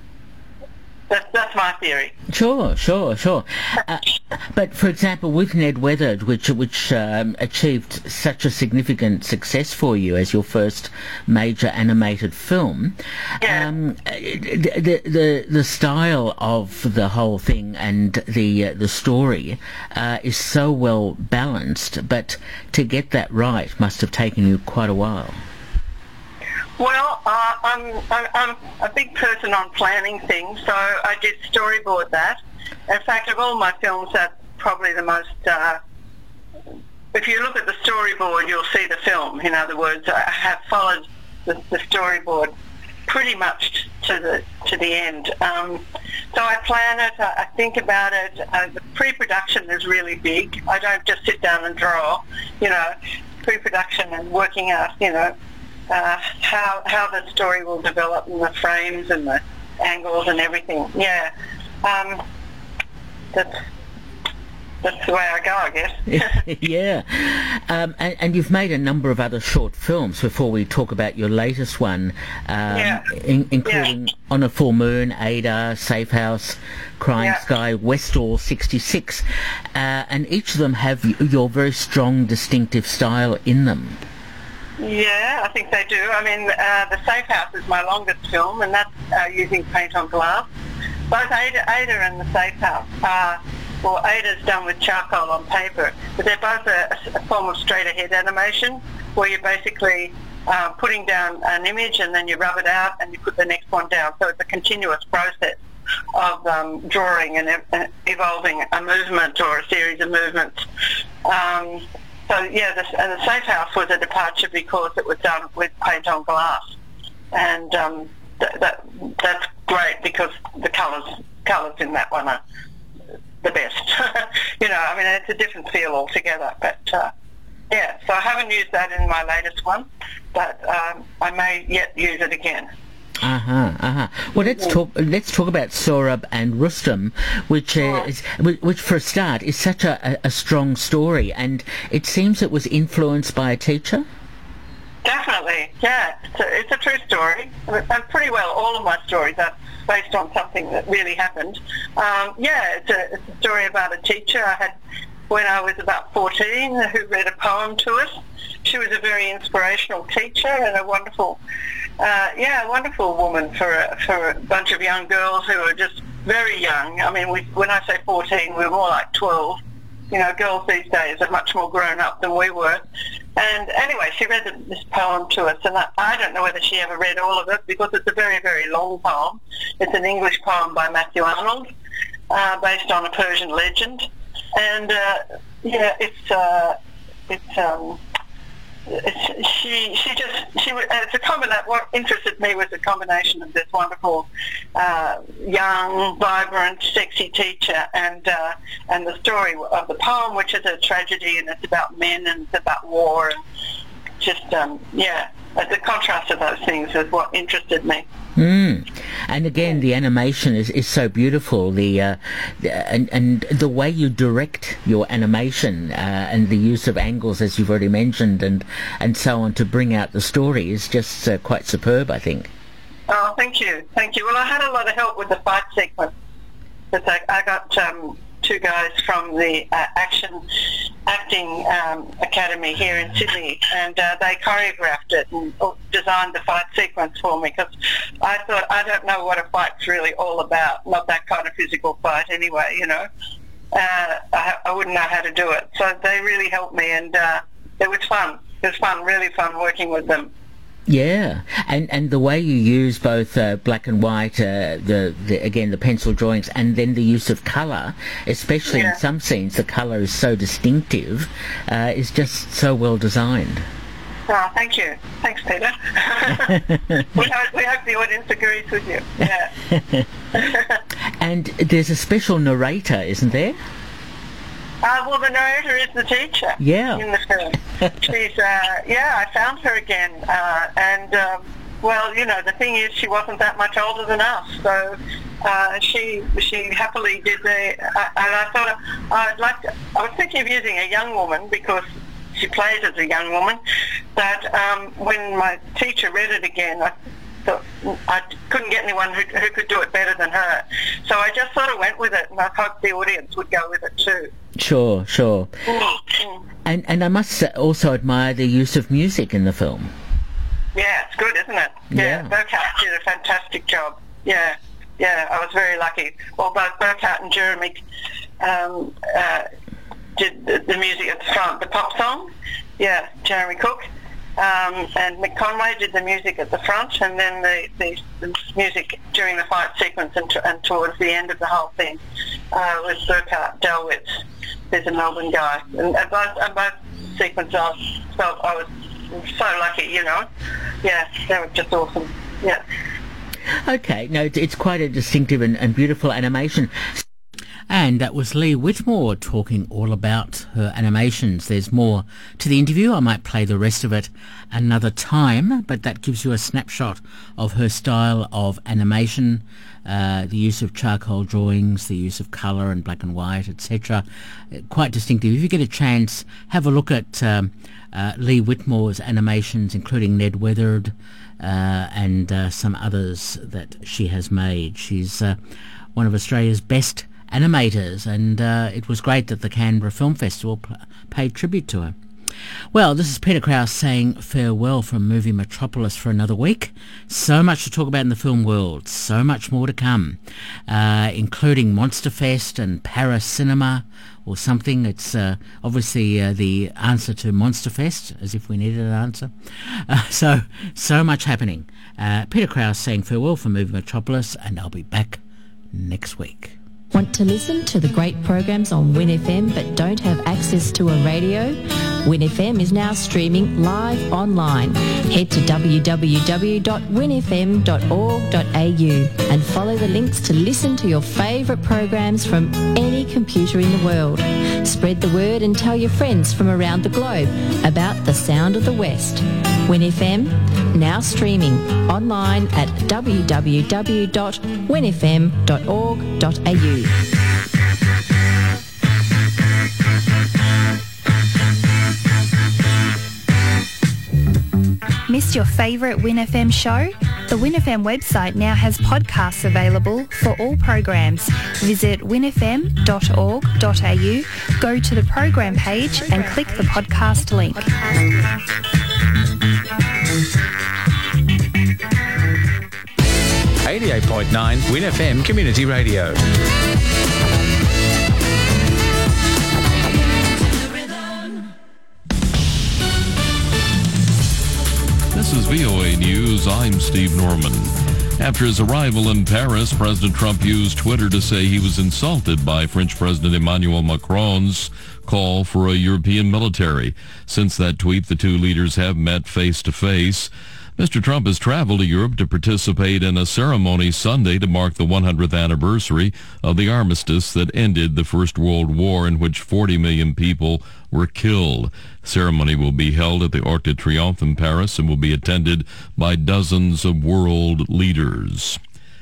That's, that's my theory. Sure, sure, sure. Uh, but, for example, with Ned Weathered, which which um, achieved such a significant success for you as your first major animated film, yeah. um, the, the the style of the whole thing and the uh, the story uh, is so well balanced. But to get that right must have taken you quite a while. Well, uh, I'm, I'm I'm a big person on planning things, so I did storyboard that. In fact, of all my films, that's probably the most... Uh, if you look at the storyboard, you'll see the film. In other words, I have followed the, the storyboard pretty much to the to the end. Um, so I plan it, I, I think about it. Uh, the pre-production is really big. I don't just sit down and draw. You know, pre-production and working out, you know, Uh, how how the story will develop, and the frames and the angles and everything. Yeah, um, that's that's the way I go, I guess. Yeah. Um, and, and you've made a number of other short films before we talk about your latest one, um, yeah. in, including yeah. On a Full Moon, Ada, Safe House, Crying yeah. Sky, Westall sixty-six, uh, and each of them have your very strong, distinctive style in them. Yeah, I think they do. I mean, uh, The Safe House is my longest film, and that's uh, using paint on glass. Both Ada, Ada and The Safe House are, well, Ada's done with charcoal on paper, but they're both a, a form of straight-ahead animation, where you're basically uh, putting down an image and then you rub it out and you put the next one down. So it's a continuous process of um, drawing and uh, evolving a movement or a series of movements. Um, so, yeah, the, and The Safe House was a departure because it was done with paint on glass. And um, th- that that's great because the colours colours in that one are the best. You know, I mean, it's a different feel altogether. But, uh, yeah, so I haven't used that in my latest one, but um, I may yet use it again. Uh-huh, uh-huh. Well, let's talk Let's talk about Sohrab and Rustam, which, uh, is, which for a start, is such a, a, a strong story, and it seems it was influenced by a teacher? Definitely, yeah. It's a, it's a true story. And pretty well all of my stories are based on something that really happened. Um, yeah, it's a, it's a story about a teacher I had when I was about fourteen who read a poem to us. She was a very inspirational teacher and a wonderful, uh, yeah, a wonderful woman for a, for a bunch of young girls who were just very young. I mean, we, when I say fourteen, we were more like twelve. You know, girls these days are much more grown up than we were. And anyway, she read this poem to us, and I, I don't know whether she ever read all of it because it's a very, very long poem. It's an English poem by Matthew Arnold, uh, based on a Persian legend. And, uh, yeah, it's, uh, it's, um, it's, she, she just, she, it's a combination, what interested me was a combination of this wonderful, uh, young, vibrant, sexy teacher and, uh, and the story of the poem, which is a tragedy and it's about men and it's about war and just, um, yeah, the contrast of those things is what interested me. Mm. And again, the animation is, is so beautiful. The, uh, the and and the way you direct your animation uh, and the use of angles, as you've already mentioned, and and so on to bring out the story is just uh, quite superb, I think. Oh, thank you, thank you. Well, I had a lot of help with the fight sequence. Because I, I got um, two guys from the uh, Action Acting um, Academy here in Sydney, and uh, they choreographed it and designed the fight sequence for me, because I thought, I don't know what a fight's really all about, not that kind of physical fight anyway, you know. Uh, I, I wouldn't know how to do it. So they really helped me, and uh, it was fun. It was fun, really fun working with them. Yeah, and and the way you use both uh, black and white, uh, the, the again the pencil drawings, and then the use of colour, especially yeah. in some scenes, the colour is so distinctive, uh, is just so well designed. Oh, thank you. Thanks, Peter. we, hope, we hope the audience agrees with you. Yeah. And there's a special narrator, isn't there? Uh, well, the narrator is the teacher yeah. in the film. She's, uh, yeah, I found her again. Uh, and, um, well, you know, the thing is she wasn't that much older than us. So uh, she she happily did the... Uh, and I thought I'd like to... I was thinking of using a young woman because she plays as a young woman. But um, when my teacher read it again, I thought I couldn't get anyone who, who could do it better than her. So I just sort of went with it, and I hope the audience would go with it too. Sure, sure. Mm-hmm. And and I must also admire the use of music in the film. Yeah, it's good, isn't it? Yeah, yeah. Burkhardt did a fantastic job. Yeah, yeah, I was very lucky. Well, both Burkhardt and Jeremy um, uh, did the, the music at the front, the pop song. Yeah, Jeremy Cook. Um, and Mick Conway did the music at the front, and then the, the, the music during the fight sequence and, t- and towards the end of the whole thing uh, was Burkhardt Delwitz, who's a Melbourne guy. And, and both, and both sequences I felt I was so lucky, you know. Yeah, they were just awesome. Yeah. Okay, no, it's, it's quite a distinctive and, and beautiful animation. And that was Lee Whitmore talking all about her animations. There's more to the interview. I might play the rest of it another time, but that gives you a snapshot of her style of animation, uh, the use of charcoal drawings, the use of colour and black and white, et cetera. Quite distinctive. If you get a chance, have a look at um, uh, Lee Whitmore's animations, including Ned Weathered uh, and uh, some others that she has made. She's uh, one of Australia's best animators, and uh, it was great that the Canberra Film Festival p- paid tribute to her. Well, this is Peter Krause saying farewell from Movie Metropolis for another week. So much to talk about in the film world, so much more to come, uh, including Monsterfest and Paris Cinema or something. It's uh, obviously uh, the answer to Monsterfest, as if we needed an answer. Uh, so, so much happening. Uh, Peter Krause saying farewell from Movie Metropolis, and I'll be back next week. Want to listen to the great programs on Win F M but don't have access to a radio? Win F M is now streaming live online. Head to w w w dot win f m dot org dot a u and follow the links to listen to your favourite programs from any computer in the world. Spread the word and tell your friends from around the globe about the sound of the West. Win F M, now streaming online at w w w dot win f m dot org dot a u. Missed your favourite Win F M show? The Win F M website now has podcasts available for all programs. Visit win f m dot org dot a u, go to the program page and click the podcast link. eighty-eight point nine Win F M Community Radio. This is V O A News. I'm Steve Norman. After his arrival in Paris, President Trump used Twitter to say he was insulted by French President Emmanuel Macron's call for a European military. Since that tweet, the two leaders have met face-to-face. Mister Trump has traveled to Europe to participate in a ceremony Sunday to mark the one hundredth anniversary of the armistice that ended the First World War, in which forty million people were killed. The ceremony will be held at the Arc de Triomphe in Paris and will be attended by dozens of world leaders.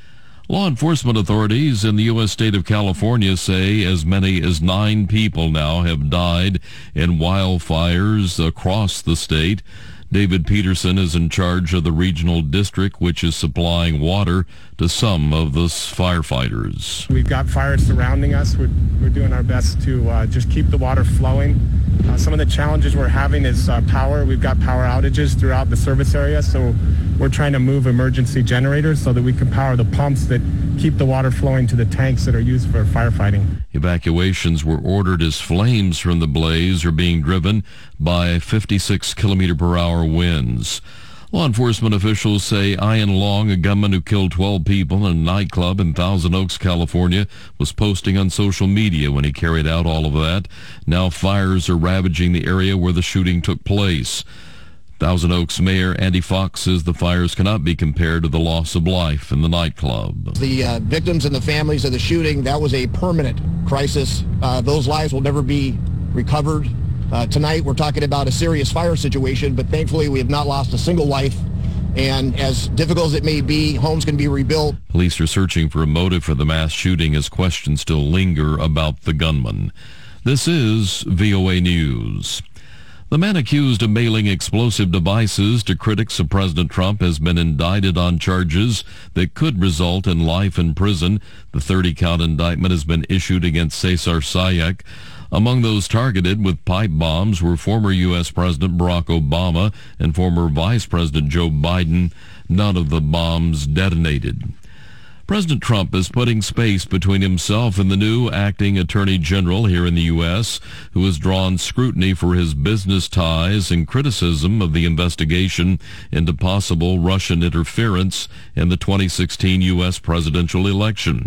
Law enforcement authorities in the U S state of California say as many as nine people now have died in wildfires across the state. David Peterson is in charge of the regional district, which is supplying water to some of the firefighters. We've got fires surrounding us. We're, we're doing our best to uh, just keep the water flowing. Uh, some of the challenges we're having is uh, power. We've got power outages throughout the service area, so we're trying to move emergency generators so that we can power the pumps that keep the water flowing to the tanks that are used for firefighting. Evacuations were ordered as flames from the blaze are being driven by fifty-six kilometer per hour winds. Law enforcement officials say Ian Long, a gunman who killed twelve people in a nightclub in Thousand Oaks, California, was posting on social media when he carried out all of that. Now fires are ravaging the area where the shooting took place. Thousand Oaks Mayor Andy Fox says the fires cannot be compared to the loss of life in the nightclub. The uh, victims and the families of the shooting, that was a permanent crisis. Uh, those lives will never be recovered. Uh, tonight we're talking about a serious fire situation, but thankfully we have not lost a single life. And as difficult as it may be, homes can be rebuilt. Police are searching for a motive for the mass shooting as questions still linger about the gunman. This is V O A News. The man accused of mailing explosive devices to critics of President Trump has been indicted on charges that could result in life in prison. The thirty-count indictment has been issued against Cesar Sayak. Among those targeted with pipe bombs were former U S. President Barack Obama and former Vice President Joe Biden. None of the bombs detonated. President Trump is putting space between himself and the new acting Attorney General here in the U S, who has drawn scrutiny for his business ties and criticism of the investigation into possible Russian interference in the twenty sixteen U S presidential election.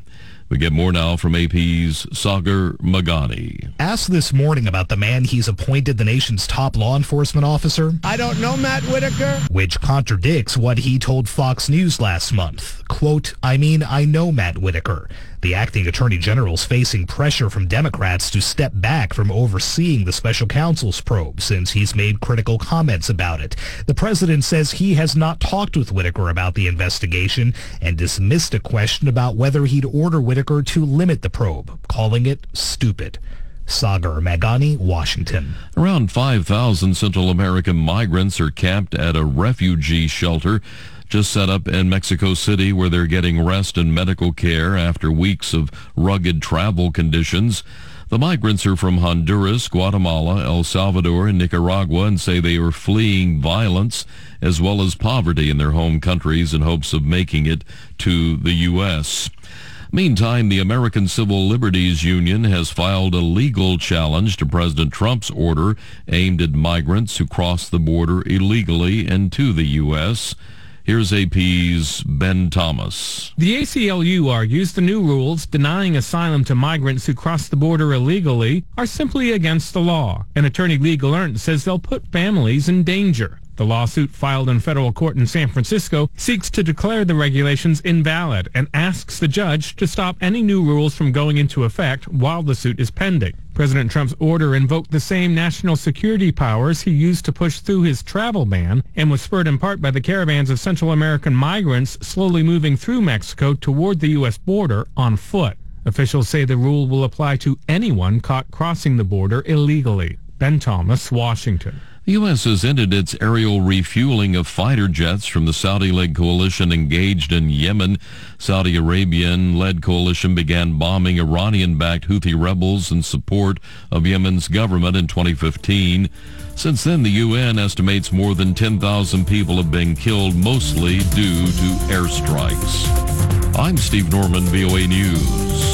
We get more now from A P's Sagar Magani. Asked this morning about the man he's appointed the nation's top law enforcement officer. I don't know Matt Whitaker. Which contradicts what he told Fox News last month. Quote, I mean, I know Matt Whitaker. The acting attorney general's facing pressure from Democrats to step back from overseeing the special counsel's probe since he's made critical comments about it. The president says he has not talked with Whitaker about the investigation and dismissed a question about whether he'd order Whitaker to limit the probe, calling it stupid. Sagar Magani, Washington. Around five thousand Central American migrants are camped at a refugee shelter just set up in Mexico City, where they're getting rest and medical care after weeks of rugged travel conditions. The migrants are from Honduras, Guatemala, El Salvador, and Nicaragua, and say they are fleeing violence as well as poverty in their home countries in hopes of making it to the U S Meantime, the American Civil Liberties Union has filed a legal challenge to President Trump's order aimed at migrants who cross the border illegally into the U S Here's A P's Ben Thomas. The A C L U argues the new rules denying asylum to migrants who cross the border illegally are simply against the law. And attorney Lee Gallant says they'll put families in danger. The lawsuit filed in federal court in San Francisco seeks to declare the regulations invalid and asks the judge to stop any new rules from going into effect while the suit is pending. President Trump's order invoked the same national security powers he used to push through his travel ban and was spurred in part by the caravans of Central American migrants slowly moving through Mexico toward the U S border on foot. Officials say the rule will apply to anyone caught crossing the border illegally. Ben Thomas, Washington. The U S has ended its aerial refueling of fighter jets from the Saudi-led coalition engaged in Yemen. Saudi Arabian-led coalition began bombing Iranian-backed Houthi rebels in support of Yemen's government in twenty fifteen. Since then, the U N estimates more than ten thousand people have been killed, mostly due to airstrikes. I'm Steve Norman, V O A News.